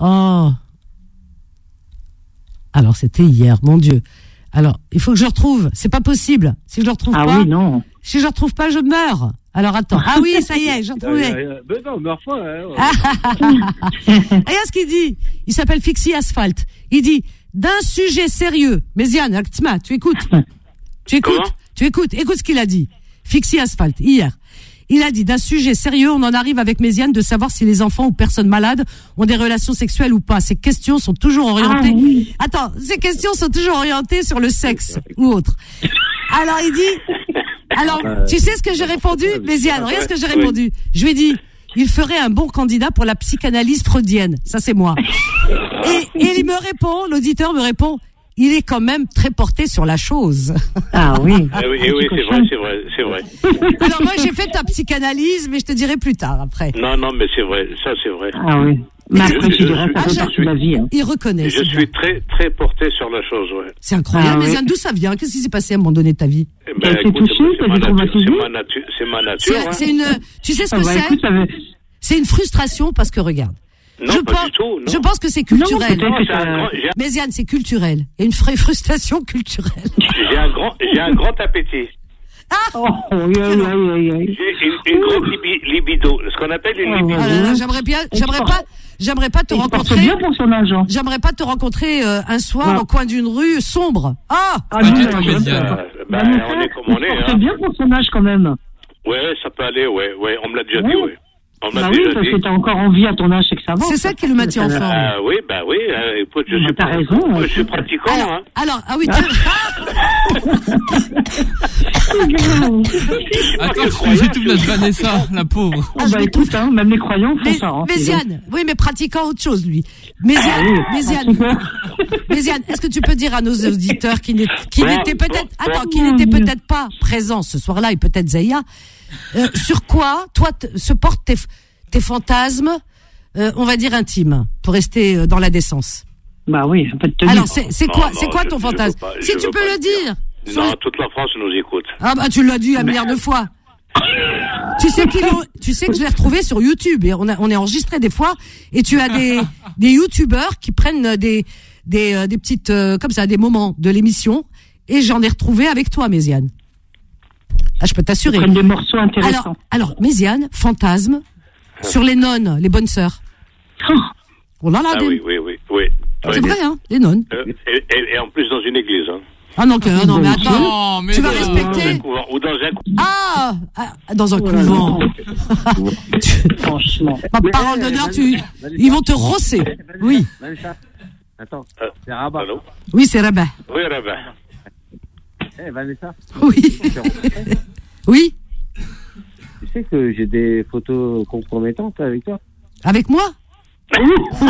Alors, c'était hier, mon Dieu. Alors, il faut que je le retrouve. C'est pas possible. Si je le retrouve pas. Ah oui, non. Si je le retrouve pas, je meurs. Alors, attends. Ah oui, ça y est, j'ai retrouvé. Mais non, meurs pas. Regarde ce qu'il dit. Il s'appelle Fixie Asphalt. Il dit, d'un sujet sérieux. Méziane, tu écoutes. Tu écoutes ce qu'il a dit. Fixie Asphalt, hier. Il a dit, d'un sujet sérieux, on en arrive avec Méziane de savoir si les enfants ou personnes malades ont des relations sexuelles ou pas. Ces questions sont toujours orientées... ces questions sont toujours orientées sur le sexe ou autre. Alors, il dit... Alors, tu sais ce que j'ai répondu, Méziane? Regarde ce que j'ai répondu. Je lui ai dit, il ferait un bon candidat pour la psychanalyse freudienne. Ça, c'est moi. Et il me répond, l'auditeur me répond, il est quand même très porté sur la chose. Ah oui. Oui, c'est vrai. Alors moi, j'ai fait ta psychanalyse, mais je te dirai plus tard, après. Non, mais c'est vrai, ça c'est vrai. Ah oui. Mais après, tu dirais pas toute la vie. Il reconnaît. Je suis très, très porté sur la chose, ouais. C'est incroyable. Mais d'où ça vient? Qu'est-ce qui s'est passé à un moment donné de ta vie? T'as été touché? T'as été traumatisé? C'est ma nature. Tu sais ce que c'est? C'est une frustration parce que regarde. Non, pas du tout. Non. Je pense que c'est culturel. Méziane, c'est culturel. Et une frustration culturelle. J'ai un grand appétit. Ah J'ai une grande libido. Ce qu'on appelle une libido. J'aimerais pas te rencontrer. C'est bien pour son âge. J'aimerais pas te rencontrer un soir au coin d'une rue sombre. On est comme on est. C'est bien pour son âge quand même. Ouais, ça peut aller, ouais. On me l'a déjà dit, ouais. Bah oui, parce que t'as encore envie à ton âge, c'est que ça va. C'est ça qui le maintient en forme. Oui. Écoute, je suis pratiquant. Alors, oui. Attends, j'ai tout de Vanessa, la pauvre. Écoute, même les croyants font ça. Méziane, oui, mais pratiquant autre chose, lui. Méziane, est-ce que tu peux dire à nos auditeurs qui n'étaient peut-être pas présents ce soir-là, et peut-être Zaya, sur quoi, toi, se portent tes fantasmes, on va dire intimes, pour rester dans la décence? Bah oui, un peu de tenue. Alors, c'est quoi ton fantasme? Si tu peux le dire. Non, toute la France nous écoute. Ah bah, tu l'as dit un milliard de fois. Tu sais que je l'ai retrouvé sur YouTube, et on est enregistré des fois, et tu as des youtubeurs qui prennent des petites, comme ça, des moments de l'émission, et j'en ai retrouvé avec toi, Méziane. Ah, je peux t'assurer. Des morceaux intéressants. Alors, Méziane, fantasme sur les nonnes, les bonnes sœurs. Oh là là, oui. C'est vrai, hein, les nonnes. Et en plus dans une église, hein. Ah non, mais attends, tu vas respecter. Ou dans un couvent. Ah, dans un couvent. Franchement. Ma parole d'honneur, ils vont te rosser. Oui. Attends, c'est Rabat. Oui, c'est Rabat. Oui, Rabat. Vanessa. Oui. Oui. Tu sais que j'ai des photos compromettantes avec toi? Avec moi? Ça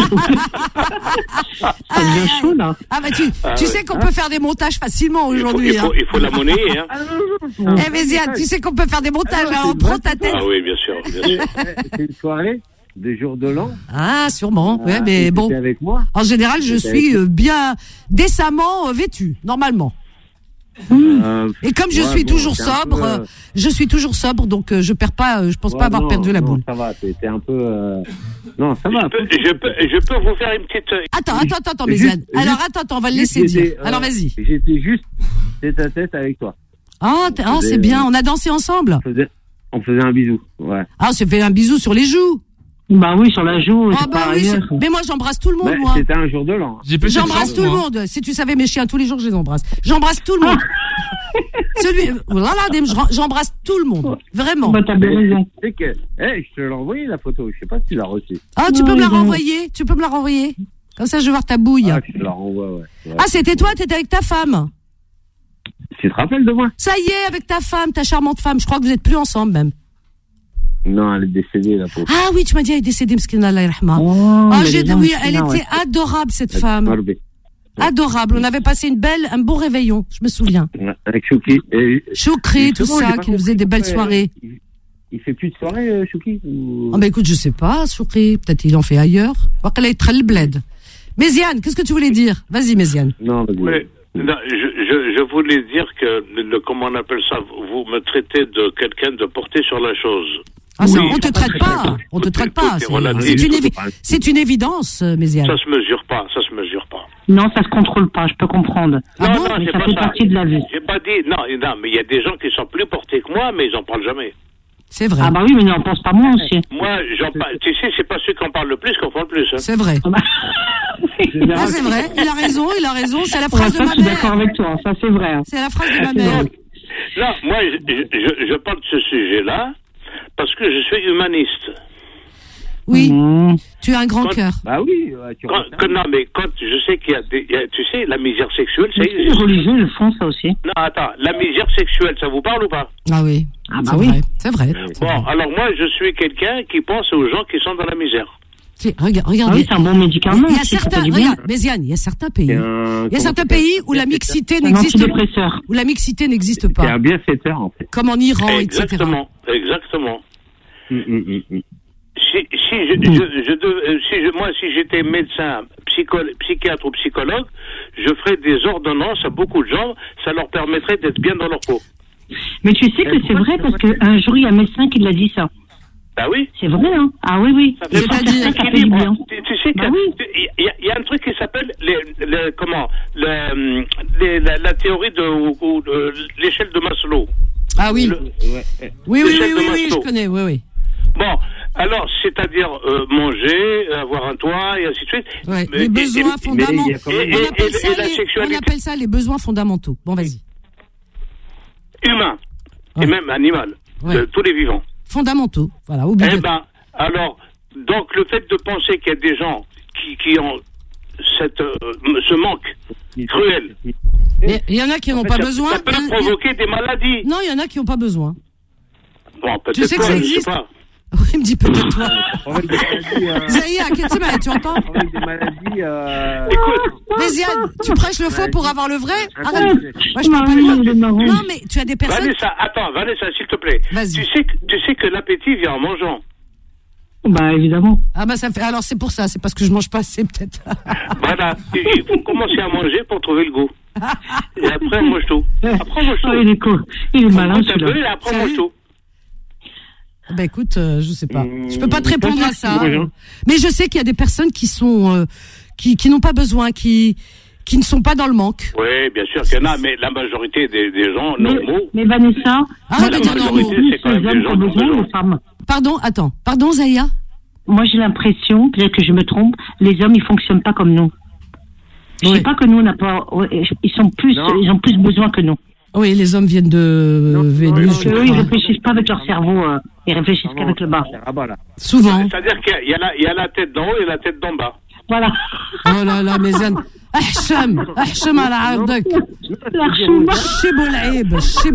devient chaud, là. Ah bah tu sais qu'on peut faire des montages facilement aujourd'hui. Il faut la monnaie, hein. Méziane, tu sais qu'on peut faire des montages, alors prends ta tête. Ah oui, bien sûr. C'est une soirée de jour de l'an. Ah, sûrement. Ouais, mais bon. Avec moi. En général, je suis bien décemment vêtu, normalement. Et comme je suis toujours sobre, donc je perds pas, je pense pas avoir perdu la boule. Ça va, t'es un peu. Non, ça va. Je peux vous faire une petite. Attends, Méziane. Alors attends, on va le laisser dire. Alors vas-y. J'étais juste tête à tête avec toi. C'est bien. On a dansé ensemble. On faisait un bisou. Ouais. Ah, on s'est fait un bisou sur les joues. Bah oui, sur la joue. Mais moi, j'embrasse tout le monde, moi. C'était un jour de l'an. J'embrasse tout le monde. Si tu savais, mes chiens, tous les jours, je les embrasse. J'embrasse tout le monde. J'embrasse tout le monde. Vraiment. Bah, t'as bien raison. C'est que, je te l'ai envoyé, la photo. Je sais pas si tu l'as reçue. Ah, tu peux me la renvoyer? Tu peux me la renvoyer? Comme ça, je vais voir ta bouille. Ah, je te la renvoie, ouais. Ah, c'était toi, t'étais avec ta femme. Tu te rappelles de moi? Ça y est, avec ta femme, ta charmante femme. Je crois que vous êtes plus ensemble, même. Non, elle est décédée, la pauvre. Ah oui, tu m'as dit, elle est décédée, Mskina Allah Rahma. Oui, elle était adorable, cette femme. Adorable. On avait passé un beau réveillon, je me souviens. Avec Chouki. Choukri, tout ça, qui nous faisait des belles soirées. Il fait plus de soirées, Chouki écoute, je sais pas, Choukri. Peut-être il en fait ailleurs. Voir qu'elle est très le bled. Méziane, qu'est-ce que tu voulais dire? Vas-y, Méziane. Non, vas-y. Non, je voulais dire que, comment on appelle ça, vous me traitez de quelqu'un de porté sur la chose. Ah, oui. On te traite pas. On te traite pas. C'est une évidence, Méziane. Ça se mesure pas. Non, ça se contrôle pas. Je peux comprendre. Ah bon? Mais ça fait partie de la vie. J'ai pas dit. Non, mais il y a des gens qui sont plus portés que moi, mais ils en parlent jamais. C'est vrai. Ah bah oui, mais n'en pense pas moi aussi. Moi, tu sais, c'est pas ceux qui en parlent le plus qu'on parle le plus. Hein. C'est vrai. Ah, c'est vrai, il a raison, c'est la phrase de ma mère. Je suis d'accord avec toi, ça c'est vrai. C'est la phrase de ma mère. Non, moi, je parle de ce sujet-là parce que je suis humaniste. Oui, tu as un grand cœur. Bah oui. Non, mais quand je sais qu'il y a, tu sais, la misère sexuelle, ça Les existe. religieux le font ça aussi. Non, attends, la misère sexuelle, ça vous parle ou pas? Ah oui. Ah bah oui. C'est vrai. Bon, alors moi, je suis quelqu'un qui pense aux gens qui sont dans la misère. Regardez. Ah oui, c'est un bon médicament. Il y a certains, regarde, Méziane, il y a certains pays où la mixité n'existe pas. Où la mixité n'existe pas. C'est un bienfaiteur, en fait. Comme en Iran, etc. Exactement. Si j'étais médecin, psychiatre ou psychologue, je ferais des ordonnances à beaucoup de gens, ça leur permettrait d'être bien dans leur peau. Mais tu sais que c'est vrai parce qu'un jour, il y a un médecin qui l'a dit ça. Bah oui. C'est vrai, hein. Ah oui. Ça fait partie de l'équilibre. Tu sais qu'il y a un truc qui s'appelle la théorie de l'échelle de Maslow. Ah oui. Oui, je connais, oui. Bon, alors, c'est-à-dire manger, avoir un toit, et ainsi de suite. Ouais, les besoins fondamentaux. On appelle ça les besoins fondamentaux. Bon, vas-y. Humain, et même animal, de tous les vivants. Fondamentaux, voilà, obligatoire. Eh ben, alors, donc le fait de penser qu'il y a des gens qui ont ce manque cruel. Mais il y en a qui n'ont pas besoin. Ça peut provoquer des maladies. Non, il y en a qui n'ont pas besoin. Bon, peut-être tu sais que ça existe. Je sais pas. Oui, il me dit peut-être toi. Zahia, tu entends? Des maladies. Écoute, Méziane, tu prêches le faux pour avoir le vrai? Arrête. Moi, je parle pas de moi. Non, mais tu as des personnes. Vanessa, s'il te plaît. Vas-y. Tu sais que l'appétit vient en mangeant. Bah, évidemment. Ah, bah, ça fait. Alors, c'est pour ça, c'est parce que je mange pas assez, peut-être. Voilà. Il faut commencer à manger pour trouver le goût. Et après, on mange tout. Il est malin, celui-là. Et après, on mange tout. Bah écoute, je sais pas. Je peux pas te répondre à ça. Mais je sais qu'il y a des personnes qui sont qui n'ont pas besoin, qui ne sont pas dans le manque. Oui, bien sûr qu'il y en a, mais la majorité des gens normaux. Mais Vanessa, la majorité, c'est quand même des gens besoin de femmes. Pardon, Zahia. Moi, j'ai l'impression, peut-être que je me trompe, les hommes ils fonctionnent pas comme nous. Je sais pas que nous on n'a pas, ils ont plus besoin que nous. Oui, les hommes viennent de Vénus. Eux, ils réfléchissent pas avec leur cerveau, ils réfléchissent qu'avec le bas. Souvent. C'est-à-dire qu'il y a la tête d'en haut et la tête d'en bas. Voilà. Oh là là, Méziane. احشم على عرضك شبو العيب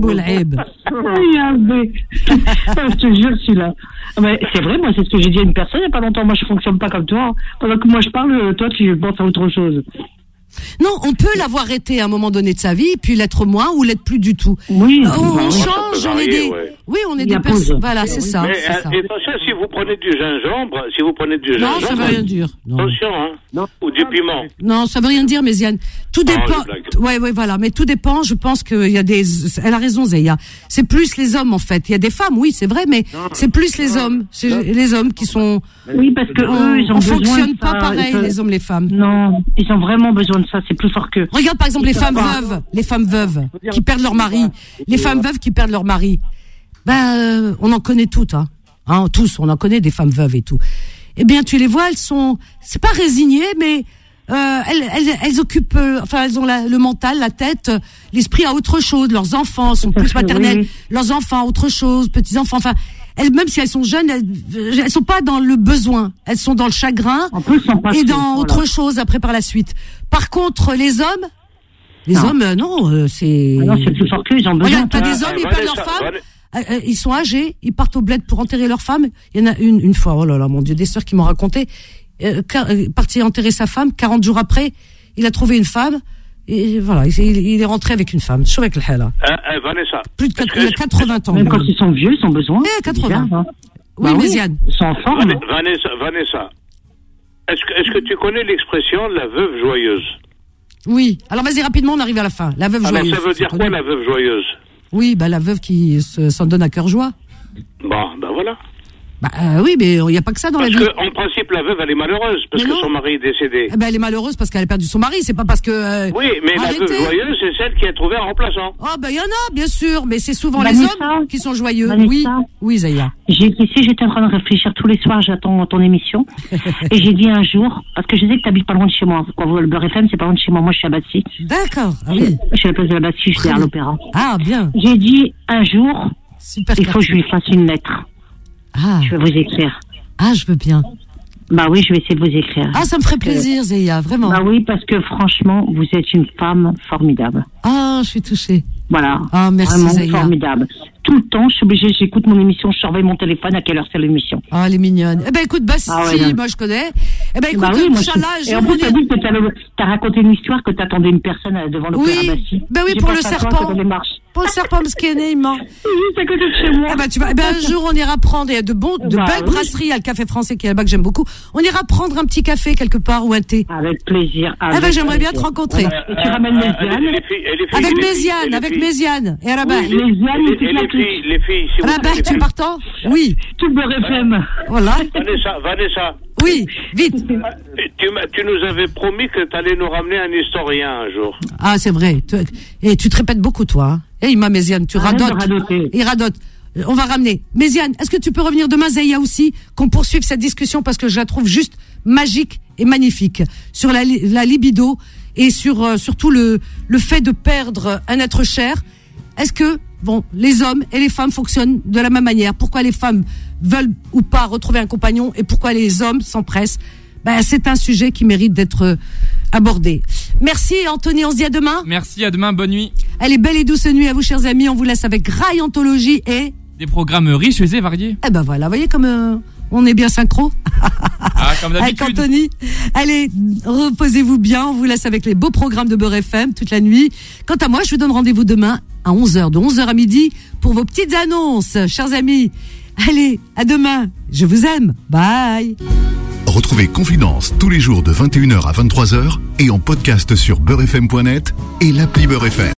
je te jure celui-là. Mais c'est vrai, moi c'est ce que j'ai dit à une personne il n'y a pas longtemps. Moi je fonctionne pas comme toi. Pendant que moi je parle, toi tu penses à autre chose. Non, on peut l'avoir été à un moment donné de sa vie, puis l'être moins ou l'être plus du tout. Oui, on change, on est des. Oui, on est des personnes. Voilà, c'est ça. Mais attention, si vous prenez du gingembre, non, ça veut rien dire. Attention, hein. Ou du piment. Non, ça veut rien dire, Méziane. Tout dépend. Ouais, voilà, mais tout dépend. Je pense qu'il y a des. Elle a raison, Zahia. C'est plus les hommes en fait. Il y a des femmes, oui, c'est vrai, mais c'est plus les hommes. C'est les hommes qui sont. Oui, parce que eux, ils ont besoin. On fonctionne pas pareil, les hommes, les femmes. Non, ils ont vraiment besoin de ça. C'est plus fort que. Regarde par exemple les femmes veuves qui perdent leur mari. Les femmes veuves qui perdent leur mari. Ben, on en connaît toutes, hein. Tous, on en connaît des femmes veuves et tout. Eh bien, tu les vois, c'est pas résignées, mais elles occupent, elles ont le mental, la tête, l'esprit à autre chose. Leurs enfants sont plus maternels. Oui. Leurs enfants, autre chose, petits enfants. Enfin, même si elles sont jeunes, elles sont pas dans le besoin. Elles sont dans le chagrin et dans autre chose après par la suite. Par contre, les hommes, non, c'est. Ah non, c'est plus fort qu'eux, ils ont besoin. Regarde, t'as des hommes, ils perdent leur femme. Ils sont âgés, ils partent au bled pour enterrer leur femme. Il y en a une fois, oh là là, mon Dieu, des sœurs qui m'ont raconté, parti enterrer sa femme, 40 jours après, il a trouvé une femme, et voilà, il est rentré avec une femme. Je avec le hal. Vanessa. Il a 80 ans. Même quand ils sont vieux, ils ont besoin. 80. Oui, Méziane. Ils sont en forme. Vanessa, est-ce que tu connais l'expression la veuve joyeuse? Oui. Alors vas-y, rapidement, on arrive à la fin. La veuve joyeuse. Alors ça veut dire quoi, la veuve joyeuse? Oui, la veuve qui s'en donne à cœur joie. Bon, voilà. Oui, mais il n'y a pas que ça dans la vie. Parce qu'en principe, la veuve, elle est malheureuse parce que son mari est décédé. Elle est malheureuse parce qu'elle a perdu son mari, c'est pas parce que... Oui, mais la veuve joyeuse, c'est celle qui a trouvé un remplaçant. Il y en a, bien sûr, mais c'est souvent les hommes qui sont joyeux. Oui, Zaya. J'étais en train de réfléchir tous les soirs, j'attends ton émission, et j'ai dit un jour, parce que je sais que t'habites pas loin de chez moi, le Beurre FM, c'est pas loin de chez moi, moi je suis à Bastille. D'accord, oui. Je suis à la place de la Bastille, je suis à l'Opéra. Ah, bien. J'ai dit un jour, il faut que je lui fasse une lettre. Je vais vous écrire. Je veux bien. Oui, je vais essayer de vous écrire. Ça me ferait plaisir, Zéia, vraiment. Oui, parce que franchement, vous êtes une femme formidable. Je suis touchée. Voilà. Merci, vraiment Zéia. Formidable. Tout le temps, je suis obligée, j'écoute mon émission, je surveille mon téléphone, à quelle heure c'est l'émission. Elle est mignonne. Écoute, moi je connais. Écoute, Inch'Allah, et en plus, t'as dit que t'as raconté une histoire que t'attendais une personne devant l'Opéra Bastille. Oui, pour le serpent. Pour le serpent mskéné, il ment. Juste à côté de chez moi. Un jour, on ira prendre, il y a de belles brasseries, il y a le café français qui est là-bas que j'aime beaucoup. On ira prendre un petit café quelque part ou un thé. Avec plaisir. J'aimerais bien te rencontrer. Et tu ramènes Méziane. Avec Méziane. Et Rabat. Les filles, si Rabat, tu es partant? Oui. Tout le Beurre FM. Voilà. Vanessa. Oui, vite. Tu nous avais promis que tu allais nous ramener un historien un jour. C'est vrai. Et tu te répètes beaucoup, toi. Ima Méziane, tu radotes. Il radote. On va ramener. Méziane, est-ce que tu peux revenir demain, Zaya aussi, qu'on poursuive cette discussion parce que je la trouve juste magique et magnifique sur la libido et sur surtout le fait de perdre un être cher. Est-ce que les hommes et les femmes fonctionnent de la même manière? Pourquoi les femmes veulent ou pas retrouver un compagnon et pourquoi les hommes s'empressent? C'est un sujet qui mérite d'être abordé. Merci Anthony, on se dit à demain. Merci, à demain, bonne nuit. Allez, belle et douce nuit à vous chers amis, on vous laisse avec Graille Anthologie et... Des programmes riches et variés. Voilà, vous voyez comme on est bien synchro. Comme d'habitude. Avec Anthony. Allez, reposez-vous bien, on vous laisse avec les beaux programmes de Beurre FM toute la nuit. Quant à moi, je vous donne rendez-vous demain à 11h, de 11h à midi pour vos petites annonces, chers amis. Allez, à demain, je vous aime, bye. Retrouvez Confidence tous les jours de 21h à 23h et en podcast sur beurrefm.net et l'appli Beurre FM.